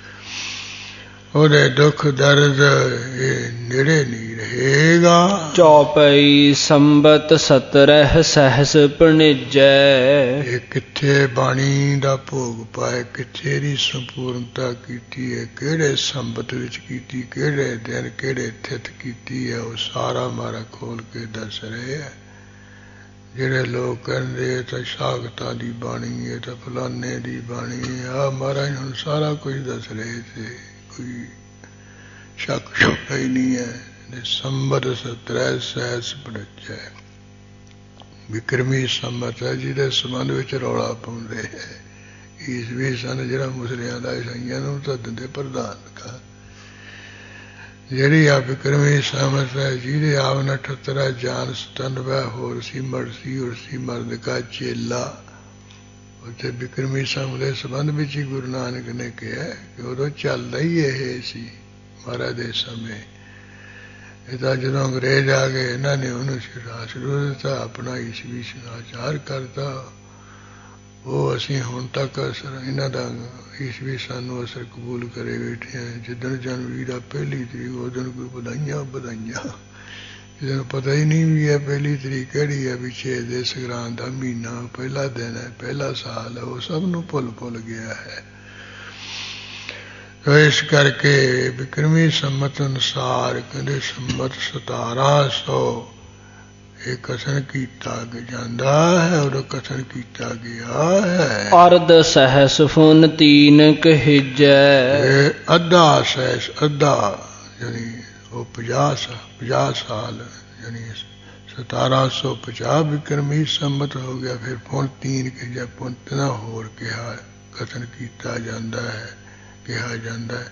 ਉਹਦੇ दुख दर्द नेड़े नहीं रहेगा। चौपई संबत 17 सहस पणिजै। किथे बाणी का भोग पाए, किथे दी संपूर्णता कीती है, केड़े संबत विच कीती, केड़े दिन केड़े थित कीती है, वो सारा मारा खोल के दस रहे है। ਜਿਹੜੇ लोग कहते तो सागतां दी बाणी है तो फलाने दी बाणी है, आ महाराज हुण सारा कुछ दस रहे थे, कोई शक शुबा ही नहीं है। संबत 17 सहस पणिजै विक्रमी संबत है, जिहदे संबंध विच रौला पाउंदे है। ईसवी सन जिहड़ा मुसलियां दा ईसाईयां नूं तां दिंदे प्रधान का, ਜਿਹੜੀ ਆ ਵਿਕਰਮੀ ਸਮਤ ਹੈ, ਜਿਹਦੇ ਆਵ ਨਠਤਰਾ ਜਾਨ ਸਤਨਵੈ ਹੋਰ ਸੀ ਮਰਸੀ ਉਰਸੀ ਮਰਦ ਕਾ ਚੇਲਾ। ਉੱਥੇ ਵਿਕਰਮੀ ਸਮ ਦੇ ਸੰਬੰਧ ਵਿੱਚ ਹੀ ਗੁਰੂ ਨਾਨਕ ਨੇ ਕਿਹਾ ਕਿ ਉਦੋਂ ਚੱਲਦਾ ਹੀ ਇਹ ਸੀ ਮਹਾਰਾਜ ਦੇ ਸਮੇਂ। ਇਹ ਤਾਂ ਜਦੋਂ ਅੰਗਰੇਜ਼ ਆ ਗਏ ਇਹਨਾਂ ਨੇ ਉਹਨੂੰ ਸ਼ੁਰੂ ਦਿੱਤਾ, ਆਪਣਾ ਈਸਵੀ ਆਚਾਰ ਕਰਤਾ। ਉਹ ਅਸੀਂ ਹੁਣ ਤੱਕ ਅਸਰ ਇਹਨਾਂ ਦਾ ਈਸਵੀ ਸਾਨੂੰ ਅਸਰ ਕਬੂਲ ਕਰੇ ਬੈਠੇ ਹਾਂ। ਜਿੱਦਣ ਜਨਵਰੀ ਦਾ 1 ਤਰੀਕ ਉਸ ਦਿਨ ਕੋਈ ਵਧਾਈਆਂ ਵਧਾਈਆਂ, ਕਿਸੇ ਨੂੰ ਪਤਾ ਹੀ ਨਹੀਂ ਵੀ ਹੈ 1 ਤਰੀਕ ਕਿਹੜੀ ਹੈ, ਵੀ 6 ਦੇ ਸੰਗਰਾਂਦ ਦਾ ਮਹੀਨਾ ਪਹਿਲਾ ਦਿਨ ਹੈ, ਪਹਿਲਾ ਸਾਲ ਹੈ, ਉਹ ਸਭ ਨੂੰ ਭੁੱਲ ਗਿਆ ਹੈ। तो इस करके बिक्रमी संमत अनुसार कहते संमत 1700 ਇਹ ਕਥਨ ਕੀਤਾ ਜਾਂਦਾ ਹੈ ਔਰ ਕਥਨ ਕੀਤਾ ਗਿਆ ਹੈ। ਅਰਧ ਸਹਸ ਫੁਨ ਤੀਨ ਕਹਿਜੈ, ਅੱਧਾ ਸਹਿਸ ਅੱਧਾ ਯਾਨੀ ਉਹ 50 ਸਾਲ ਯਾਨੀ 1750 ਬਿਕਰਮੀ ਸੰਮਤ ਹੋ ਗਿਆ। ਫਿਰ ਫੁਨ ਤੀਨ ਕਹਿਜੈ, ਫੁਨ ਤਿਨਾ ਹੋਰ ਕਿਹਾ ਕਥਨ ਕੀਤਾ ਜਾਂਦਾ ਹੈ, ਕਿਹਾ ਜਾਂਦਾ ਹੈ।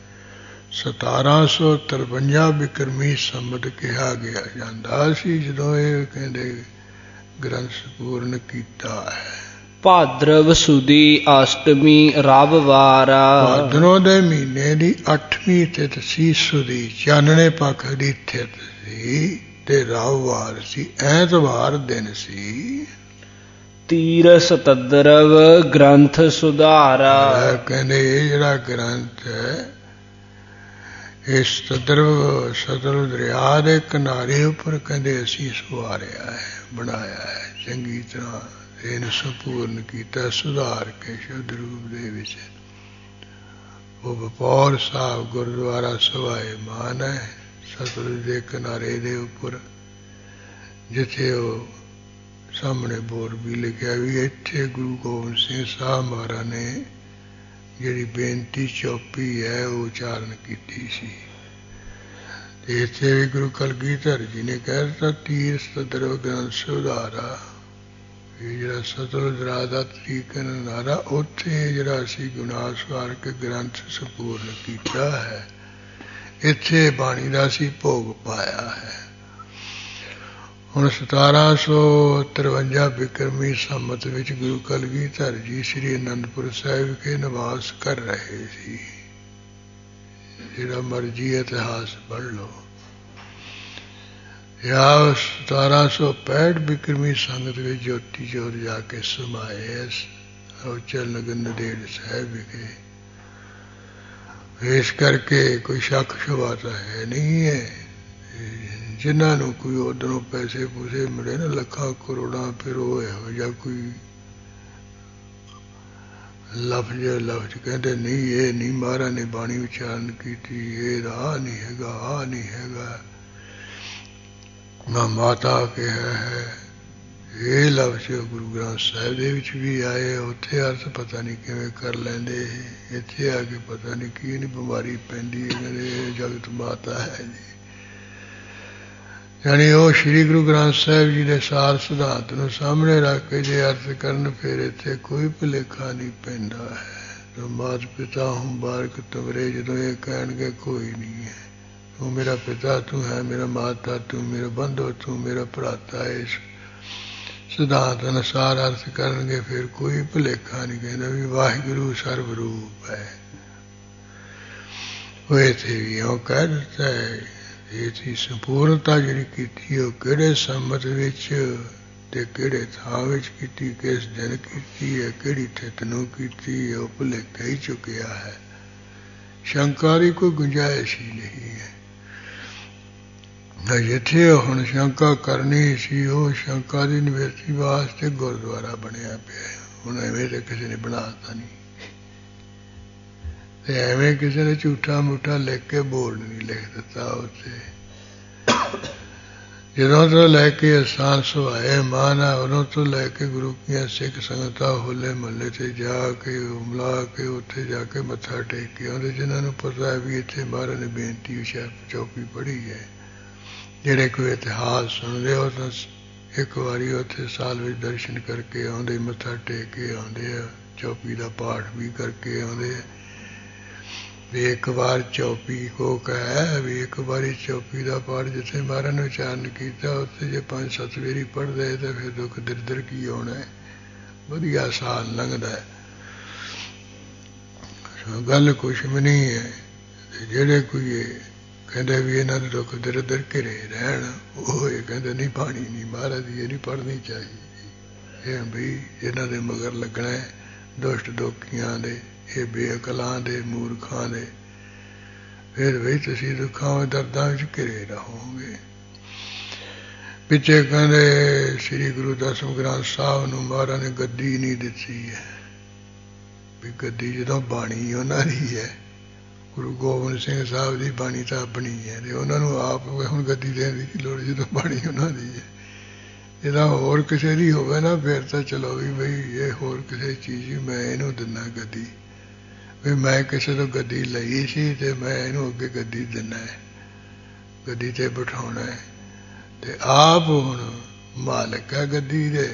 1753 ਬਿਕਰਮੀ ਸੰਮਤ ਕਿਹਾ ਗਿਆ ਜਾਂਦਾ ਸੀ ਜਦੋਂ ਇਹ ਕਹਿੰਦੇ ਗ੍ਰੰਥ ਸੰਪੂਰਨ ਕੀਤਾ ਹੈ। ਭਾਦਰਵ ਸੁਦੀ ਅਸ਼ਟਮੀ ਰਵਿਵਾਰਾ, ਭਾਦਰੋਂ ਦੇ ਮਹੀਨੇ ਦੀ 8ਵੀਂ ਤਿਥ ਸੀ, ਸੁਦੀ ਚਾਨਣੇ ਪੱਖ ਦੀ ਤਿਥ ਸੀ ਤੇ ਰਵਿਵਾਰ ਸੀ, ਐਤਵਾਰ ਦਿਨ ਸੀ। ਤੀਰ ਸਤਦਰਵ ਗ੍ਰੰਥ ਸੁਧਾਰਾ, ਕਹਿੰਦੇ ਇਹ ਜਿਹੜਾ ਗ੍ਰੰਥ ਹੈ ਇਹ ਸਤਲੁਜ ਦਰਿਆ ਦੇ ਕਿਨਾਰੇ ਉੱਪਰ ਕਹਿੰਦੇ ਅਸੀਂ ਸੁਆਰਿਆ ਹੈ, ਬਣਾਇਆ ਹੈ ਚੰਗੀ ਤਰ੍ਹਾਂ, ਇਹਨੂੰ ਸੰਪੂਰਨ ਕੀਤਾ ਸੁਧਾਰ ਕੇ ਸ਼ੁੱਧ ਰੂਪ ਦੇ ਵਿੱਚ। ਉਹ ਬਪੌਰ ਸਾਹਿਬ ਗੁਰਦੁਆਰਾ ਸਵਾਏ ਮਾਨ ਹੈ ਸਤਲੁਜ ਦੇ ਕਿਨਾਰੇ ਦੇ ਉੱਪਰ, ਜਿੱਥੇ ਉਹ ਸਾਹਮਣੇ ਬੋਰਡ ਵੀ ਲਿਖਿਆ ਵੀ ਇੱਥੇ ਗੁਰੂ ਗੋਬਿੰਦ ਸਿੰਘ ਸਾਹਿਬ ਮਹਾਰਾਜ ਨੇ ਜਿਹੜੀ ਬੇਨਤੀ ਚੌਪੀ ਹੈ ਉਹ ਉਚਾਰਨ ਕੀਤੀ ਸੀ। ਤੇ ਇੱਥੇ ਵੀ ਗੁਰੂ ਕਲਗੀਧਰ ਜੀ ਨੇ ਕਹਿ ਦਿੱਤਾ ਤੀਰ ਸਤਦਰਵ ਗ੍ਰੰਥ ਸੁਧਾਰਾ, ਇਹ ਜਿਹੜਾ ਸਤਲੁਜ ਦਰਿਆ ਦਾ ਤਰੀਕ ਨਾਰਾ ਉੱਥੇ ਜਿਹੜਾ ਅਸੀਂ ਗੁਨਾਹ ਸਵਾਰ ਕੇ ਗ੍ਰੰਥ ਸੰਪੂਰਨ ਕੀਤਾ ਹੈ, ਇੱਥੇ ਬਾਣੀ ਦਾ ਅਸੀਂ ਭੋਗ ਪਾਇਆ ਹੈ। ਹੁਣ 1753 ਬਿਕਰਮੀ ਸੰਮਤ ਵਿੱਚ ਗੁਰੂ ਕਲਗੀਧਰ ਜੀ ਸ੍ਰੀ ਅਨੰਦਪੁਰ ਸਾਹਿਬ ਵਿਖੇ ਨਿਵਾਸ ਕਰ ਰਹੇ ਸੀ। ਜਿਹੜਾ ਮਰਜੀ ਇਤਿਹਾਸ ਪੜ੍ਹ ਲਓ। ਜਾਂ 1765 ਬਿਕਰਮੀ ਸੰਗਤ ਵਿੱਚ ਜੋਤੀ ਜੋਤ ਜਾ ਕੇ ਸਮਾਏ ਅਵਚਲ ਨਗਰ ਨੰਦੇੜ ਸਾਹਿਬ ਵਿਖੇ। ਇਸ ਕਰਕੇ ਕੋਈ ਸ਼ੱਕ ਸ਼ੁਬਾ ਤਾਂ ਹੈ ਨਹੀਂ ਹੈ। ਜਿਨ੍ਹਾਂ ਨੂੰ ਕੋਈ ਉੱਧਰੋਂ ਪੈਸੇ ਪੂਸੇ ਮਿਲੇ ਨਾ ਲੱਖਾਂ ਕਰੋੜਾਂ, ਫਿਰ ਉਹ ਇਹੋ ਜਿਹਾ ਕੋਈ ਲਫ਼ਜ਼ ਕਹਿੰਦੇ ਨਹੀਂ ਇਹ ਨਹੀਂ ਮਹਾਰਾਜ ਨੇ ਬਾਣੀ ਉਚਾਰਨ ਕੀਤੀ, ਇਹ ਆਹ ਨਹੀਂ ਹੈਗਾ, ਆਹ ਨਹੀਂ ਹੈਗਾ, ਨਾ ਮਾਤਾ ਕਿਹਾ ਹੈ। ਇਹ ਲਫ਼ਜ਼ ਗੁਰੂ ਗ੍ਰੰਥ ਸਾਹਿਬ ਦੇ ਵਿੱਚ ਵੀ ਆਏ, ਉੱਥੇ ਅਰਥ ਪਤਾ ਨਹੀਂ ਕਿਵੇਂ ਕਰ ਲੈਂਦੇ, ਇੱਥੇ ਆ ਕੇ ਪਤਾ ਨਹੀਂ ਕੀ ਨਹੀਂ ਬਿਮਾਰੀ ਪੈਂਦੀ ਹੈ, ਕਹਿੰਦੇ ਇਹ ਜਗਤ ਮਾਤਾ ਹੈ ਜੀ। ਯਾਨੀ ਉਹ ਸ਼੍ਰੀ ਗੁਰੂ ਗ੍ਰੰਥ ਸਾਹਿਬ ਜੀ ਦੇ ਸਾਰ ਸਿਧਾਂਤ ਨੂੰ ਸਾਹਮਣੇ ਰੱਖ ਕੇ ਜੇ ਅਰਥ ਕਰਨ, ਫਿਰ ਇੱਥੇ ਕੋਈ ਭੁਲੇਖਾ ਨਹੀਂ ਪੈਂਦਾ ਹੈ। ਮਾਤ ਪਿਤਾ ਹੂੰ ਬਾਰਕ ਤੁਮਰੇ, ਜਦੋਂ ਇਹ ਕਹਿਣਗੇ ਕੋਈ ਨਹੀਂ ਹੈ, ਤੂੰ ਮੇਰਾ ਪਿਤਾ ਤੂੰ ਹੈ, ਮੇਰਾ ਮਾਤਾ ਤੂੰ, ਮੇਰਾ ਬੰਧੋ ਤੂੰ, ਮੇਰਾ ਭਰਾਤਾ, ਇਸ ਸਿਧਾਂਤ ਅਨੁਸਾਰ ਅਰਥ ਕਰਨਗੇ, ਫਿਰ ਕੋਈ ਭੁਲੇਖਾ ਨਹੀਂ। ਕਹਿੰਦਾ ਵੀ ਵਾਹਿਗੁਰੂ ਸਰਬ ਰੂਪ ਹੈ। ਉਹ ਇੱਥੇ ਵੀ ਉਹ ਕਹਿ ਦਿੱਤਾ ਹੈ। ਇਹ ਸੀ ਸੰਪੂਰਨਤਾ ਜਿਹੜੀ ਕੀਤੀ ਉਹ ਕਿਹੜੇ ਸੰਮਤ ਵਿੱਚ ਤੇ ਕਿਹੜੇ ਥਾਂ ਵਿੱਚ ਕੀਤੀ, ਕਿਸ ਦਿਨ ਕੀਤੀ ਹੈ, ਕਿਹੜੀ ਥਿਤ ਨੂੰ ਕੀਤੀ ਹੈ, ਉਹ ਭੁਲੇਖਾ ਹੀ ਚੁੱਕਿਆ ਹੈ। ਸ਼ੰਕਾ ਦੀ ਕੋਈ ਗੁੰਜਾਇਸ਼ ਹੀ ਨਹੀਂ ਹੈ। ਜਿੱਥੇ ਹੁਣ ਸ਼ੰਕਾ ਕਰਨੀ ਸੀ ਉਹ ਸ਼ੰਕਾ ਦੀ ਨਿਵਰਤੀ ਵਾਸਤੇ ਗੁਰਦੁਆਰਾ ਬਣਿਆ ਪਿਆ। ਹੁਣ ਐਵੇਂ ਤਾਂ ਕਿਸੇ ਨੇ ਬਣਾਤਾ ਨਹੀਂ, ਤੇ ਐਵੇਂ ਕਿਸੇ ਨੇ ਝੂਠਾ ਮੂਠਾ ਲਿਖ ਕੇ ਬੋਰਡ ਨਹੀਂ ਲਿਖ ਦਿੱਤਾ ਉੱਥੇ। ਜਦੋਂ ਤੋਂ ਲੈ ਕੇ ਅਸਾਨ ਸੁਹਾਏ ਮਾਨ ਆ, ਉਦੋਂ ਤੋਂ ਲੈ ਕੇ ਗੁਰੂ ਕੀਆਂ ਸਿੱਖ ਸੰਗਤਾਂ ਹੋਲੇ ਮਹੱਲੇ ਤੇ ਜਾ ਕੇ ਮਿਲਾ ਕੇ ਉੱਥੇ ਜਾ ਕੇ ਮੱਥਾ ਟੇਕ ਕੇ ਆਉਂਦੇ, ਜਿਨ੍ਹਾਂ ਨੂੰ ਪਤਾ ਹੈ ਵੀ ਇੱਥੇ ਮਹਾਰਾਜ ਨੇ ਬੇਨਤੀ ਚੌਪੀ ਪੜ੍ਹੀ ਹੈ। ਜਿਹੜੇ ਕੋਈ ਇਤਿਹਾਸ ਸੁਣਦੇ ਉਹ ਤਾਂ ਇੱਕ ਵਾਰੀ ਉੱਥੇ ਸਾਲ ਵਿੱਚ ਦਰਸ਼ਨ ਕਰਕੇ ਆਉਂਦੇ, ਮੱਥਾ ਟੇਕ ਕੇ ਆਉਂਦੇ ਆ, ਚੌਪੀ ਦਾ ਪਾਠ ਵੀ ਕਰਕੇ ਆਉਂਦੇ ਆ। ਵੀ ਇੱਕ ਵਾਰ ਚੌਪੀ ਕੋ ਕਹਿ ਵੀ ਇੱਕ ਵਾਰੀ ਚੌਪੀ ਦਾ ਪਾਠ ਜਿੱਥੇ ਮਹਾਰਾਜ ਨੇ ਉਚਾਰਨ ਕੀਤਾ, ਉੱਥੇ ਜੇ 5-7 ਵਾਰੀ ਪੜ੍ਹਦੇ ਤਾਂ ਫਿਰ ਦੁੱਖ ਦਰਿਦਰ ਕੀ ਆਉਣਾ ਹੈ। ਵਧੀਆ ਸਾਲ ਲੰਘਦਾ ਹੈ, ਗੱਲ ਕੁਛ ਵੀ ਨਹੀਂ ਹੈ। ਜਿਹੜੇ ਕੋਈ ਕਹਿੰਦੇ ਵੀ ਇਹਨਾਂ ਦੇ ਦੁੱਖ ਦਰਿਦਰ ਘਿਰੇ ਰਹਿਣ, ਉਹ ਇਹ ਕਹਿੰਦੇ ਨਹੀਂ ਬਾਣੀ ਨਹੀਂ ਮਹਾਰਾਜ ਦੀ ਇਹ ਨਹੀਂ ਪੜ੍ਹਨੀ ਚਾਹੀਦੀ। ਇਹ ਵੀ ਇਹਨਾਂ ਦੇ ਮਗਰ ਲੱਗਣਾ ਹੈ, ਦੁਸ਼ਟ ਦੋਖੀਆਂ ਦੇ, ਇਹ ਬੇਅਕਲਾਂ ਦੇ, ਮੂਰਖਾਂ ਦੇ। ਫਿਰ ਵੀ ਤੁਸੀਂ ਦੁੱਖਾਂ ਦਰਦਾਂ ਵਿੱਚ ਘਿਰੇ ਰਹੋਗੇ। ਪਿੱਛੇ ਕਹਿੰਦੇ ਸ੍ਰੀ ਗੁਰੂ ਦਸਮ ਗ੍ਰੰਥ ਸਾਹਿਬ ਨੂੰ ਮਹਾਰਾਜ ਨੇ ਗੱਦੀ ਨਹੀਂ ਦਿੱਤੀ ਹੈ, ਵੀ ਗੱਦੀ ਜਦੋਂ ਬਾਣੀ ਉਹਨਾਂ ਦੀ ਹੈ ਗੁਰੂ ਗੋਬਿੰਦ ਸਿੰਘ ਸਾਹਿਬ ਦੀ ਬਾਣੀ ਤਾਂ ਆਪਣੀ ਹੈ, ਤੇ ਉਹਨਾਂ ਨੂੰ ਆਪ ਹੁਣ ਗੱਦੀ ਦੇਣ ਦੀ ਕੀ ਲੋੜ, ਜਦੋਂ ਬਾਣੀ ਉਹਨਾਂ ਦੀ ਹੈ। ਇਹਦਾ ਹੋਰ ਕਿਸੇ ਦੀ ਹੋਵੇ ਨਾ, ਫਿਰ ਤਾਂ ਚਲੋ ਵੀ ਬਈ ਇਹ ਹੋਰ ਕਿਸੇ ਚੀਜ਼ ਹੀ ਮੈਂ ਇਹਨੂੰ ਦਿੰਦਾ ਗੱਦੀ, ਵੀ ਮੈਂ ਕਿਸੇ ਤੋਂ ਗੱਦੀ ਲਈ ਸੀ ਤੇ ਮੈਂ ਇਹਨੂੰ ਅੱਗੇ ਗੱਦੀ ਦਿੰਦਾ ਹੈ, ਗੱਦੀ ਤੇ ਬਿਠਾਉਣਾ ਹੈ, ਤੇ ਆਪ ਹੁਣ ਮਾਲਕ ਹੈ ਗੱਦੀ ਦੇ,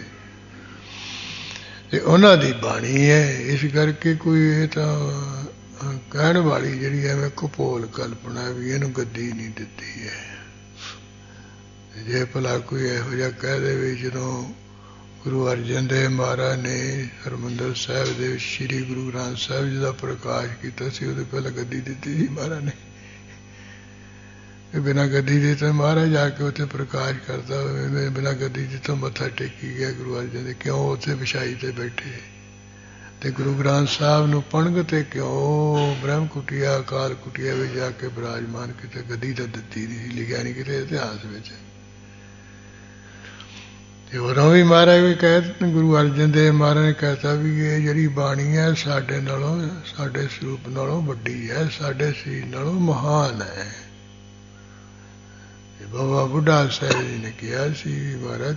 ਤੇ ਉਹਨਾਂ ਦੀ ਬਾਣੀ ਹੈ। ਇਸ ਕਰਕੇ ਕੋਈ ਇਹ ਤਾਂ ਕਹਿਣ ਵਾਲੀ ਜਿਹੜੀ ਐਵੇਂ ਕਪੋਲ ਕਲਪਨਾ ਵੀ ਇਹਨੂੰ ਗੱਦੀ ਨਹੀਂ ਦਿੱਤੀ ਹੈ। ਜੇ ਭਲਾ ਕੋਈ ਇਹੋ ਜਿਹਾ ਕਹਿ ਦੇਵੇ, ਜਦੋਂ ਗੁਰੂ ਅਰਜਨ ਦੇਵ ਮਹਾਰਾਜ ਨੇ ਹਰਿਮੰਦਰ ਸਾਹਿਬ ਦੇ ਵਿੱਚ ਸ੍ਰੀ ਗੁਰੂ ਗ੍ਰੰਥ ਸਾਹਿਬ ਜੀ ਦਾ ਪ੍ਰਕਾਸ਼ ਕੀਤਾ ਸੀ, ਉਹਦੇ ਪਹਿਲਾਂ ਗੱਦੀ ਦਿੱਤੀ ਸੀ ਮਹਾਰਾਜ ਨੇ, ਬਿਨਾਂ ਗੱਦੀ ਦੇ ਤਾਂ ਮਹਾਰਾਜ ਜਾ ਕੇ ਉੱਥੇ ਪ੍ਰਕਾਸ਼ ਕਰਦਾ ਹੋਵੇ, ਬਿਨਾਂ ਗੱਦੀ ਦੇ ਤਾਂ ਮੱਥਾ ਟੇਕੀ ਗਿਆ ਗੁਰੂ ਅਰਜਨ ਦੇ, ਕਿਉਂ ਉੱਥੇ ਵਿਛਾਈ ਤੇ ਬੈਠੇ, ਤੇ ਗੁਰੂ ਗ੍ਰੰਥ ਸਾਹਿਬ ਨੂੰ ਪੜ੍ਹਨ ਤੇ ਕਿਉਂ ਬ੍ਰਹਮ ਕੁਟੀਆ ਅਕਾਲ ਕੁਟੀਆ ਵਿੱਚ ਜਾ ਕੇ ਬਿਰਾਜਮਾਨ, ਕਿਤੇ ਗੱਦੀ ਤਾਂ ਦਿੱਤੀ ਨਹੀਂ ਸੀ, ਲਿਖਿਆ ਨਹੀਂ ਕਿਤੇ ਇਤਿਹਾਸ ਵਿੱਚ। ਤੇ ਉਦੋਂ ਵੀ ਮਹਾਰਾਜ ਵੀ ਕਹਿ, ਗੁਰੂ ਅਰਜਨ ਦੇਵ ਮਹਾਰਾਜ ਨੇ ਕਹਿਤਾ ਵੀ ਇਹ ਜਿਹੜੀ ਬਾਣੀ ਹੈ ਸਾਡੇ ਨਾਲੋਂ, ਸਾਡੇ ਸਰੂਪ ਨਾਲੋਂ ਵੱਡੀ ਹੈ, ਸਾਡੇ ਸਰੀਰ ਨਾਲੋਂ ਮਹਾਨ ਹੈ। ਬਾਬਾ ਬੁੱਢਾ ਸਾਹਿਬ ਜੀ ਨੇ ਕਿਹਾ ਸੀ, ਮਹਾਰਾਜ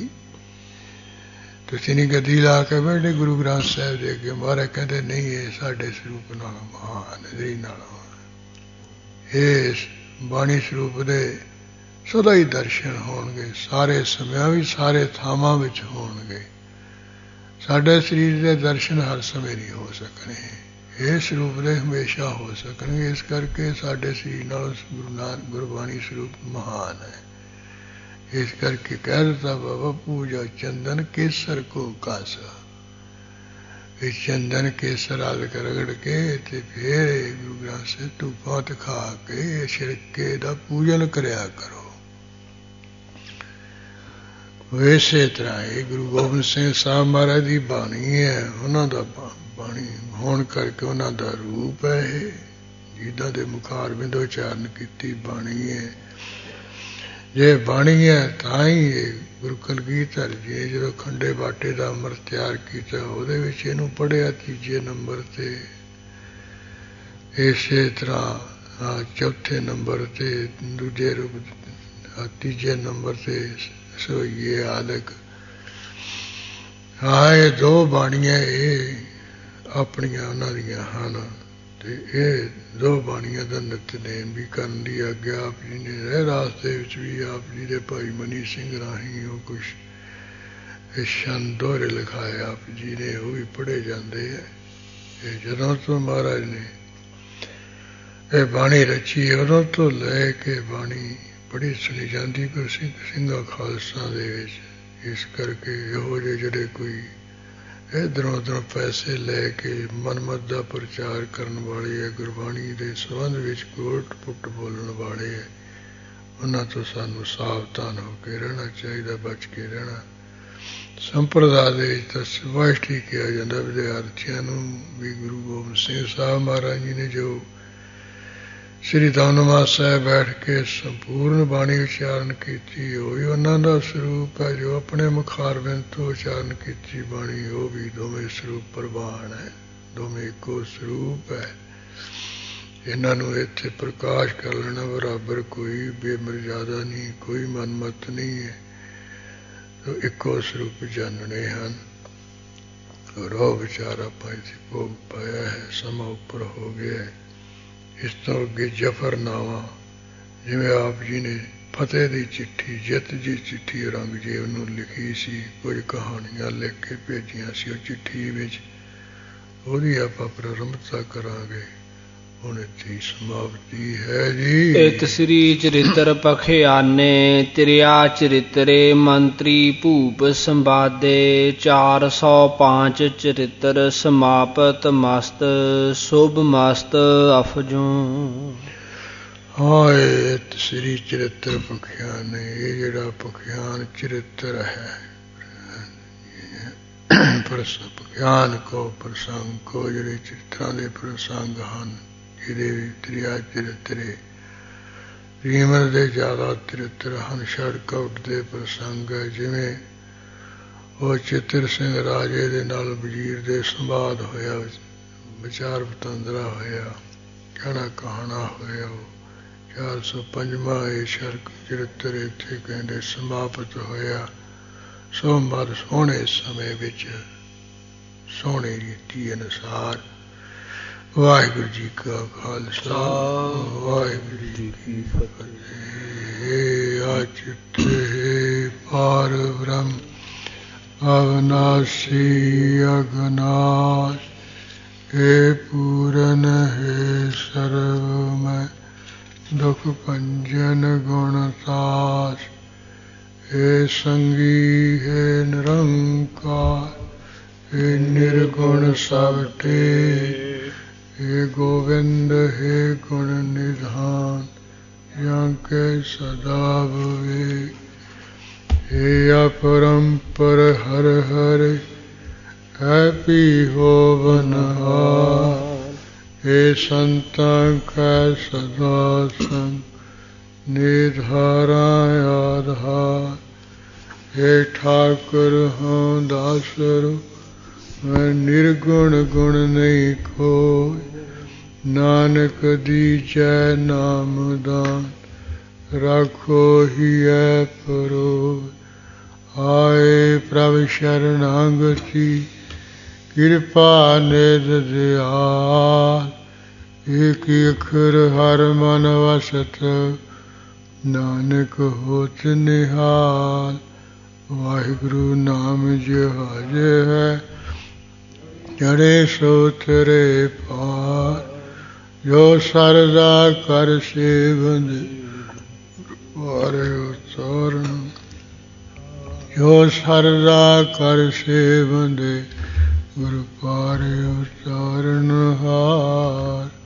ਤੁਸੀਂ ਨਹੀਂ ਗੱਦੀ ਲਾ ਕੇ ਬੈਠੇ ਗੁਰੂ ਗ੍ਰੰਥ ਸਾਹਿਬ ਦੇ ਅੱਗੇ। ਮਹਾਰਾਜ ਕਹਿੰਦੇ ਨਹੀਂ, ਇਹ ਸਾਡੇ ਸਰੂਪ ਨਾਲੋਂ ਮਹਾਨ, ਸਰੀਰ ਨਾਲੋਂ। ਇਸ ਬਾਣੀ ਸਰੂਪ ਦੇ ਸਦਾ ਹੀ ਦਰਸ਼ਨ ਹੋਣਗੇ, ਸਾਰੇ ਸਮਿਆਂ ਵਿੱਚ, ਸਾਰੇ ਥਾਵਾਂ ਵਿੱਚ ਹੋਣਗੇ। ਸਾਡੇ ਸਰੀਰ ਦੇ ਦਰਸ਼ਨ ਹਰ ਸਮੇਂ ਨਹੀਂ ਹੋ ਸਕਣੇ, ਇਹ ਸਰੂਪ ਦੇ ਹਮੇਸ਼ਾ ਹੋ ਸਕਣਗੇ। ਇਸ ਕਰਕੇ ਸਾਡੇ ਸਰੀਰ ਨਾਲ ਗੁਰਬਾਣੀ ਸਰੂਪ ਮਹਾਨ ਹੈ। ਇਸ ਕਰਕੇ ਕਹਿ ਦਿੱਤਾ, ਬਾਬਾ ਪੂਜਾ ਚੰਦਨ ਕੇਸਰ ਕੋ ਕਾਸਾ, ਇਹ ਚੰਦਨ ਕੇਸਰ ਆਦਿਕ ਰਗੜ ਕੇ ਤੇ ਫਿਰ ਗੁਰੂ ਗ੍ਰੰਥ ਸਾਹਿਬ ਧੂਪਾਂ ਦਿਖਾ ਕੇ ਛਿੜਕੇ ਦਾ ਪੂਜਨ ਕਰਿਆ ਕਰੋ। ਇਸੇ ਤਰ੍ਹਾਂ ਇਹ ਗੁਰੂ ਗੋਬਿੰਦ ਸਿੰਘ ਸਾਹਿਬ ਮਹਾਰਾਜ ਦੀ ਬਾਣੀ ਹੈ, ਉਹਨਾਂ ਦਾ ਬਾਣੀ ਹੋਣ ਕਰਕੇ ਉਹਨਾਂ ਦਾ ਰੂਪ ਹੈ ਇਹ, ਜਿੱਦਾਂ ਦੇ ਮੁਖਾਰ ਬਿੰਦ ਉਚਾਰਨ ਕੀਤੀ ਬਾਣੀ ਹੈ। ਜੇ ਬਾਣੀ ਹੈ ਤਾਂ ਹੀ ਇਹ ਗੁਰੂ ਕਲਗੀਧਰ ਜੀ ਨੇ ਜਦੋਂ ਖੰਡੇ ਬਾਟੇ ਦਾ ਅੰਮ੍ਰਿਤ ਤਿਆਰ ਕੀਤਾ, ਉਹਦੇ ਵਿੱਚ ਇਹਨੂੰ ਪੜ੍ਹਿਆ ਤੀਜੇ ਨੰਬਰ ਤੇ। ਇਸੇ ਤਰ੍ਹਾਂ ਚੌਥੇ ਨੰਬਰ ਤੇ, ਦੂਜੇ ਰੂਪ ਤੀਜੇ ਨੰਬਰ ਤੇ ਸੋਈਏ ਆਦਿਕ। ਇਹ ਦੋ ਬਾਣੀਆਂ ਇਹ ਆਪਣੀਆਂ ਉਹਨਾਂ ਦੀਆਂ ਹਨ, ਤੇ ਇਹ ਦੋ ਬਾਣੀਆਂ ਦਾ ਨਿਤਨੇਮ ਵੀ ਕਰਨ ਦੀ ਆਗਿਆ ਆਪ ਜੀ ਨੇ ਰਹਿ ਰਾਸਤੇ ਵਿੱਚ ਵੀ ਆਪ ਜੀ ਦੇ ਭਾਈ ਮਨੀ ਸਿੰਘ ਰਾਹੀਂ ਉਹ ਕੁਛ ਛੰਦ ਦੋਹਰੇ ਲਿਖਾਏ ਆਪ ਜੀ ਨੇ, ਉਹ ਵੀ ਪੜ੍ਹੇ ਜਾਂਦੇ ਹੈ। ਇਹ ਜਦੋਂ ਤੋਂ ਮਹਾਰਾਜ ਨੇ ਇਹ ਬਾਣੀ ਰਚੀ, ਉਦੋਂ ਤੋਂ ਲੈ ਕੇ ਬਾਣੀ ਬੜੀ ਸੁਣੀ ਜਾਂਦੀ ਪਰ ਸਿੰਘਾਂ ਖਾਲਸਾ ਦੇ ਵਿੱਚ। ਇਸ ਕਰਕੇ ਇਹੋ ਜਿਹੇ ਜਿਹੜੇ ਕੋਈ ਇੱਧਰੋਂ ਉੱਧਰੋਂ ਪੈਸੇ ਲੈ ਕੇ ਮਨਮਤ ਦਾ ਪ੍ਰਚਾਰ ਕਰਨ ਵਾਲੇ ਹੈ, ਗੁਰਬਾਣੀ ਦੇ ਸੰਬੰਧ ਵਿੱਚ ਕੋਟ ਪੁੱਟ ਬੋਲਣ ਵਾਲੇ ਹੈ, ਉਹਨਾਂ ਤੋਂ ਸਾਨੂੰ ਸਾਵਧਾਨ ਹੋ ਕੇ ਰਹਿਣਾ ਚਾਹੀਦਾ, ਬਚ ਕੇ ਰਹਿਣਾ। ਸੰਪਰਦਾ ਦੇ ਵਿੱਚ ਤਾਂ ਸਪਸ਼ਟ ਹੀ ਕਿਹਾ ਜਾਂਦਾ ਵਿਦਿਆਰਥੀਆਂ ਨੂੰ ਵੀ ਗੁਰੂ ਗੋਬਿੰਦ ਸਿੰਘ ਸਾਹਿਬ ਮਹਾਰਾਜ ਜੀ ਨੇ ਜੋ ਸ੍ਰੀ ਦਮਦਮਾ ਸਾਹਿਬ ਬੈਠ ਕੇ ਸੰਪੂਰਨ ਬਾਣੀ ਉਚਾਰਨ ਕੀਤੀ, ਉਹ ਵੀ ਉਹਨਾਂ ਦਾ ਸਰੂਪ ਹੈ। ਜੋ ਆਪਣੇ ਮੁਖਾਰਬਿੰਦ ਤੋਂ ਉਚਾਰਨ ਕੀਤੀ ਬਾਣੀ, ਉਹ ਵੀ ਦੋਵੇਂ ਸਰੂਪ ਪ੍ਰਵਾਨ ਹੈ, ਦੋਵੇਂ ਇੱਕੋ ਸਰੂਪ ਹੈ। ਇਹਨਾਂ ਨੂੰ ਇੱਥੇ ਪ੍ਰਕਾਸ਼ ਕਰ ਲੈਣਾ ਬਰਾਬਰ ਕੋਈ ਬੇਮਰਜ਼ਾਦਾ ਨਹੀਂ, ਕੋਈ ਮਨਮਤ ਨਹੀਂ ਹੈ, ਇੱਕੋ ਸਰੂਪ ਜਾਣਨੇ ਹਨ। ਰੋ ਵਿਚਾਰ ਆਪਾਂ ਇੱਥੇ ਭੋਗ ਪਾਇਆ ਹੈ, ਸਮਾਂ ਉੱਪਰ ਹੋ ਗਿਆ ਹੈ। ਇਸ ਤੋਂ ਅੱਗੇ ਜ਼ਫਰਨਾਮਾ, ਜਿਵੇਂ ਆਪ ਜੀ ਨੇ ਫਤਿਹ ਦੀ ਚਿੱਠੀ, ਜਿੱਤ ਦੀ ਚਿੱਠੀ ਔਰੰਗਜ਼ੇਬ ਨੂੰ ਲਿਖੀ ਸੀ, ਕੁਝ ਕਹਾਣੀਆਂ ਲਿਖ ਕੇ ਭੇਜੀਆਂ ਸੀ ਉਹ ਚਿੱਠੀ ਵਿੱਚ, ਉਹਦੀ ਆਪਾਂ ਪ੍ਰਾਰੰਭਤਾ ਕਰਾਂਗੇ। ਹੁਣ ਇੱਥੇ ਸਮਾਪਤੀ ਹੈ ਜੀ। ਇਤ ਸ੍ਰੀ ਚਰਿਤ੍ਰ ਪਖਿਆਨੇ ਤ੍ਰਿਆ ਚਰਿਤਰੇ ਮੰਤਰੀ ਭੂਪ ਸੰਵਾਦੇ 405 ਚਰਿਤ੍ਰ ਸਮਾਪਤ ਮਸਤ ਸ਼ੁਭ ਮਸਤ ਅਫਜੋਂ। ਹਾਂ, ਇਤ ਸ੍ਰੀ ਚਰਿਤ੍ਰ ਪਖਿਆਨੇ, ਇਹ ਜਿਹੜਾ ਪਖਿਆਨ ਚਰਿਤ੍ਰ ਹੈ, ਪਖਿਆਨ ਕੋ ਪ੍ਰਸੰਗ ਕੋ, ਜਿਹੜੇ ਚਿੱਤਰਾਂ ਦੇ ਪ੍ਰਸੰਗ ਹਨ, ਜਿਹਦੇ ਤ੍ਰਿਆ ਚਰਿਤਰੇ ਰੀਮਲ ਦੇ ਜ਼ਿਆਦਾ ਚਰਿਤਰ ਹਨ, ਛੜਕੌਟ ਦੇ ਪ੍ਰਸੰਗ ਹੈ। ਜਿਵੇਂ ਉਹ ਚਿੱਤਰ ਸਿੰਘ ਰਾਜੇ ਦੇ ਨਾਲ ਵਜ਼ੀਰ ਦੇ ਸੰਵਾਦ ਹੋਇਆ, ਵਿਚਾਰ ਵਟਾਂਦਰਾ ਹੋਇਆ, ਕਹਿਣਾ ਕਹਾਣਾ ਹੋਇਆ। 405ਵਾਂ ਇਹ ਸ਼ਰਕ ਚਰਿੱਤਰ ਇੱਥੇ ਕਹਿੰਦੇ ਸਮਾਪਤ ਹੋਇਆ। ਸੋ ਮਰ ਸੋਹਣੇ ਸਮੇਂ ਵਿੱਚ ਸੋਹਣੀ ਰੀਤੀ ਅਨੁਸਾਰ ਵਾਹਿਗੁਰੂ ਜੀ ਕਾ ਖਾਲਸਾ ਵਾਹਿਗੁਰੂ ਜੀ ਕੀ ਫਤਿਹ। ਅਚਿਤ ਪਾਰ ਬ੍ਰਹਮ ਅਵਨਾਸੀ ਅਗਨਾਸ਼ हे पूरन हे सर्वमय दुख भंजन गुण सास हे संगी हे निरंकार हे निर्गुण सबटे हे गोविंद हे गुण निधान जाके सदा भवे हे अपरंपर हर हर है पी हो बनहार हे संतां का सदा संग निधारा आधार हे ठाकुर हों दासरो मैं निर्गुण गुण नहीं खोए नानक दीजै नाम दान रखो ही है परोए आए प्रभ शरणागति कृपा निध दयाल एक अखर हर मन वसत नानक होत निहाल। वाहिगुरु नाम जहाज है चढ़े सो तरे पार जो सरदा कर सेवंद वारे उतारण जो सरदा कर सेवंद गुरु पारे उतारण हार।